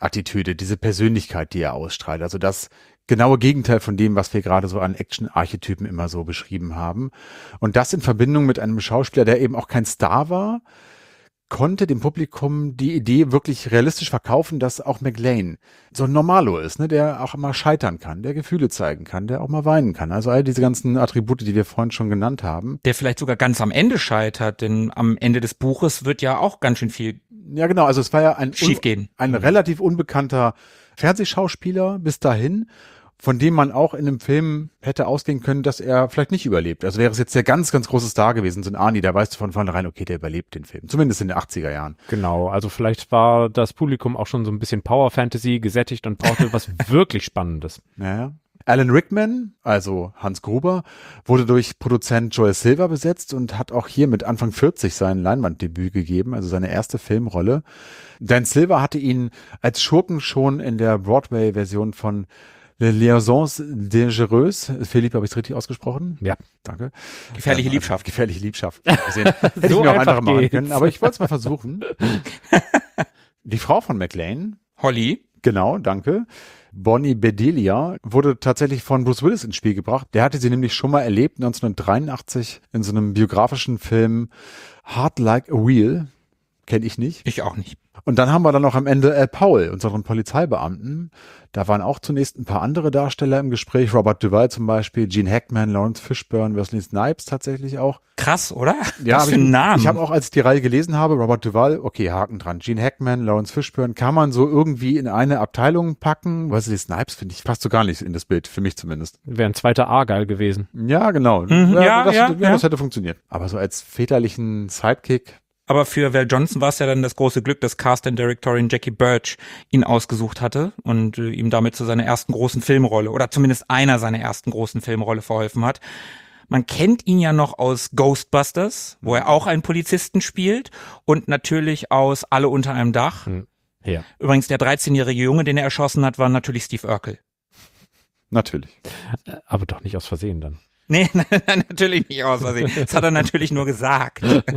Attitüde, diese Persönlichkeit, die er ausstrahlt. Also das genaue Gegenteil von dem, was wir gerade so an Action-Archetypen immer so beschrieben haben. Und das in Verbindung mit einem Schauspieler, der eben auch kein Star war, konnte dem Publikum die Idee wirklich realistisch verkaufen, dass auch McLean so ein Normalo ist, ne, der auch mal scheitern kann, der Gefühle zeigen kann, der auch mal weinen kann. Also all diese ganzen Attribute, die wir vorhin schon genannt haben. Der vielleicht sogar ganz am Ende scheitert, denn am Ende des Buches wird ja auch ganz schön viel Ja, genau. Also es war ja ein, schiefgehen. ein relativ unbekannter Fernsehschauspieler bis dahin, von dem man auch in einem Film hätte ausgehen können, dass er vielleicht nicht überlebt. Also wäre es jetzt der ganz, ganz große Star gewesen, so ein Arnie, da weißt du von vornherein, okay, der überlebt den Film. Zumindest in den achtziger Jahren. Genau, also vielleicht war das Publikum auch schon so ein bisschen Power-Fantasy gesättigt und brauchte was wirklich Spannendes. Naja. Alan Rickman, also Hans Gruber, wurde durch Produzent Joel Silver besetzt und hat auch hier mit Anfang vierzig sein Leinwanddebüt gegeben, also seine erste Filmrolle. Dan Silver hatte ihn als Schurken schon in der Broadway-Version von Les Liaisons Dangereuses. Philipp, habe ich es richtig ausgesprochen? Ja. Danke. Gefährliche Ja, Liebschaft. Gefährliche Liebschaft. Gesehen. Hätte So ich mir auch einfach andere machen geht's. können, aber ich wollte es mal versuchen. Die Frau von McLean, Holly. genau, danke. Bonnie Bedelia wurde tatsächlich von Bruce Willis ins Spiel gebracht. Der hatte sie nämlich schon mal erlebt, neunzehnhundertdreiundachtzig, in so einem biografischen Film Hard Like a Wheel. Kenne ich nicht. Ich auch nicht. Und dann haben wir dann noch am Ende Al Powell, unseren Polizeibeamten. Da waren auch zunächst ein paar andere Darsteller im Gespräch. Robert Duvall zum Beispiel, Gene Hackman, Lawrence Fishburne, Wesley Snipes tatsächlich auch. Krass, oder? Ja, Was hab für ein ich, Namen. Ich habe auch, als ich die Reihe gelesen habe, Robert Duvall, okay, Haken dran. Gene Hackman, Lawrence Fishburne, kann man so irgendwie in eine Abteilung packen. Wesley Snipes, finde ich, passt so gar nicht in das Bild, für mich zumindest. Wäre ein zweiter Argyle gewesen. Ja, genau. Mhm, ja, das, ja, ja, ja. das hätte funktioniert. Aber so als väterlichen Sidekick. Aber für Val Johnson war es ja dann das große Glück, dass Cast-and-Directorin Jackie Birch ihn ausgesucht hatte und äh, ihm damit zu seiner ersten großen Filmrolle oder zumindest einer seiner ersten großen Filmrolle verholfen hat. Man kennt ihn ja noch aus Ghostbusters, wo er auch einen Polizisten spielt, und natürlich aus Alle unter einem Dach. Hm. Ja. Übrigens, der dreizehnjährige Junge, den er erschossen hat, war natürlich Steve Urkel. Natürlich. Aber doch nicht aus Versehen dann. Nee, natürlich nicht aus Versehen. Das hat er natürlich nur gesagt.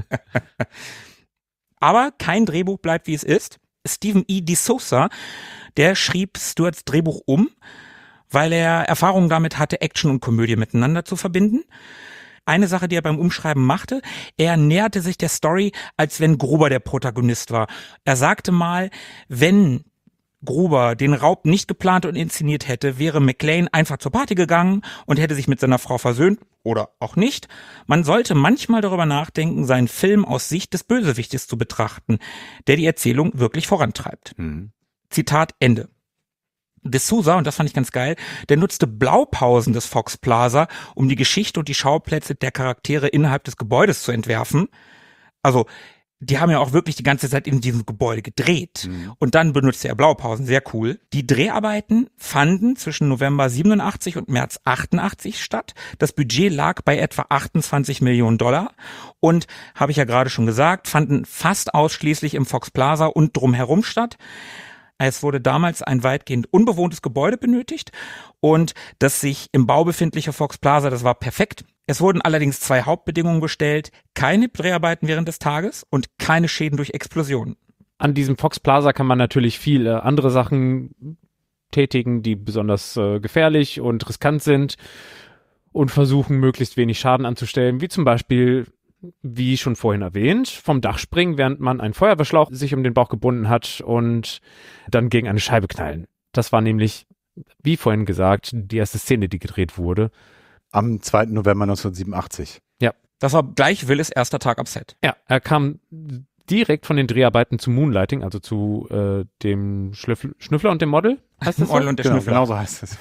Aber kein Drehbuch bleibt, wie es ist. Stephen E. D'Souza, der schrieb Stuarts Drehbuch um, weil er Erfahrungen damit hatte, Action und Komödie miteinander zu verbinden. Eine Sache, die er beim Umschreiben machte, er näherte sich der Story, als wenn Gruber der Protagonist war. Er sagte mal, wenn Gruber den Raub nicht geplant und inszeniert hätte, wäre McLean einfach zur Party gegangen und hätte sich mit seiner Frau versöhnt oder auch nicht. Man sollte manchmal darüber nachdenken, seinen Film aus Sicht des Bösewichtes zu betrachten, der die Erzählung wirklich vorantreibt. Mhm. Zitat Ende. D'Souza, und das fand ich ganz geil, der nutzte Blaupausen des Fox Plaza, um die Geschichte und die Schauplätze der Charaktere innerhalb des Gebäudes zu entwerfen. Also die haben ja auch wirklich die ganze Zeit in diesem Gebäude gedreht. Mhm. Und dann benutzte er Blaupausen, sehr cool. Die Dreharbeiten fanden zwischen November siebenundachtzig und März achtundachtzig statt. Das Budget lag bei etwa achtundzwanzig Millionen Dollar. Und, habe ich ja gerade schon gesagt, fanden fast ausschließlich im Fox Plaza und drumherum statt. Es wurde damals ein weitgehend unbewohntes Gebäude benötigt und das sich im Bau befindliche Fox Plaza, das war perfekt. Es wurden allerdings zwei Hauptbedingungen gestellt: keine Dreharbeiten während des Tages und keine Schäden durch Explosionen. An diesem Fox Plaza kann man natürlich viele andere Sachen tätigen, die besonders äh, gefährlich und riskant sind und versuchen, möglichst wenig Schaden anzustellen, wie zum Beispiel, wie schon vorhin erwähnt, vom Dach springen, während man einen Feuerwehrschlauch sich um den Bauch gebunden hat und dann gegen eine Scheibe knallen. Das war nämlich, wie vorhin gesagt, die erste Szene, die gedreht wurde. Am zweiten November neunzehnhundertsiebenundachtzig. Ja. Das war gleich Willis erster Tag am Set. Ja, er kam direkt von den Dreharbeiten zu Moonlighting, also zu äh, dem Schlüff- Schnüffler und dem Model. Heißt das so? Model und der Genau, Schnüffler. genau so heißt es.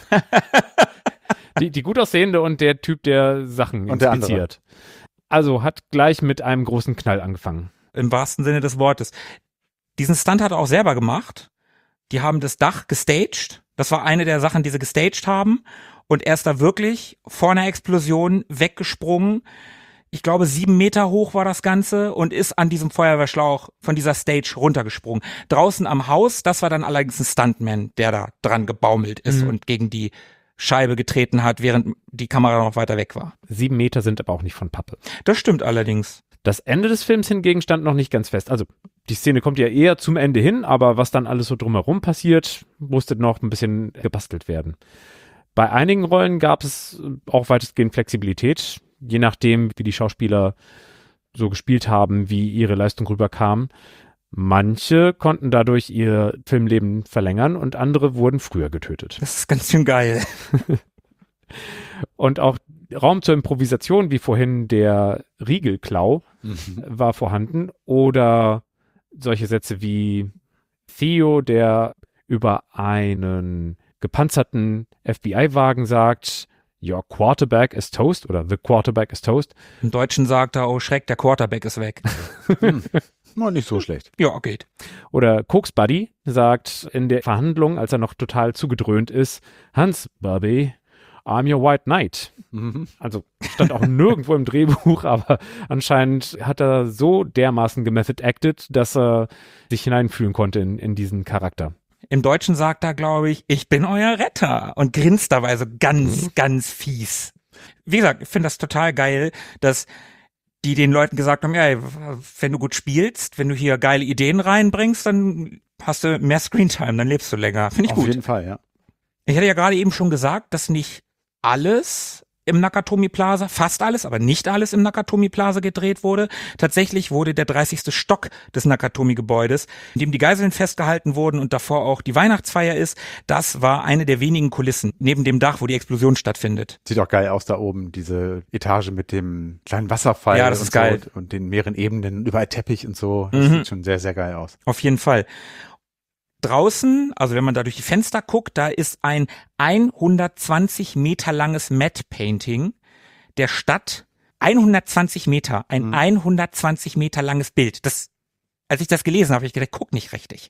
Die, die gut aussehende und der Typ, der Sachen Und der inspiziert. Also hat gleich mit einem großen Knall angefangen. Im wahrsten Sinne des Wortes. Diesen Stunt hat er auch selber gemacht. Die haben das Dach gestaged. Das war eine der Sachen, die sie gestaged haben. Und er ist da wirklich vor einer Explosion weggesprungen. Ich glaube, sieben Meter hoch war das Ganze und ist an diesem Feuerwehrschlauch von dieser Stage runtergesprungen. Draußen am Haus, das war dann allerdings ein Stuntman, der da dran gebaumelt ist Mhm. und gegen die Scheibe getreten hat, während die Kamera noch weiter weg war. Sieben Meter sind aber auch nicht von Pappe. Das stimmt allerdings. Das Ende des Films hingegen stand noch nicht ganz fest. Also die Szene kommt ja eher zum Ende hin, aber was dann alles so drumherum passiert, musste noch ein bisschen gebastelt werden. Bei einigen Rollen gab es auch weitestgehend Flexibilität, je nachdem, wie die Schauspieler so gespielt haben, wie ihre Leistung rüberkam. Manche konnten dadurch ihr Filmleben verlängern und andere wurden früher getötet. Das ist ganz schön geil. Und auch Raum zur Improvisation, wie vorhin der Riegelklau, mhm. war vorhanden. Oder solche Sätze wie Theo, der über einen gepanzerten F B I-Wagen sagt, Your quarterback is toast oder The quarterback is toast. Im Deutschen sagt er, oh Schreck, der Quarterback ist weg. hm. Mal nicht so schlecht. Ja, geht. Oder Koks Buddy sagt in der Verhandlung, als er noch total zugedröhnt ist, Hans, Bobby, I'm your white knight. Mhm. Also stand auch nirgendwo im Drehbuch, aber anscheinend hat er so dermaßen gemethod acted, dass er sich hineinfühlen konnte in, in diesen Charakter. Im Deutschen sagt er, glaube ich, ich bin euer Retter und grinst dabei so ganz, mhm. ganz fies. Wie gesagt, ich finde das total geil, dass die den Leuten gesagt haben, ja, wenn du gut spielst, wenn du hier geile Ideen reinbringst, dann hast du mehr Screentime, dann lebst du länger. Finde ich Auf gut. Auf jeden Fall, ja. Ich hatte ja gerade eben schon gesagt, dass nicht alles im Nakatomi Plaza, fast alles, aber nicht alles im Nakatomi Plaza gedreht wurde. Tatsächlich wurde der dreißigste Stock des Nakatomi-Gebäudes, in dem die Geiseln festgehalten wurden und davor auch die Weihnachtsfeier ist, das war eine der wenigen Kulissen neben dem Dach, wo die Explosion stattfindet. Sieht auch geil aus da oben, diese Etage mit dem kleinen Wasserfall. Ja, das ist geil. So, und den mehreren Ebenen, überall Teppich und so. Das mhm. sieht schon sehr, sehr geil aus. Auf jeden Fall. Draußen, also wenn man da durch die Fenster guckt, da ist ein hundertzwanzig Meter langes Matte Painting der Stadt. hundertzwanzig Meter, ein mhm. hundertzwanzig Meter langes Bild. Das, als ich das gelesen habe, habe ich gedacht, guck nicht richtig.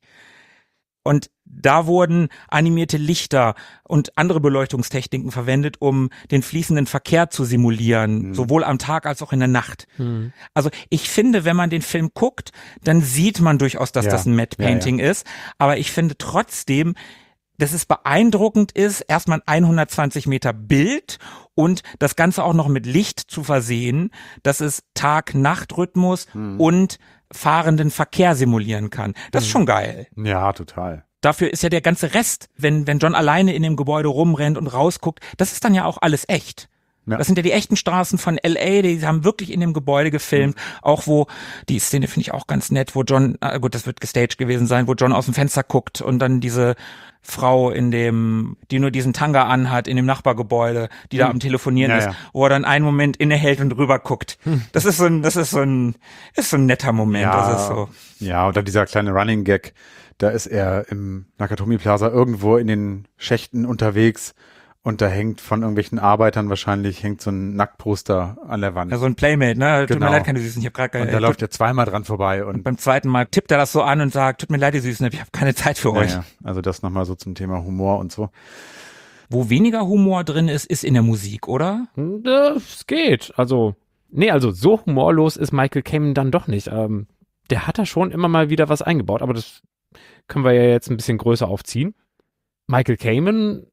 Und da wurden animierte Lichter und andere Beleuchtungstechniken verwendet, um den fließenden Verkehr zu simulieren, mhm. sowohl am Tag als auch in der Nacht. Mhm. Also ich finde, wenn man den Film guckt, dann sieht man durchaus, dass ja. das ein Matte Painting ja, ja. ist. Aber ich finde trotzdem, dass es beeindruckend ist, erstmal ein hundertzwanzig Meter Bild und das Ganze auch noch mit Licht zu versehen, dass es Tag-Nacht-Rhythmus mhm. und fahrenden Verkehr simulieren kann. Das ist schon geil. Ja, total. Dafür ist ja der ganze Rest, wenn, wenn John alleine in dem Gebäude rumrennt und rausguckt, das ist dann ja auch alles echt. Ja. Das sind ja die echten Straßen von L A, die haben wirklich in dem Gebäude gefilmt, mhm. auch wo, die Szene finde ich auch ganz nett, wo John, äh gut, das wird gestaged gewesen sein, wo John aus dem Fenster guckt und dann diese Frau in dem, die nur diesen Tanga anhat, in dem Nachbargebäude, die mhm. da am Telefonieren ja, ist, ja. wo er dann einen Moment innehält und rüber guckt. Mhm. Das ist so ein, das ist so ein, ist so ein netter Moment, ja, das ist so. Ja, oder dieser kleine Running Gag, da ist er im Nakatomi Plaza irgendwo in den Schächten unterwegs. Und da hängt von irgendwelchen Arbeitern wahrscheinlich hängt so ein Nacktposter an der Wand. Ja, so ein Playmate, ne? Tut genau. mir leid, keine Süßen, ich habe gerade Und da läuft er zweimal dran vorbei. Und, und beim zweiten Mal tippt er das so an und sagt, tut mir leid, die Süßen, ich habe keine Zeit für ja, euch. Ja. Also das nochmal so zum Thema Humor und so. Wo weniger Humor drin ist, ist in der Musik, oder? Es geht. Also, nee, also so humorlos ist Michael Kamen dann doch nicht. Ähm, der hat da schon immer mal wieder was eingebaut, aber das können wir ja jetzt ein bisschen größer aufziehen. Michael Kamen,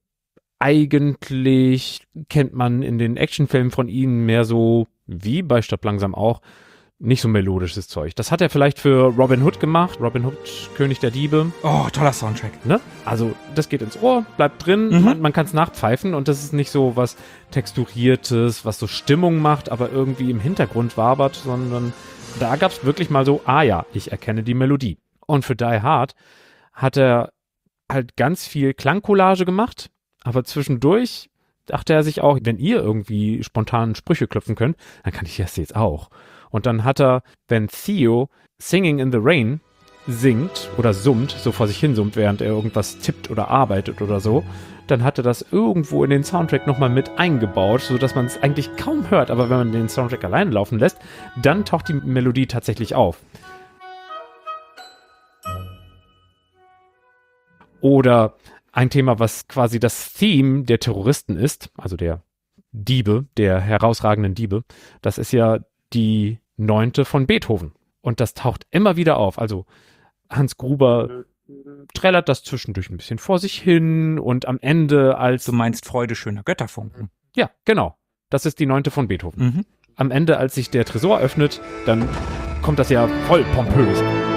eigentlich kennt man in den Actionfilmen von ihm mehr so, wie bei Stirb langsam auch, nicht so melodisches Zeug. Das hat er vielleicht für Robin Hood gemacht. Robin Hood, König der Diebe. Oh, toller Soundtrack. Ne? Also das geht ins Ohr, bleibt drin, mhm. man, man kann es nachpfeifen und das ist nicht so was Texturiertes, was so Stimmung macht, aber irgendwie im Hintergrund wabert, sondern da gab es wirklich mal so, ah ja, ich erkenne die Melodie. Und für Die Hard hat er halt ganz viel Klangcollage gemacht, aber zwischendurch dachte er sich auch, wenn ihr irgendwie spontan Sprüche klopfen könnt, dann kann ich das jetzt auch. Und dann hat er, wenn Theo Singing in the Rain singt oder summt, so vor sich hin summt, während er irgendwas tippt oder arbeitet oder so, dann hat er das irgendwo in den Soundtrack nochmal mit eingebaut, sodass man es eigentlich kaum hört, aber wenn man den Soundtrack alleine laufen lässt, dann taucht die Melodie tatsächlich auf. Oder ein Thema, was quasi das Theme der Terroristen ist, also der Diebe, der herausragenden Diebe, das ist ja die Neunte von Beethoven. Und das taucht immer wieder auf. Also Hans Gruber trällert das zwischendurch ein bisschen vor sich hin und am Ende als... Du meinst Freude schöner Götterfunken. Ja, genau. Das ist die Neunte von Beethoven. Mhm. am Ende, als sich der Tresor öffnet, dann kommt das ja voll pompös.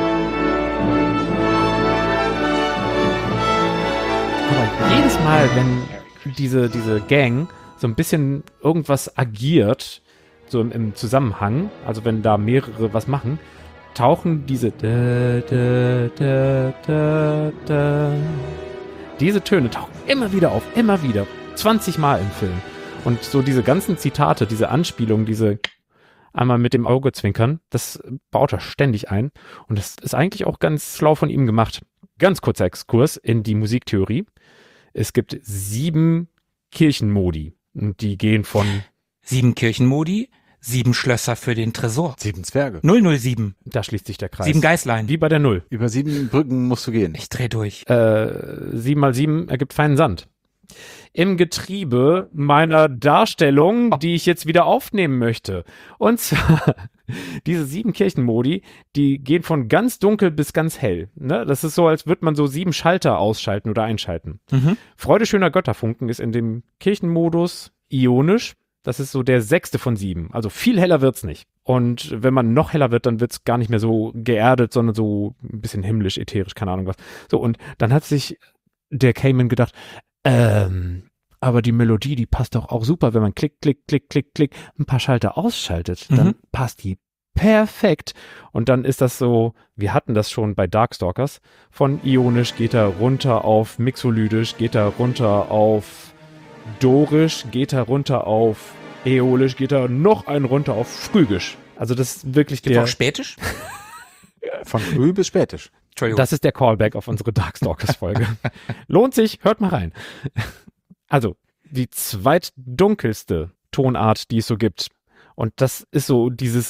Aber jedes Mal, wenn diese, diese Gang so ein bisschen irgendwas agiert, so im, im Zusammenhang, also wenn da mehrere was machen, tauchen diese da, da, da, da, da, diese Töne tauchen immer wieder auf, immer wieder, zwanzig Mal im Film. Und so diese ganzen Zitate, diese Anspielungen, diese einmal mit dem Auge zwinkern, das baut er ständig ein. Und das ist eigentlich auch ganz schlau von ihm gemacht. Ganz kurzer Exkurs in die Musiktheorie. Es gibt sieben Kirchenmodi. Und die gehen von... Sieben Kirchenmodi, sieben Schlösser für den Tresor. Sieben Zwerge. null null sieben. Da schließt sich der Kreis. Sieben Geißlein. Wie bei der Null. Über sieben Brücken musst du gehen. Ich dreh durch. Äh, sieben mal sieben ergibt feinen Sand. Im Getriebe meiner Darstellung, die ich jetzt wieder aufnehmen möchte. Und zwar, diese sieben Kirchenmodi, die gehen von ganz dunkel bis ganz hell. Ne? Das ist so, als würde man so sieben Schalter ausschalten oder einschalten. Mhm. Freude schöner Götterfunken ist in dem Kirchenmodus ionisch. Das ist so der sechste von sieben. Also viel heller wird's nicht. Und wenn man noch heller wird, dann wird's gar nicht mehr so geerdet, sondern so ein bisschen himmlisch, ätherisch, keine Ahnung was. So, und dann hat sich der Cayman gedacht, ähm, aber die Melodie, die passt doch auch super, wenn man klick, klick, klick, klick, klick, ein paar Schalter ausschaltet. Dann Mhm. passt die perfekt. Und dann ist das so, wir hatten das schon bei Darkstalkers, von ionisch geht er runter auf mixolydisch, geht er runter auf dorisch, geht er runter auf äolisch, geht er noch einen runter auf phrygisch. Also das ist wirklich Gibt der... auch Spätisch? Von früh bis spätisch. Entschuldigung. Das ist der Callback auf unsere Darkstalkers-Folge. Lohnt sich, hört mal rein. Also, die zweitdunkelste Tonart, die es so gibt. Und das ist so dieses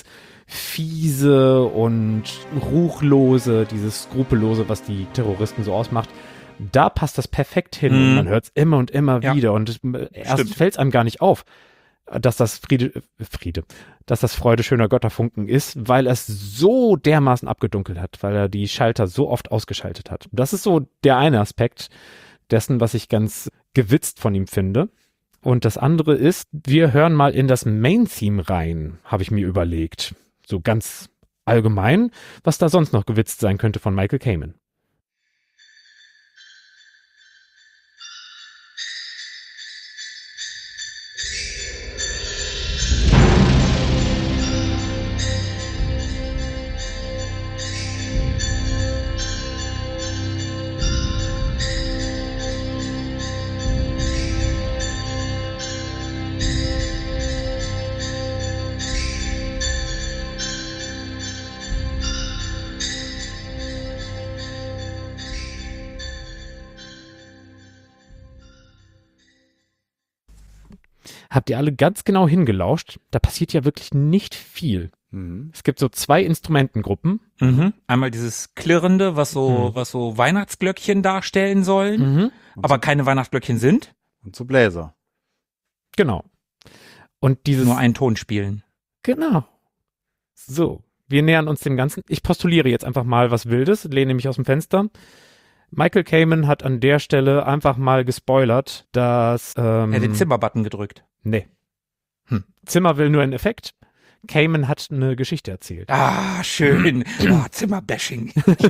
fiese und ruchlose, dieses skrupellose, was die Terroristen so ausmacht. Da passt das perfekt hin. Mhm. Und man hört es immer und immer Ja. wieder. Und äh, erst Stimmt. fällt es einem gar nicht auf, dass das Friede, äh, Friede, dass das Freude schöner Götterfunken ist, weil er es so dermaßen abgedunkelt hat, weil er die Schalter so oft ausgeschaltet hat. Das ist so der eine Aspekt dessen, was ich ganz gewitzt von ihm finde. Und das andere ist, wir hören mal in das Main-Theme rein, habe ich mir überlegt. So ganz allgemein, was da sonst noch gewitzt sein könnte von Michael Kamen. Habt ihr alle ganz genau hingelauscht? Da passiert ja wirklich nicht viel. Mhm. Es gibt so zwei Instrumentengruppen. Mhm. Einmal dieses Klirrende, was so, Mhm. was so Weihnachtsglöckchen darstellen sollen, Mhm. aber keine Weihnachtsglöckchen sind, Und zu Bläser. Genau. Und dieses... nur einen Ton spielen. Genau. So, wir nähern uns dem Ganzen. Ich postuliere jetzt einfach mal was Wildes, lehne mich aus dem Fenster. Michael Kamen hat an der Stelle einfach mal gespoilert, dass... Ähm, Er hat den Zimmerbutton gedrückt. Nee. Hm. Zimmer will nur einen Effekt. Kamen hat eine Geschichte erzählt. Ah, schön. Oh, Zimmerbashing.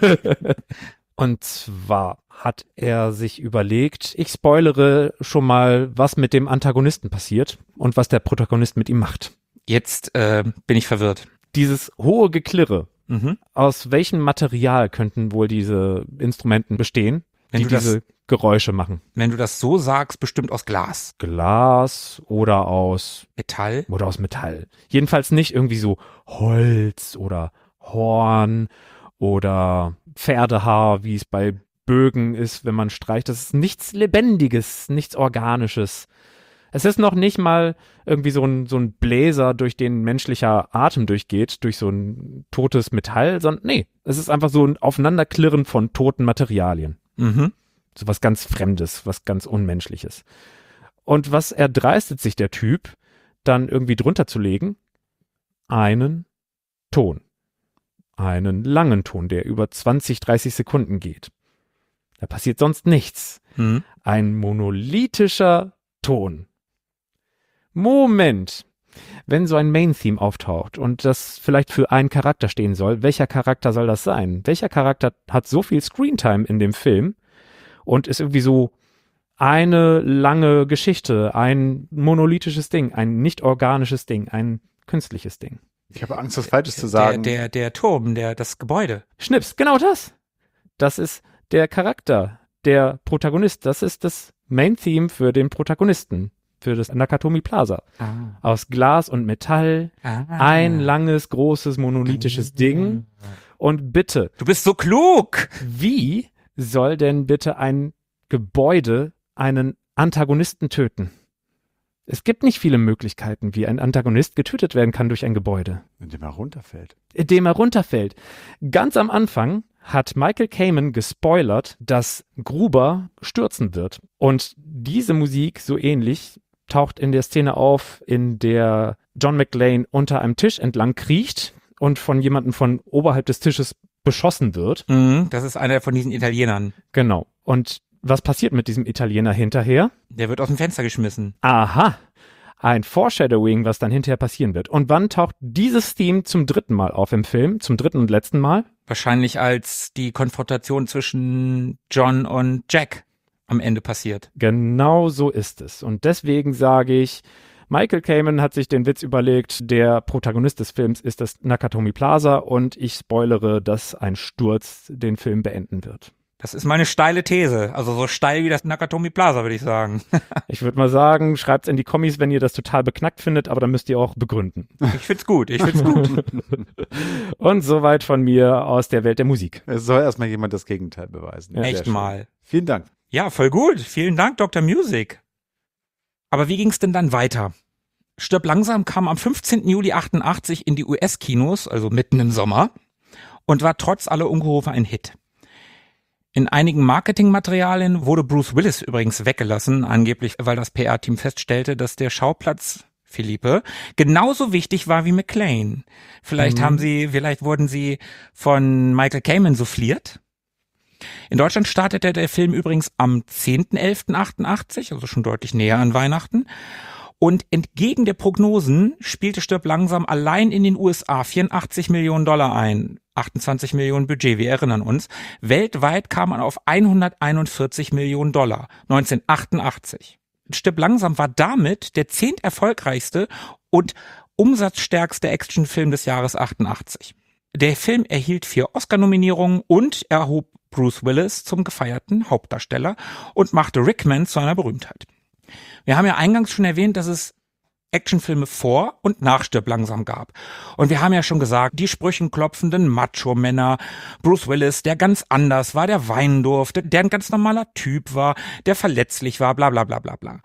Und zwar hat er sich überlegt, ich spoilere schon mal, was mit dem Antagonisten passiert und was der Protagonist mit ihm macht. Jetzt äh, bin ich verwirrt. Dieses hohe Geklirre, Mhm. aus welchem Material könnten wohl diese Instrumenten bestehen, Wenn die du das- diese Geräusche machen? Wenn du das so sagst, bestimmt aus Glas. Glas oder aus Metall. oder aus Metall. Jedenfalls nicht irgendwie so Holz oder Horn oder Pferdehaar, wie es bei Bögen ist, wenn man streicht. Das ist nichts Lebendiges, nichts Organisches. Es ist noch nicht mal irgendwie so ein, so ein Bläser, durch den menschlicher Atem durchgeht, durch so ein totes Metall, sondern nee, es ist einfach so ein Aufeinanderklirren von toten Materialien. Mhm. So was ganz Fremdes, was ganz Unmenschliches. Und was erdreistet sich der Typ, dann irgendwie drunter zu legen? Einen Ton. Einen langen Ton, der über zwanzig, dreißig Sekunden geht. Da passiert sonst nichts. Mhm. Ein monolithischer Ton. Moment. wenn so ein Main-Theme auftaucht und das vielleicht für einen Charakter stehen soll, welcher Charakter soll das sein? Welcher Charakter hat so viel Screentime in dem Film und ist irgendwie so eine lange Geschichte, ein monolithisches Ding, ein nicht organisches Ding, ein künstliches Ding? Ich habe Angst, was Falsches zu sagen. Der, der, der Turm, der, das Gebäude. Schnips, genau das. Das ist der Charakter, der Protagonist. Das ist das Main-Theme für den Protagonisten, für das Nakatomi Plaza. Ah. Aus Glas und Metall, Ah. ein langes, großes, monolithisches Ding. Und bitte, Du bist so klug! wie soll denn bitte ein Gebäude einen Antagonisten töten? Es gibt nicht viele Möglichkeiten, wie ein Antagonist getötet werden kann durch ein Gebäude. Indem er runterfällt. Indem er runterfällt. Ganz am Anfang hat Michael Kamen gespoilert, dass Gruber stürzen wird. Und diese Musik, so ähnlich, taucht in der Szene auf, in der John McClane unter einem Tisch entlang kriecht und von jemandem von oberhalb des Tisches beschossen wird. Mhm, das ist einer von diesen Italienern. Genau. Und was passiert mit diesem Italiener hinterher? Der wird aus dem Fenster geschmissen. Aha, ein Foreshadowing, was dann hinterher passieren wird. Und wann taucht dieses Theme zum dritten Mal auf im Film? Zum dritten und letzten Mal? Wahrscheinlich als die Konfrontation zwischen John und Jack am Ende passiert. Genau so ist es. Und deswegen sage ich, Michael Kamen hat sich den Witz überlegt, der Protagonist des Films ist das Nakatomi Plaza und ich spoilere, dass ein Sturz den Film beenden wird. Das ist meine steile These. Also so steil wie das Nakatomi Plaza, würde ich sagen. Ich würde mal sagen, schreibt's in die Kommis, wenn ihr das total beknackt findet, aber dann müsst ihr auch begründen. Ich find's gut, ich find's gut. Und soweit von mir aus der Welt der Musik. Es soll erstmal jemand das Gegenteil beweisen. Ja, Sehr Echt schön. mal. Vielen Dank. Ja, voll gut. Vielen Dank, Doktor Music. Aber wie ging's denn dann weiter? Stirb langsam kam am fünfzehnten Juli achtundachtzig in die U S-Kinos, also mitten im Sommer, und war trotz aller Ungerufe ein Hit. In einigen Marketingmaterialien wurde Bruce Willis übrigens weggelassen, angeblich, weil das P R-Team feststellte, dass der Schauplatz, Philippe, genauso wichtig war wie McClane. Vielleicht Mhm. haben sie, vielleicht wurden sie von Michael Kamen souffliert. In Deutschland startete der Film übrigens am zehnten elften achtundachtzig, also schon deutlich näher an Weihnachten. Und entgegen der Prognosen spielte Stirb langsam allein in den U S A vierundachtzig Millionen Dollar ein. achtundzwanzig Millionen Budget, wir erinnern uns. Weltweit kam man auf hunderteinundvierzig Millionen Dollar, neunzehnhundertachtundachtzig. Stirb langsam war damit der zehnt erfolgreichste und umsatzstärkste Actionfilm des Jahres achtundachtzig. Der Film erhielt vier Oscar-Nominierungen und erhob Bruce Willis zum gefeierten Hauptdarsteller und machte Rickman zu einer Berühmtheit. Wir haben ja eingangs schon erwähnt, dass es Actionfilme vor und nach Stirb langsam gab. Und wir haben ja schon gesagt, die sprüchenklopfenden Macho-Männer, Bruce Willis, der ganz anders war, der weinen durfte, der ein ganz normaler Typ war, der verletzlich war, bla bla bla bla bla.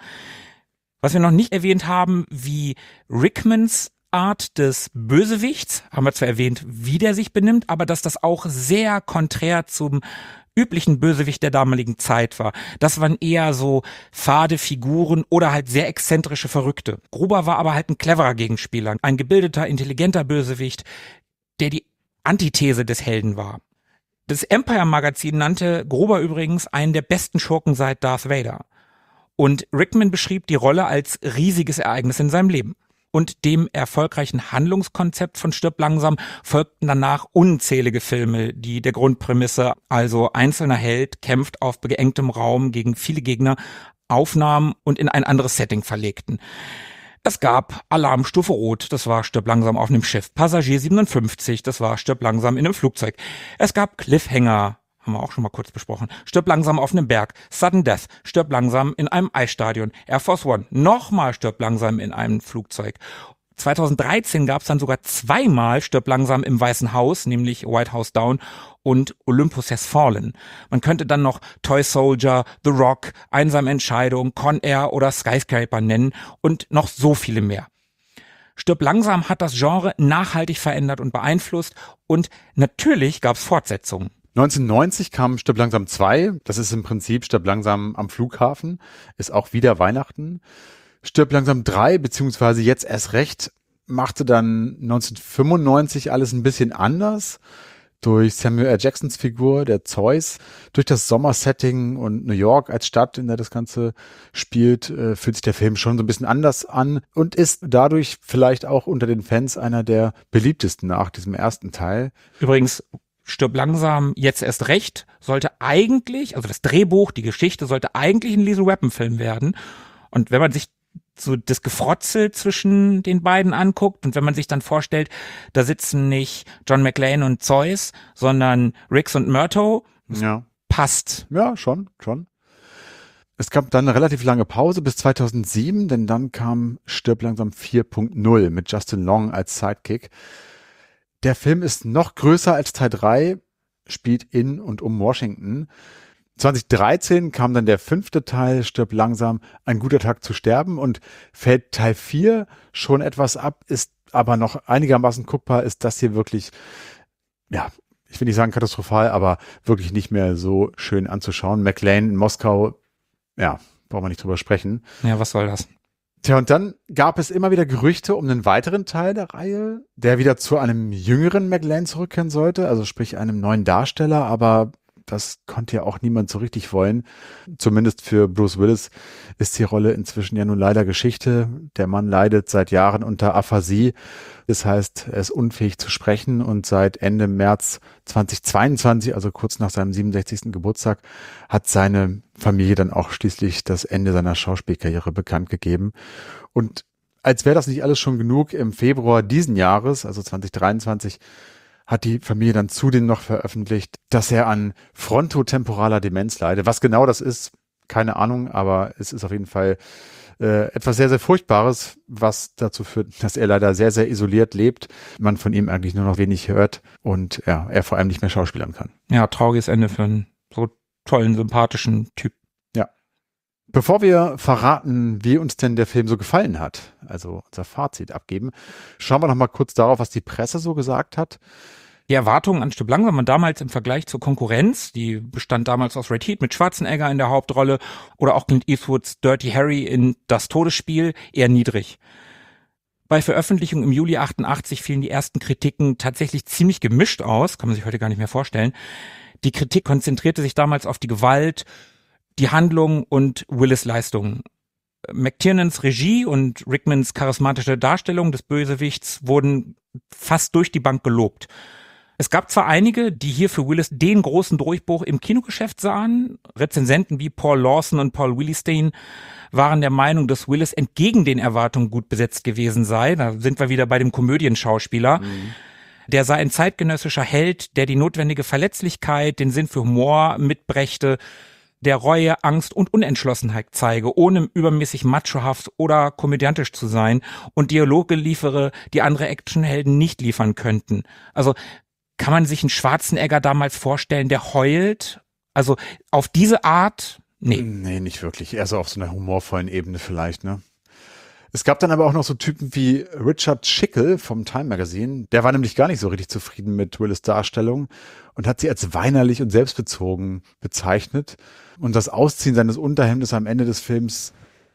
Was wir noch nicht erwähnt haben, wie Rickmans Art des Bösewichts, haben wir zwar erwähnt, wie der sich benimmt, aber dass das auch sehr konträr zum üblichen Bösewicht der damaligen Zeit war. Das waren eher so fade Figuren oder halt sehr exzentrische Verrückte. Gruber war aber halt ein cleverer Gegenspieler, ein gebildeter, intelligenter Bösewicht, der die Antithese des Helden war. Das Empire-Magazin nannte Gruber übrigens einen der besten Schurken seit Darth Vader. Und Rickman beschrieb die Rolle als riesiges Ereignis in seinem Leben. Und dem erfolgreichen Handlungskonzept von Stirb langsam folgten danach unzählige Filme, die der Grundprämisse, also einzelner Held kämpft auf beengtem Raum gegen viele Gegner, aufnahmen und in ein anderes Setting verlegten. Es gab Alarmstufe Rot, das war Stirb langsam auf einem Schiff. Passagier siebenundfünfzig, das war Stirb langsam in einem Flugzeug. Es gab Cliffhanger, haben wir auch schon mal kurz besprochen. Stirb langsam auf einem Berg. Sudden Death. Stirb langsam in einem Eisstadion. Air Force One. Nochmal Stirb langsam in einem Flugzeug. zweitausenddreizehn gab es dann sogar zweimal Stirb langsam im Weißen Haus, nämlich White House Down und Olympus Has Fallen. Man könnte dann noch Toy Soldier, The Rock, Einsame Entscheidung, Con Air oder Skyscraper nennen und noch so viele mehr. Stirb langsam hat das Genre nachhaltig verändert und beeinflusst und natürlich gab es Fortsetzungen. neunzehnhundertneunzig kam Stirb langsam zwei. Das ist im Prinzip Stirb langsam am Flughafen. Ist auch wieder Weihnachten. Stirb langsam drei, beziehungsweise jetzt erst recht, machte dann neunzehnhundertfünfundneunzig alles ein bisschen anders. durch Samuel L. Jacksons Figur, der Zeus, durch das Sommersetting und New York als Stadt, in der das Ganze spielt, äh, fühlt sich der Film schon so ein bisschen anders an und ist dadurch vielleicht auch unter den Fans einer der beliebtesten nach diesem ersten Teil. Übrigens, Stirb langsam, jetzt erst recht, sollte eigentlich, also das Drehbuch, die Geschichte, sollte eigentlich ein Lethal Weapon Film werden. Und wenn man sich so das Gefrotzel zwischen den beiden anguckt und wenn man sich dann vorstellt, da sitzen nicht John McClane und Zeus, sondern Riggs und Murtaugh, Ja. passt. Ja, schon, schon. Es gab dann eine relativ lange Pause bis zweitausendsieben, denn dann kam Stirb langsam vier Punkt null mit Justin Long als Sidekick. Der Film ist noch größer als Teil drei, spielt in und um Washington. zwanzig dreizehn kam dann der fünfte Teil, Stirb langsam, ein guter Tag zu sterben, und fällt Teil vier schon etwas ab, ist aber noch einigermaßen guckbar, ist das hier wirklich, ja, ich will nicht sagen katastrophal, aber wirklich nicht mehr so schön anzuschauen. McClane in Moskau, ja, brauchen wir nicht drüber sprechen. Ja, was soll das? Tja, und dann gab es immer wieder Gerüchte um einen weiteren Teil der Reihe, der wieder zu einem jüngeren McClane zurückkehren sollte, also sprich einem neuen Darsteller, aber das konnte ja auch niemand so richtig wollen. Zumindest für Bruce Willis ist die Rolle inzwischen ja nun leider Geschichte. Der Mann leidet seit Jahren unter Aphasie. Das heißt, er ist unfähig zu sprechen, und seit Ende März zweitausendzweiundzwanzig, also kurz nach seinem siebenundsechzigsten Geburtstag, hat seine Familie dann auch schließlich das Ende seiner Schauspielkarriere bekannt gegeben. Und als wäre das nicht alles schon genug, im Februar diesen Jahres, also zwanzig dreiundzwanzig, hat die Familie dann zudem noch veröffentlicht, dass er an frontotemporaler Demenz leidet. Was genau das ist, keine Ahnung, aber es ist auf jeden Fall äh, etwas sehr, sehr Furchtbares, was dazu führt, dass er leider sehr, sehr isoliert lebt, man von ihm eigentlich nur noch wenig hört und ja, er vor allem nicht mehr schauspielern kann. Ja, trauriges Ende für einen so tollen, sympathischen Typ. Bevor wir verraten, wie uns denn der Film so gefallen hat, also unser Fazit abgeben, schauen wir noch mal kurz darauf, was die Presse so gesagt hat. Die Erwartungen an Stirb langsam waren damals im Vergleich zur Konkurrenz, die bestand damals aus Red Heat mit Schwarzenegger in der Hauptrolle oder auch Clint Eastwoods Dirty Harry in Das Todesspiel, eher niedrig. Bei Veröffentlichung im Juli achtundachtzig fielen die ersten Kritiken tatsächlich ziemlich gemischt aus, kann man sich heute gar nicht mehr vorstellen. Die Kritik konzentrierte sich damals auf die Gewalt, die Handlung und Willis' Leistungen. McTiernans Regie und Rickmans charismatische Darstellung des Bösewichts wurden fast durch die Bank gelobt. Es gab zwar einige, die hier für Willis den großen Durchbruch im Kinogeschäft sahen. Rezensenten wie Paul Lawson und Paul Willestein waren der Meinung, dass Willis entgegen den Erwartungen gut besetzt gewesen sei. Da sind wir wieder bei dem Komödienschauspieler. Mhm. Der sei ein zeitgenössischer Held, der die notwendige Verletzlichkeit, den Sinn für Humor mitbrächte, der Reue, Angst und Unentschlossenheit zeige, ohne übermäßig machohaft oder komödiantisch zu sein, und Dialoge liefere, die andere Actionhelden nicht liefern könnten. Also kann man sich einen Schwarzenegger damals vorstellen, der heult? Also auf diese Art? Nee. Nee, nicht wirklich. Eher so auf so einer humorvollen Ebene vielleicht, ne? Es gab dann aber auch noch so Typen wie Richard Schickel vom Time Magazine. Der war nämlich gar nicht so richtig zufrieden mit Willis' Darstellung und hat sie als weinerlich und selbstbezogen bezeichnet. Und das Ausziehen seines Unterhemdes am Ende des Films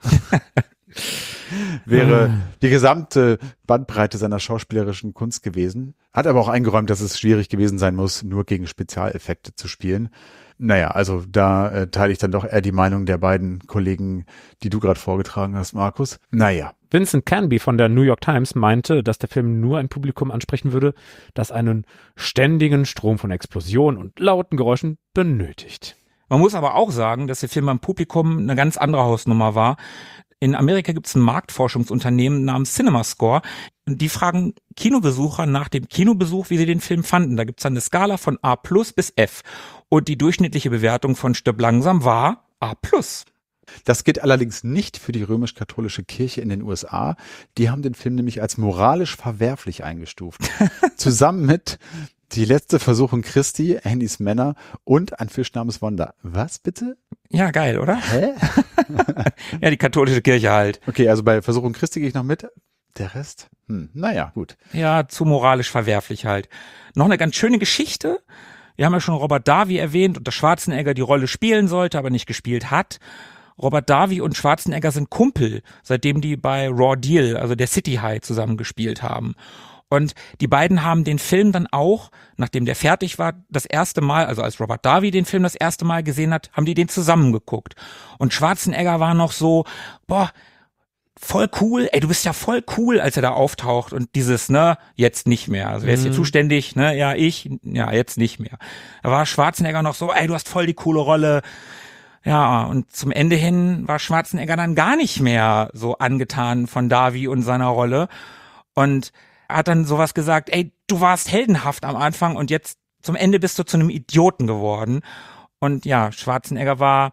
wäre die gesamte Bandbreite seiner schauspielerischen Kunst gewesen. Hat aber auch eingeräumt, dass es schwierig gewesen sein muss, nur gegen Spezialeffekte zu spielen. Naja, also da äh, teile ich dann doch eher die Meinung der beiden Kollegen, die du gerade vorgetragen hast, Markus. Naja. Vincent Canby von der New York Times meinte, dass der Film nur ein Publikum ansprechen würde, das einen ständigen Strom von Explosionen und lauten Geräuschen benötigt. Man muss aber auch sagen, dass der Film beim Publikum eine ganz andere Hausnummer war. In Amerika gibt es ein Marktforschungsunternehmen namens CinemaScore. Die fragen Kinobesucher nach dem Kinobesuch, wie sie den Film fanden. Da gibt es dann eine Skala von A plus bis F. Und die durchschnittliche Bewertung von Stirb langsam war A plus. Das gilt allerdings nicht für die römisch-katholische Kirche in den U S A. Die haben den Film nämlich als moralisch verwerflich eingestuft. Zusammen mit Die letzte Versuchung Christi, Handys Männer und Ein Fisch namens Wanda. Was bitte? Ja, geil, oder? Hä? Ja, die katholische Kirche halt. Okay, also bei Versuchung Christi gehe ich noch mit. Der Rest? Hm, naja, gut. Ja, zu moralisch verwerflich halt. Noch eine ganz schöne Geschichte. Wir haben ja schon Robert Davi erwähnt und dass Schwarzenegger die Rolle spielen sollte, aber nicht gespielt hat. Robert Davi und Schwarzenegger sind Kumpel, seitdem die bei Raw Deal, also der City High, zusammen gespielt haben. Und die beiden haben den Film dann auch, nachdem der fertig war, das erste Mal, also als Robert Davi den Film das erste Mal gesehen hat, haben die den zusammengeguckt. Und Schwarzenegger war noch so, boah, voll cool, ey, du bist ja voll cool, als er da auftaucht und dieses, ne, jetzt nicht mehr. Also wer ist hier Mhm. zuständig, ne, ja, ich, ja, jetzt nicht mehr. Da war Schwarzenegger noch so, ey, du hast voll die coole Rolle. Ja, und zum Ende hin war Schwarzenegger dann gar nicht mehr so angetan von Davi und seiner Rolle und hat dann sowas gesagt, ey, du warst heldenhaft am Anfang und jetzt zum Ende bist du zu einem Idioten geworden. Und ja, Schwarzenegger war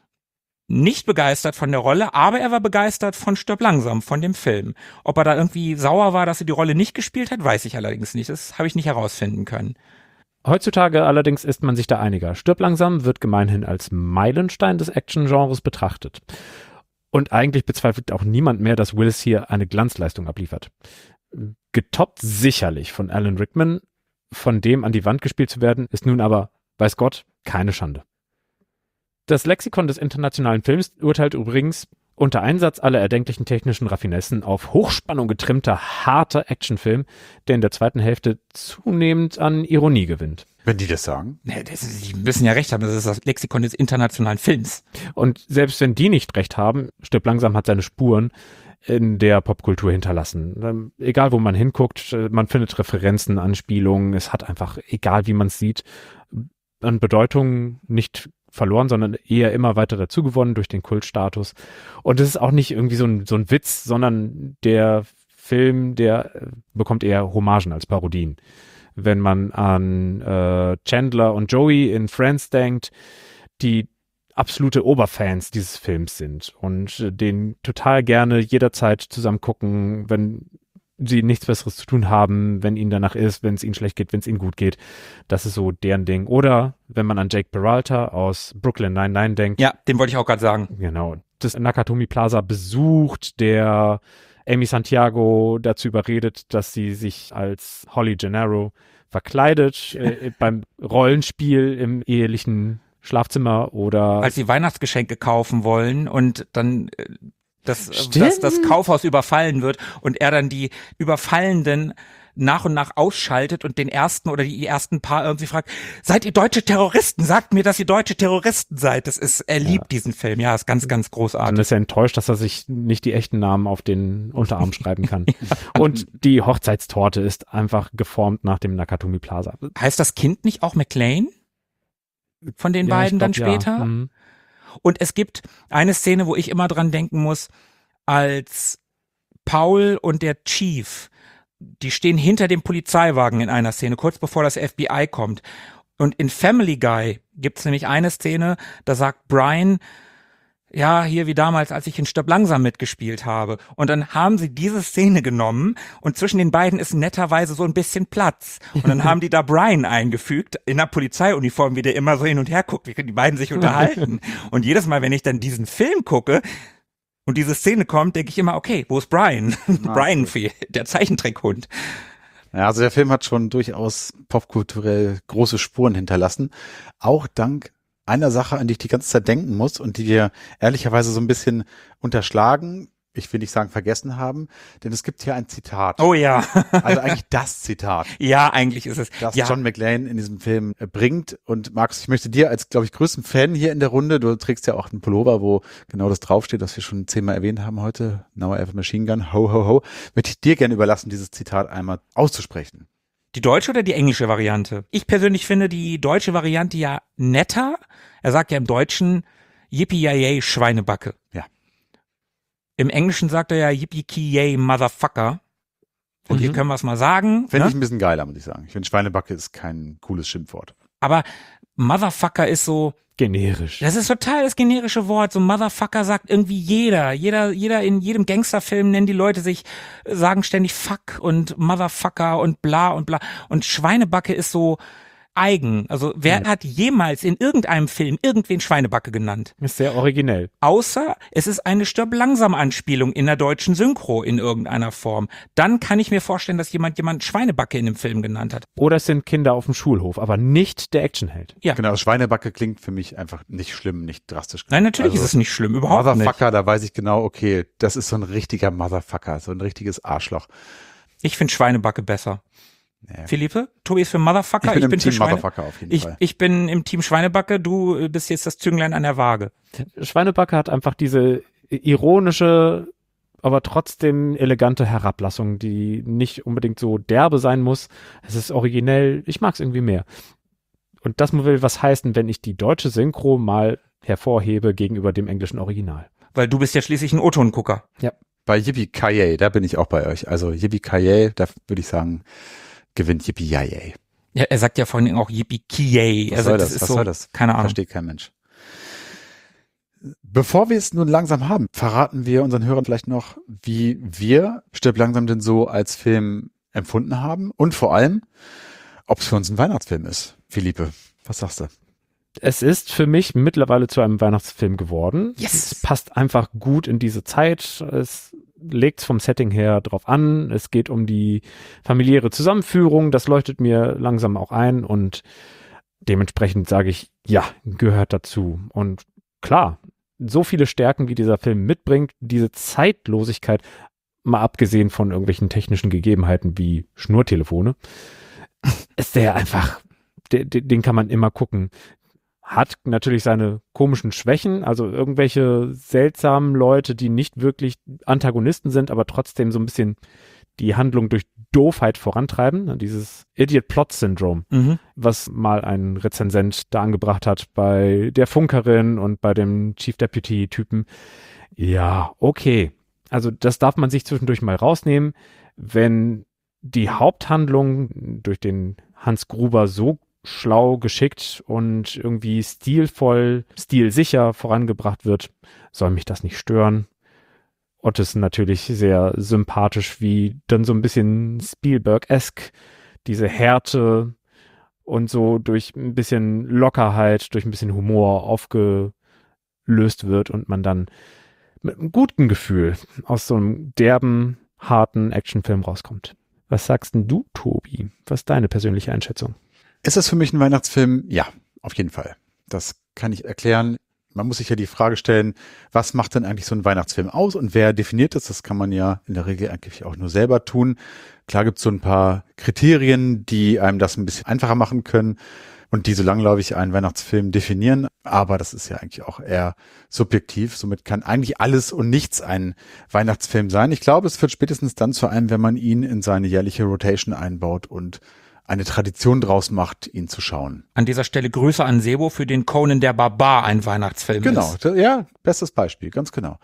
nicht begeistert von der Rolle, aber er war begeistert von Stirb langsam, von dem Film. Ob er da irgendwie sauer war, dass er die Rolle nicht gespielt hat, weiß ich allerdings nicht. Das habe ich nicht herausfinden können. Heutzutage allerdings ist man sich da einiger. Stirb langsam wird gemeinhin als Meilenstein des Action-Genres betrachtet. Und eigentlich bezweifelt auch niemand mehr, dass Willis hier eine Glanzleistung abliefert. Getoppt sicherlich von Alan Rickman, von dem an die Wand gespielt zu werden, ist nun aber, weiß Gott, keine Schande. Das Lexikon des internationalen Films urteilt übrigens unter Einsatz aller erdenklichen technischen Raffinessen auf Hochspannung getrimmter, harter Actionfilm, der in der zweiten Hälfte zunehmend an Ironie gewinnt. Wenn die das sagen. Nee, das ist, die müssen ja recht haben, das ist das Lexikon des internationalen Films. Und selbst wenn die nicht recht haben, Stirb langsam hat seine Spuren in der Popkultur hinterlassen. Egal, wo man hinguckt, man findet Referenzen, Anspielungen, es hat einfach, egal wie man es sieht, an Bedeutung nicht verloren, sondern eher immer weiter dazugewonnen durch den Kultstatus. Und es ist auch nicht irgendwie so ein, so ein Witz, sondern der Film, der bekommt eher Hommagen als Parodien. Wenn man an äh, Chandler und Joey in Friends denkt, die absolute Oberfans dieses Films sind und äh, den total gerne jederzeit zusammen gucken, wenn sie nichts Besseres zu tun haben, wenn ihnen danach ist, wenn es ihnen schlecht geht, wenn es ihnen gut geht. Das ist so deren Ding. Oder wenn man an Jake Peralta aus Brooklyn Nine-Nine denkt. Ja, den wollte ich auch gerade sagen. Genau. Das Nakatomi Plaza besucht, der Amy Santiago dazu überredet, dass sie sich als Holly Gennaro verkleidet äh, beim Rollenspiel im ehelichen Schlafzimmer oder Als sie Weihnachtsgeschenke kaufen wollen und dann äh, dass, Stimmt. dass das Kaufhaus überfallen wird und er dann die Überfallenden nach und nach ausschaltet und den ersten oder die ersten paar irgendwie fragt, seid ihr deutsche Terroristen? Sagt mir, dass ihr deutsche Terroristen seid. Das ist, er liebt Ja. diesen Film. Ja, ist ganz, ganz dann großartig. ist er enttäuscht, dass er sich nicht die echten Namen auf den Unterarm schreiben kann. Und die Hochzeitstorte ist einfach geformt nach dem Nakatomi Plaza. Heißt das Kind nicht auch McLean? Von den Ja, beiden ich dann glaub, ja. später? Mhm. Und es gibt eine Szene, wo ich immer dran denken muss, als Paul und der Chief, die stehen hinter dem Polizeiwagen in einer Szene, kurz bevor das F B I kommt. Und in Family Guy gibt es nämlich eine Szene, da sagt Brian, ja, hier wie damals, als ich in Stirb langsam mitgespielt habe. Und dann haben sie diese Szene genommen und zwischen den beiden ist netterweise so ein bisschen Platz. Und dann haben die da Brian eingefügt, in der Polizeiuniform, wie der immer so hin und her guckt, wie die beiden sich unterhalten. Und jedes Mal, wenn ich dann diesen Film gucke und diese Szene kommt, denke ich immer, okay, wo ist Brian? Brian, fehlt, der Zeichentrickhund. Ja, also der Film hat schon durchaus popkulturell große Spuren hinterlassen. Auch dank einer Sache, an die ich die ganze Zeit denken muss und die wir ehrlicherweise so ein bisschen unterschlagen, ich will nicht sagen vergessen haben, denn es gibt hier ein Zitat. Oh ja. Also eigentlich das Zitat, Ja, eigentlich ist es. das ja. John McClane in diesem Film äh, bringt. Und Markus, ich möchte dir als, glaube ich, größten Fan hier in der Runde, du trägst ja auch einen Pullover, wo genau das draufsteht, was wir schon zehnmal erwähnt haben heute, Now I have a Machine Gun, ho, ho, ho, möchte ich dir gerne überlassen, dieses Zitat einmal auszusprechen. Die deutsche oder die englische Variante? Ich persönlich finde die deutsche Variante ja netter. Er sagt ja im Deutschen Yippie-Yay, Schweinebacke. Ja. Im Englischen sagt er ja Yippie-Ki-Yay, Motherfucker. Und Mhm. hier können wir es mal sagen. Finde Ne? ich ein bisschen geiler, muss ich sagen. Ich finde, Schweinebacke ist kein cooles Schimpfwort. Aber Motherfucker ist so, Generisch. das ist total das generische Wort. So Motherfucker sagt irgendwie jeder. Jeder, jeder in jedem Gangsterfilm nennen die Leute sich, sagen ständig Fuck und Motherfucker und bla und bla. Und Schweinebacke ist so eigen. Also wer Ja. hat jemals in irgendeinem Film irgendwen Schweinebacke genannt? Ist sehr originell. Außer es ist eine Stirb-langsam-Anspielung in der deutschen Synchro in irgendeiner Form. Dann kann ich mir vorstellen, dass jemand jemand Schweinebacke in dem Film genannt hat. Oder es sind Kinder auf dem Schulhof, aber nicht der Actionheld. Ja. Genau, Schweinebacke klingt für mich einfach nicht schlimm, nicht drastisch. Nein, natürlich Also, ist es nicht schlimm, überhaupt nicht. Motherfucker, da weiß ich genau, okay, das ist so ein richtiger Motherfucker, so ein richtiges Arschloch. Ich finde Schweinebacke besser. Naja. Philippe, Tobi ist für Motherfucker. Ich bin ich im bin Team für Schweine Motherfucker auf jeden ich, Fall. ich bin im Team Schweinebacke, du bist jetzt das Zünglein an der Waage. Schweinebacke hat einfach diese ironische, aber trotzdem elegante Herablassung, die nicht unbedingt so derbe sein muss. Es ist originell, ich mag es irgendwie mehr. Und das will was heißen, wenn ich die deutsche Synchro mal hervorhebe gegenüber dem englischen Original. Weil du bist ja schließlich ein O-Ton-Gucker. Ja. Bei Yippie-Ki-Yay, da bin ich auch bei euch. Also Yippie-Ki-Yay, da würde ich sagen, gewinnt Yippie-Yay. Ja, er sagt ja vorhin auch Yippie-Ki-Yay. Was Also soll das das? ist Was so, soll das? keine Ahnung. Versteht kein Mensch. Bevor wir es nun langsam haben, verraten wir unseren Hörern vielleicht noch, wie wir Stirb langsam denn so als Film empfunden haben und vor allem, ob es für uns ein Weihnachtsfilm ist. Philippe, was sagst du? Es ist für mich mittlerweile zu einem Weihnachtsfilm geworden. Yes. Es passt einfach gut in diese Zeit. Es legt vom Setting her drauf an. Es geht um die familiäre Zusammenführung. Das leuchtet mir langsam auch ein und dementsprechend sage ich, ja, gehört dazu. Und klar, so viele Stärken, wie dieser Film mitbringt, diese Zeitlosigkeit, mal abgesehen von irgendwelchen technischen Gegebenheiten wie Schnurtelefone, ist der einfach, den, den kann man immer gucken. Hat natürlich seine komischen Schwächen, also irgendwelche seltsamen Leute, die nicht wirklich Antagonisten sind, aber trotzdem so ein bisschen die Handlung durch Doofheit vorantreiben. Dieses Idiot-Plot-Syndrom, Mhm. was mal ein Rezensent da angebracht hat bei der Funkerin und bei dem Chief Deputy-Typen. Ja, okay. Also das darf man sich zwischendurch mal rausnehmen, wenn die Haupthandlung durch den Hans Gruber so schlau, geschickt und irgendwie stilvoll, stilsicher vorangebracht wird, soll mich das nicht stören. Ott ist natürlich sehr sympathisch, wie dann so ein bisschen Spielberg-esque diese Härte und so durch ein bisschen Lockerheit, durch ein bisschen Humor aufgelöst wird und man dann mit einem guten Gefühl aus so einem derben, harten Actionfilm rauskommt. Was sagst denn du, Tobi? Was ist deine persönliche Einschätzung? Ist das für mich ein Weihnachtsfilm? Ja, auf jeden Fall. Das kann ich erklären. Man muss sich ja die Frage stellen, was macht denn eigentlich so ein Weihnachtsfilm aus und wer definiert das? Das kann man ja in der Regel eigentlich auch nur selber tun. Klar gibt es so ein paar Kriterien, die einem das ein bisschen einfacher machen können und die so langläufig einen Weihnachtsfilm definieren. Aber das ist ja eigentlich auch eher subjektiv. Somit kann eigentlich alles und nichts ein Weihnachtsfilm sein. Ich glaube, es wird spätestens dann zu einem, wenn man ihn in seine jährliche Rotation einbaut und eine Tradition draus macht, ihn zu schauen. An dieser Stelle Grüße an Sebo, für den Conan der Barbar ein Weihnachtsfilm Genau, ist. da- ja, bestes Beispiel, ganz genau.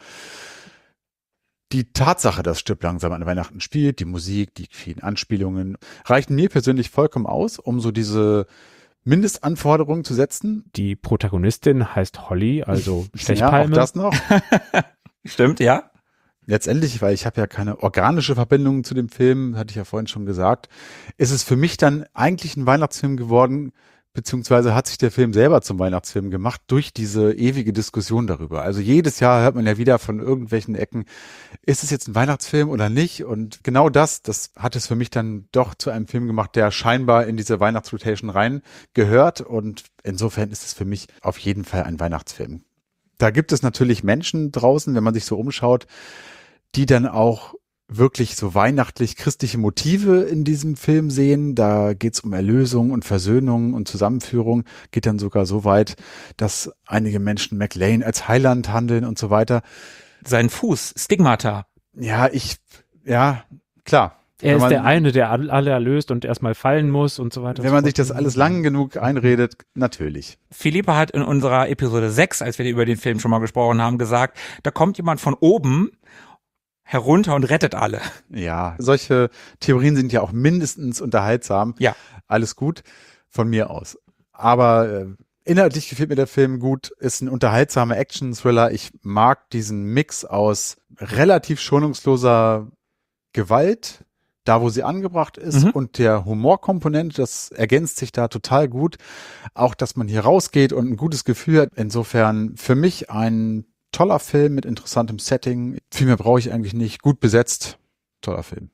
Die Tatsache, dass Stirb langsam an Weihnachten spielt, die Musik, die vielen Anspielungen, reichen mir persönlich vollkommen aus, um so diese Mindestanforderungen zu setzen. Die Protagonistin heißt Holly, also Ja, auch Stechpalme. das noch. Stimmt, ja? Letztendlich, weil ich habe ja keine organische Verbindung zu dem Film, hatte ich ja vorhin schon gesagt, ist es für mich dann eigentlich ein Weihnachtsfilm geworden, beziehungsweise hat sich der Film selber zum Weihnachtsfilm gemacht durch diese ewige Diskussion darüber. Also jedes Jahr hört man ja wieder von irgendwelchen Ecken, ist es jetzt ein Weihnachtsfilm oder nicht? Und genau das, das hat es für mich dann doch zu einem Film gemacht, der scheinbar in diese Weihnachtsrotation rein gehört. Und insofern ist es für mich auf jeden Fall ein Weihnachtsfilm. Da gibt es natürlich Menschen draußen, wenn man sich so umschaut, die dann auch wirklich so weihnachtlich christliche Motive in diesem Film sehen. Da geht es um Erlösung und Versöhnung und Zusammenführung. Geht dann sogar so weit, dass einige Menschen McLean als Heiland handeln und so weiter. Sein Fuß, Stigmata. Ja, ich, ja, klar. Er Wenn ist man- der eine, der all- alle erlöst und erstmal fallen muss und so weiter. und Wenn so man fort. sich das alles lang genug einredet, natürlich. Philippe hat in unserer Episode sechs, als wir über den Film schon mal gesprochen haben, gesagt, da kommt jemand von oben herunter und rettet alle. Ja, solche Theorien sind ja auch mindestens unterhaltsam. Ja. Alles gut von mir aus. Aber äh, inhaltlich gefällt mir der Film gut, ist ein unterhaltsamer Action-Thriller. Ich mag diesen Mix aus relativ schonungsloser Gewalt, da wo sie angebracht ist, Mhm. und der Humorkomponente, das ergänzt sich da total gut. Auch, dass man hier rausgeht und ein gutes Gefühl hat. Insofern für mich ein toller Film mit interessantem Setting. Viel mehr brauche ich eigentlich nicht. Gut besetzt. Toller Film.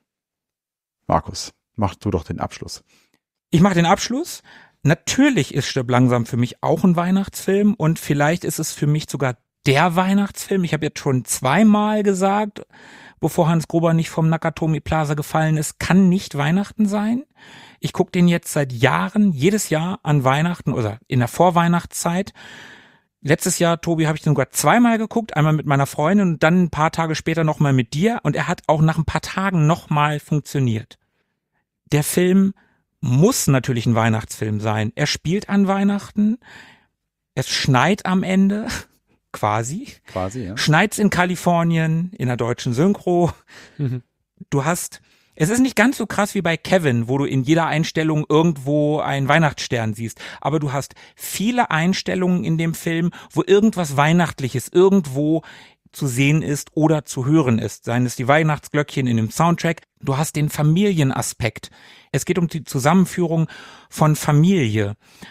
Markus, mach du doch den Abschluss. Ich mache den Abschluss. Natürlich ist Stirb langsam für mich auch ein Weihnachtsfilm und vielleicht ist es für mich sogar der Weihnachtsfilm. Ich habe jetzt schon zweimal gesagt, bevor Hans Gruber nicht vom Nakatomi Plaza gefallen ist, kann nicht Weihnachten sein. Ich gucke den jetzt seit Jahren, jedes Jahr an Weihnachten oder in der Vorweihnachtszeit. Letztes Jahr, Tobi, habe ich den sogar zweimal geguckt, einmal mit meiner Freundin und dann ein paar Tage später nochmal mit dir. Und er hat auch nach ein paar Tagen nochmal funktioniert. Der Film muss natürlich ein Weihnachtsfilm sein. Er spielt an Weihnachten. Es schneit am Ende, quasi. Quasi, ja. Schneit's in Kalifornien, in der deutschen Synchro. Mhm. Du hast, es ist nicht ganz so krass wie bei Kevin, wo du in jeder Einstellung irgendwo einen Weihnachtsstern siehst. Aber du hast viele Einstellungen in dem Film, wo irgendwas Weihnachtliches irgendwo zu sehen ist oder zu hören ist. Seien es die Weihnachtsglöckchen in dem Soundtrack. Du hast den Familienaspekt. Es geht um die Zusammenführung von Familie.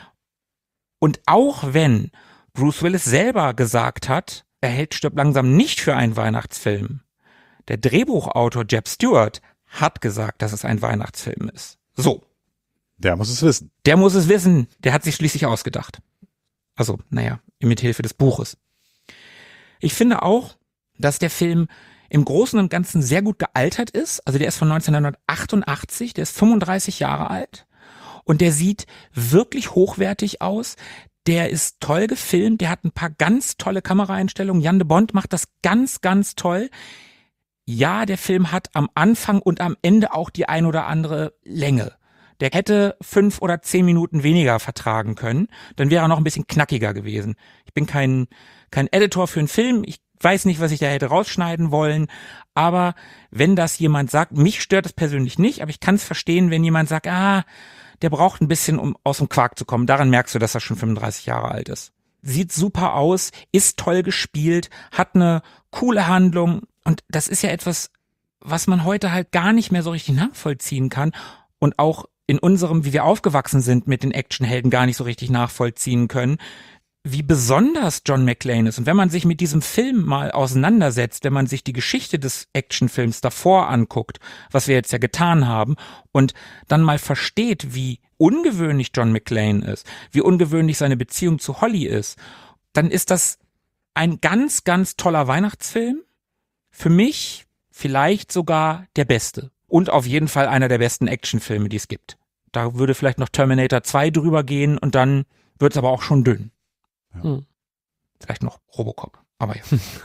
Und auch wenn Bruce Willis selber gesagt hat, er hält Stirb langsam nicht für einen Weihnachtsfilm, der Drehbuchautor Jeb Stewart hat gesagt, dass es ein Weihnachtsfilm ist. So. Der muss es wissen. Der muss es wissen. Der hat sich schließlich ausgedacht. Also, naja, mit Hilfe des Buches. Ich finde auch, dass der Film im Großen und Ganzen sehr gut gealtert ist. Also der ist von neunzehnhundertachtundachtzig, der ist fünfunddreißig Jahre alt und der sieht wirklich hochwertig aus. Der ist toll gefilmt, der hat ein paar ganz tolle Kameraeinstellungen. Jan de Bont macht das ganz, ganz toll. Ja, der Film hat am Anfang und am Ende auch die ein oder andere Länge. Der hätte fünf oder zehn Minuten weniger vertragen können, dann wäre er noch ein bisschen knackiger gewesen. Ich bin kein, kein Editor für einen Film, ich weiß nicht, was ich da hätte rausschneiden wollen, aber wenn das jemand sagt, mich stört es persönlich nicht, aber ich kann es verstehen, wenn jemand sagt, ah, der braucht ein bisschen, um aus dem Quark zu kommen. Daran merkst du, dass er schon fünfunddreißig Jahre alt ist. Sieht super aus, ist toll gespielt, hat eine coole Handlung und das ist ja etwas, was man heute halt gar nicht mehr so richtig nachvollziehen kann und auch in unserem, wie wir aufgewachsen sind, mit den Actionhelden gar nicht so richtig nachvollziehen können, wie besonders John McClane ist. Und wenn man sich mit diesem Film mal auseinandersetzt, wenn man sich die Geschichte des Actionfilms davor anguckt, was wir jetzt ja getan haben, und dann mal versteht, wie ungewöhnlich John McClane ist, wie ungewöhnlich seine Beziehung zu Holly ist, dann ist das ein ganz, ganz toller Weihnachtsfilm. Für mich vielleicht sogar der beste. Und auf jeden Fall einer der besten Actionfilme, die es gibt. Da würde vielleicht noch Terminator zwei drüber gehen und dann wird es aber auch schon dünn. Ja. Hm. Vielleicht noch Robocop, aber ja.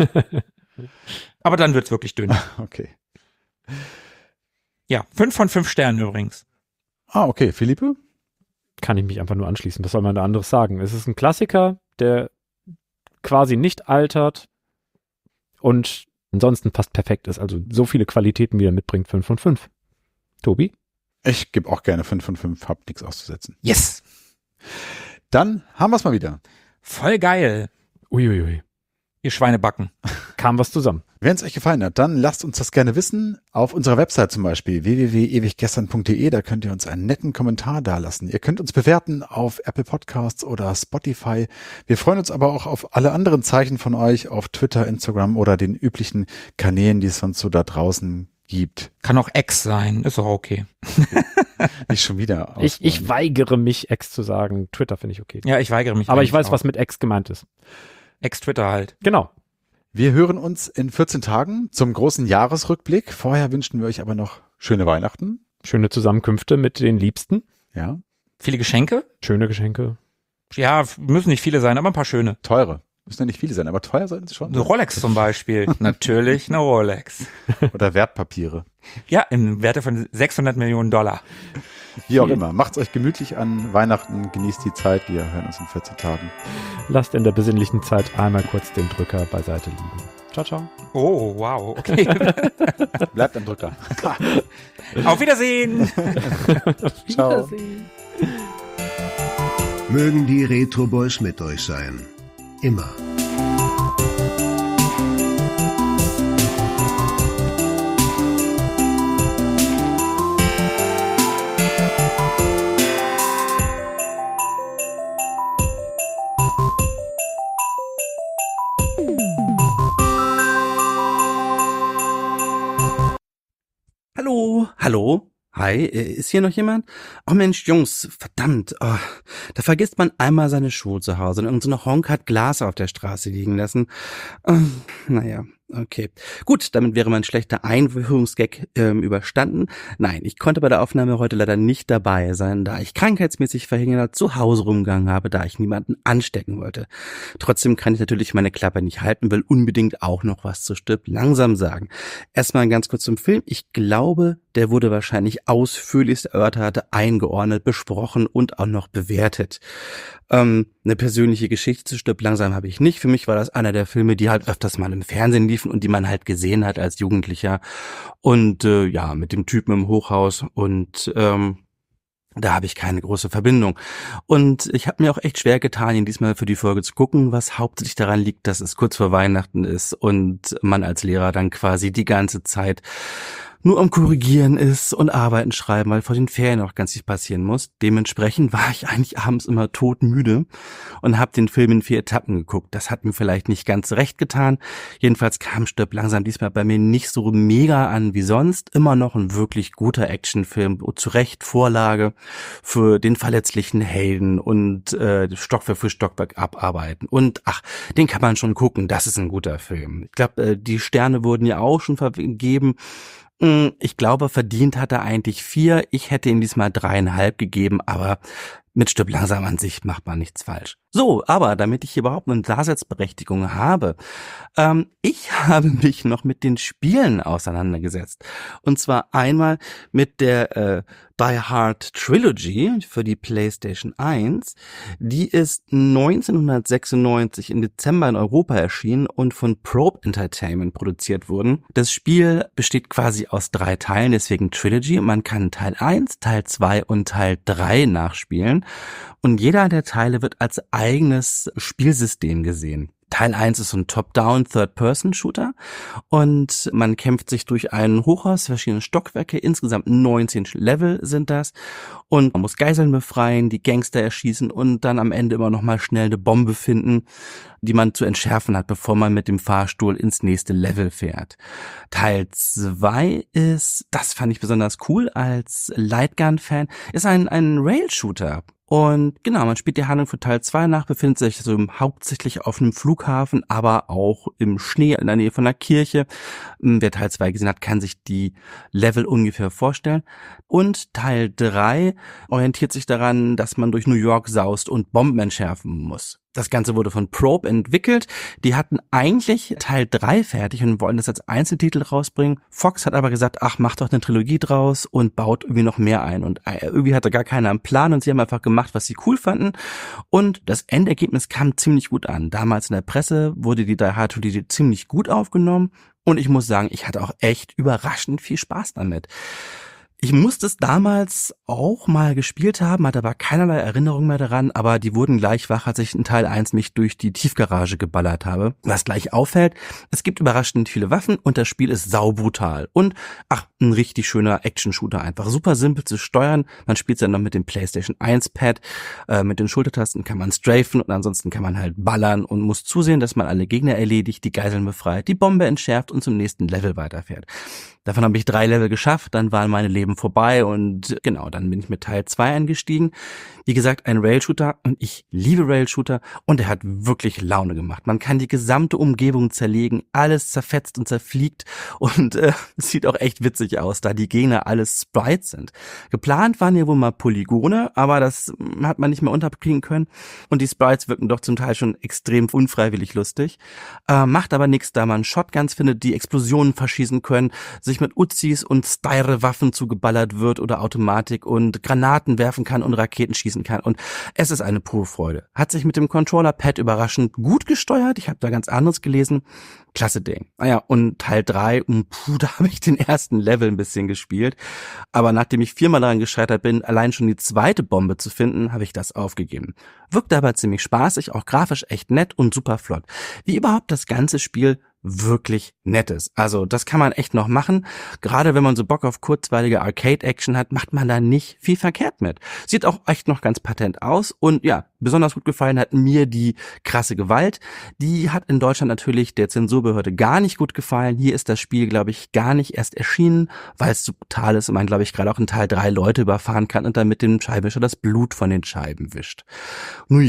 Aber dann wird's wirklich dünn. Okay. Ja, fünf von fünf Sternen übrigens. Ah, okay. Philippe? Kann ich mich einfach nur anschließen. Was soll man da anderes sagen? Es ist ein Klassiker, der quasi nicht altert und ansonsten fast perfekt ist. Also so viele Qualitäten, wie er mitbringt. fünf von fünf. Tobi? Ich gebe auch gerne fünf von fünf. Hab nichts auszusetzen. Yes! Dann haben wir es mal wieder. Voll geil. Uiuiui. Ihr Schweinebacken. Kam was zusammen. Wenn es euch gefallen hat, dann lasst uns das gerne wissen. Auf unserer Website zum Beispiel w w w punkt ewiggestern punkt d e, da könnt ihr uns einen netten Kommentar dalassen. Ihr könnt uns bewerten auf Apple Podcasts oder Spotify. Wir freuen uns aber auch auf alle anderen Zeichen von euch auf Twitter, Instagram oder den üblichen Kanälen, die es sonst so da draußen gibt. Kann auch Ex sein, ist auch okay. Nicht schon wieder. Ich, ich weigere mich, Ex zu sagen. Twitter finde ich okay. Ja, ich weigere mich. Aber ich weiß, auch. was mit Ex gemeint ist. Ex-Twitter halt. Genau. Wir hören uns in vierzehn Tagen zum großen Jahresrückblick. Vorher wünschen wir euch aber noch schöne Weihnachten. Schöne Zusammenkünfte mit den Liebsten. Ja. Viele Geschenke? Schöne Geschenke. Ja, müssen nicht viele sein, aber ein paar schöne. Teure. Müssen ja nicht viele sein, aber teuer sollten sie schon. Eine Rolex zum Beispiel. Natürlich eine Rolex. Oder Wertpapiere. Ja, im Werte von sechshundert Millionen Dollar. Wie auch immer. Macht's euch gemütlich an Weihnachten. Genießt die Zeit. Wir hören uns in vierzehn Tagen. Lasst in der besinnlichen Zeit einmal kurz den Drücker beiseite liegen. Ciao, ciao. Oh, wow, okay. Bleibt am Drücker. Auf Wiedersehen. Ciao. Mögen die Retro Boys mit euch sein. Immer. Hallo, hallo, hi, ist hier noch jemand? Oh Mensch, Jungs, verdammt, oh, da vergisst man einmal seine Schuhe zu Hause und irgend so eine Honk hat Glas auf der Straße liegen lassen. Oh, naja, Okay, gut, damit wäre mein schlechter Einführungsgag ähm, überstanden. Nein, ich konnte bei der Aufnahme heute leider nicht dabei sein, da ich krankheitsmäßig verhindert zu Hause rumgegangen habe, da ich niemanden anstecken wollte. Trotzdem kann ich natürlich meine Klappe nicht halten, will unbedingt auch noch was zu Stirb langsam sagen. Erstmal ganz kurz zum Film. Ich glaube, der wurde wahrscheinlich ausführlichst erörtert, eingeordnet, besprochen und auch noch bewertet. Ähm, eine persönliche Geschichte zu Stirb langsam habe ich nicht. Für mich war das einer der Filme, die halt öfters mal im Fernsehen liefen und die man halt gesehen hat als Jugendlicher. Und äh, ja, mit dem Typen im Hochhaus und ähm, da habe ich keine große Verbindung. Und ich habe mir auch echt schwer getan, ihn diesmal für die Folge zu gucken, was hauptsächlich daran liegt, dass es kurz vor Weihnachten ist und man als Lehrer dann quasi die ganze Zeit nur am Korrigieren ist und Arbeiten schreiben, weil vor den Ferien auch ganz viel passieren muss. Dementsprechend war ich eigentlich abends immer todmüde und habe den Film in vier Etappen geguckt. Das hat mir vielleicht nicht ganz recht getan. Jedenfalls kam Stirb langsam diesmal bei mir nicht so mega an wie sonst. Immer noch ein wirklich guter Actionfilm, zu Recht Vorlage für den verletzlichen Helden und äh, Stockwerk für Stockwerk abarbeiten. Und ach, den kann man schon gucken, das ist ein guter Film. Ich glaube, äh, die Sterne wurden ja auch schon vergeben. Ich glaube, verdient hat er eigentlich vier. Ich hätte ihm diesmal dreieinhalb gegeben, aber mit Stirb langsam an sich macht man nichts falsch. So, aber damit ich überhaupt eine Daseinsberechtigung habe, ähm, ich habe mich noch mit den Spielen auseinandergesetzt. Und zwar einmal mit der äh, Die Hard Trilogy für die PlayStation eins. Die ist neunzehnhundertsechsundneunzig im Dezember in Europa erschienen und von Probe Entertainment produziert worden. Das Spiel besteht quasi aus drei Teilen, deswegen Trilogy. Man kann Teil eins, Teil zwei und Teil drei nachspielen. Und jeder der Teile wird als eigenes Spielsystem gesehen. Teil eins ist so ein Top-Down Third-Person-Shooter und man kämpft sich durch ein Hochhaus, verschiedene Stockwerke, insgesamt neunzehn Level sind das und man muss Geiseln befreien, die Gangster erschießen und dann am Ende immer noch mal schnell eine Bombe finden, die man zu entschärfen hat, bevor man mit dem Fahrstuhl ins nächste Level fährt. Teil zwei ist, das fand ich besonders cool als Lightgun-Fan, ist ein, ein Rail-Shooter. Und genau, man spielt die Handlung für Teil zwei nach, befindet sich so hauptsächlich auf einem Flughafen, aber auch im Schnee in der Nähe von einer Kirche. Wer Teil zwei gesehen hat, kann sich die Level ungefähr vorstellen. Und Teil drei orientiert sich daran, dass man durch New York saust und Bomben entschärfen muss. Das Ganze wurde von Probe entwickelt. Die hatten eigentlich Teil drei fertig und wollten das als Einzeltitel rausbringen. Fox hat aber gesagt, ach, mach doch eine Trilogie draus und baut irgendwie noch mehr ein. Und irgendwie hatte gar keiner einen Plan und sie haben einfach gemacht, was sie cool fanden. Und das Endergebnis kam ziemlich gut an. Damals in der Presse wurde die Die Hard Trilogy ziemlich gut aufgenommen. Und ich muss sagen, ich hatte auch echt überraschend viel Spaß damit. Ich musste es damals auch mal gespielt haben, hatte aber keinerlei Erinnerung mehr daran, aber die wurden gleich wach, als ich in Teil eins mich durch die Tiefgarage geballert habe. Was gleich auffällt, es gibt überraschend viele Waffen und das Spiel ist saubrutal. Und, ach, ein richtig schöner Action-Shooter einfach. Super simpel zu steuern. Man spielt es dann noch mit dem PlayStation eins Pad. Äh, mit den Schultertasten kann man strafen und ansonsten kann man halt ballern und muss zusehen, dass man alle Gegner erledigt, die Geiseln befreit, die Bombe entschärft und zum nächsten Level weiterfährt. Davon habe ich drei Level geschafft, dann waren meine Leben vorbei und genau, dann bin ich mit Teil zwei eingestiegen. Wie gesagt, ein Rail-Shooter und ich liebe Rail-Shooter und er hat wirklich Laune gemacht. Man kann die gesamte Umgebung zerlegen, alles zerfetzt und zerfliegt und äh, es sieht auch echt witzig aus, da die Gegner alles Sprites sind. Geplant waren ja wohl mal Polygone, aber das hat man nicht mehr unterkriegen können und die Sprites wirken doch zum Teil schon extrem unfreiwillig lustig. Äh, macht aber nichts, da man Shotguns findet, die Explosionen verschießen können, sich mit Uzis und Styre-Waffen zugeballert wird oder Automatik und Granaten werfen kann und Raketen schießen kann. Und es ist eine pure Freude. Hat sich mit dem Controller-Pad überraschend gut gesteuert. Ich habe da ganz anderes gelesen. Klasse Ding. Naja, und Teil drei, puh, da habe ich den ersten Level ein bisschen gespielt. Aber nachdem ich viermal daran gescheitert bin, allein schon die zweite Bombe zu finden, habe ich das aufgegeben. Wirkt aber ziemlich spaßig, auch grafisch echt nett und super flott. Wie überhaupt das ganze Spiel wirklich nett ist. Also das kann man echt noch machen. Gerade wenn man so Bock auf kurzweilige Arcade-Action hat, macht man da nicht viel verkehrt mit. Sieht auch echt noch ganz patent aus und ja, besonders gut gefallen hat mir die krasse Gewalt. Die hat in Deutschland natürlich der Zensurbehörde gar nicht gut gefallen. Hier ist das Spiel, glaube ich, gar nicht erst erschienen, weil es so brutal ist und man, glaube ich, gerade auch in Teil drei Leute überfahren kann und dann mit dem Scheibenwischer das Blut von den Scheiben wischt. Nun ja,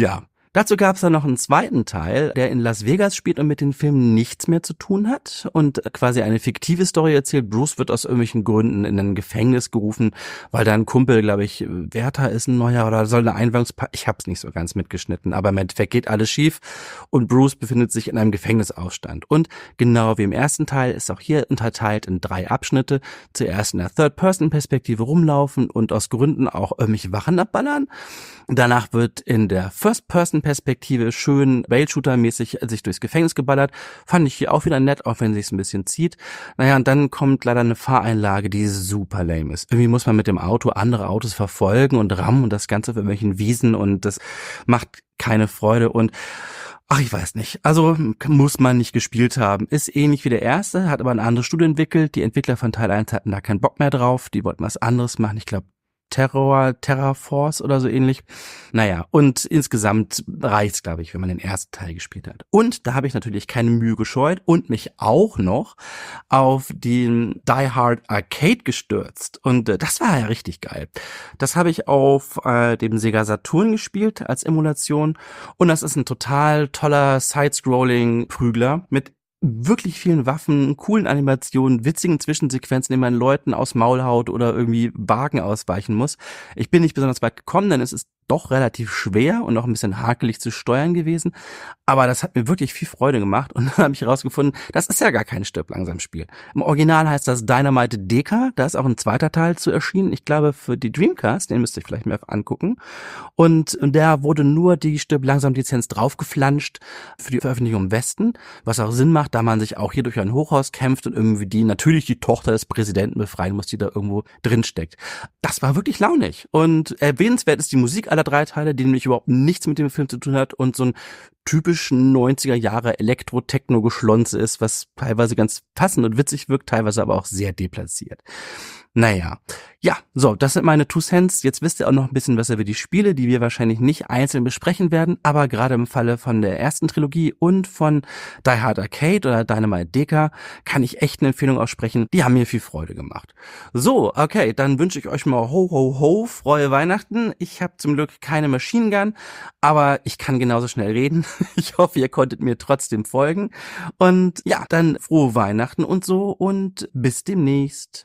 Dazu gab es dann noch einen zweiten Teil, der in Las Vegas spielt und mit den Filmen nichts mehr zu tun hat und quasi eine fiktive Story erzählt. Bruce wird aus irgendwelchen Gründen in ein Gefängnis gerufen, weil da ein Kumpel, glaube ich, Wärter ist ein neuer oder soll eine Einweihungspa... Ich hab's nicht so ganz mitgeschnitten, aber im Endeffekt geht alles schief und Bruce befindet sich in einem Gefängnisaufstand. Und genau wie im ersten Teil ist auch hier unterteilt in drei Abschnitte. Zuerst in der Third-Person-Perspektive rumlaufen und aus Gründen auch irgendwelche Wachen abballern. Danach wird in der First-Person-Perspektive schön Rail-Shooter-mäßig sich durchs Gefängnis geballert. Fand ich hier auch wieder nett, auch wenn es sich ein bisschen zieht. Naja, und dann kommt leider eine Fahreinlage, die super lame ist. Irgendwie muss man mit dem Auto andere Autos verfolgen und rammen und das Ganze auf irgendwelchen Wiesen und das macht keine Freude und ach, ich weiß nicht. Also muss man nicht gespielt haben. Ist ähnlich wie der erste, hat aber ein anderes Studio entwickelt. Die Entwickler von Teil eins hatten da keinen Bock mehr drauf. Die wollten was anderes machen. Ich glaube, Terror, Terraforce oder so ähnlich. Naja, und insgesamt reicht's, glaube ich, wenn man den ersten Teil gespielt hat. Und da habe ich natürlich keine Mühe gescheut und mich auch noch auf den Die Hard Arcade gestürzt. Und äh, das war ja richtig geil. Das habe ich auf äh, dem Sega Saturn gespielt als Emulation. Und das ist ein total toller Side-Scrolling-Prügler mit wirklich vielen Waffen, coolen Animationen, witzigen Zwischensequenzen, in denen man Leuten aus Maul haut oder irgendwie Wagen ausweichen muss. Ich bin nicht besonders weit gekommen, denn es ist doch relativ schwer und auch ein bisschen hakelig zu steuern gewesen. Aber das hat mir wirklich viel Freude gemacht und dann habe ich herausgefunden, das ist ja gar kein Stirb-langsam-Spiel. Im Original heißt das Dynamite Deka, da ist auch ein zweiter Teil zu erschienen. Ich glaube für die Dreamcast, den müsst ihr vielleicht mal angucken. Und da wurde nur die Stirb-langsam-Lizenz draufgeflanscht für die Veröffentlichung im Westen, was auch Sinn macht, da man sich auch hier durch ein Hochhaus kämpft und irgendwie die, natürlich die Tochter des Präsidenten befreien muss, die da irgendwo drin steckt. Das war wirklich launig. Und erwähnenswert ist die Musik aller drei Teile, die nämlich überhaupt nichts mit dem Film zu tun hat und so ein typisch neunziger Jahre Elektro-Techno-Geschlonze ist, was teilweise ganz passend und witzig wirkt, teilweise aber auch sehr deplatziert. Naja, ja, so, das sind meine Two Cents. Jetzt wisst ihr auch noch ein bisschen was über die Spiele, die wir wahrscheinlich nicht einzeln besprechen werden, aber gerade im Falle von der ersten Trilogie und von Die Hard Arcade oder Dynamite Deka kann ich echt eine Empfehlung aussprechen. Die haben mir viel Freude gemacht. So, okay, dann wünsche ich euch mal ho, ho, ho, frohe Weihnachten. Ich habe zum Glück keine Machine Gun, aber ich kann genauso schnell reden. Ich hoffe, ihr konntet mir trotzdem folgen. Und ja, dann frohe Weihnachten und so und bis demnächst.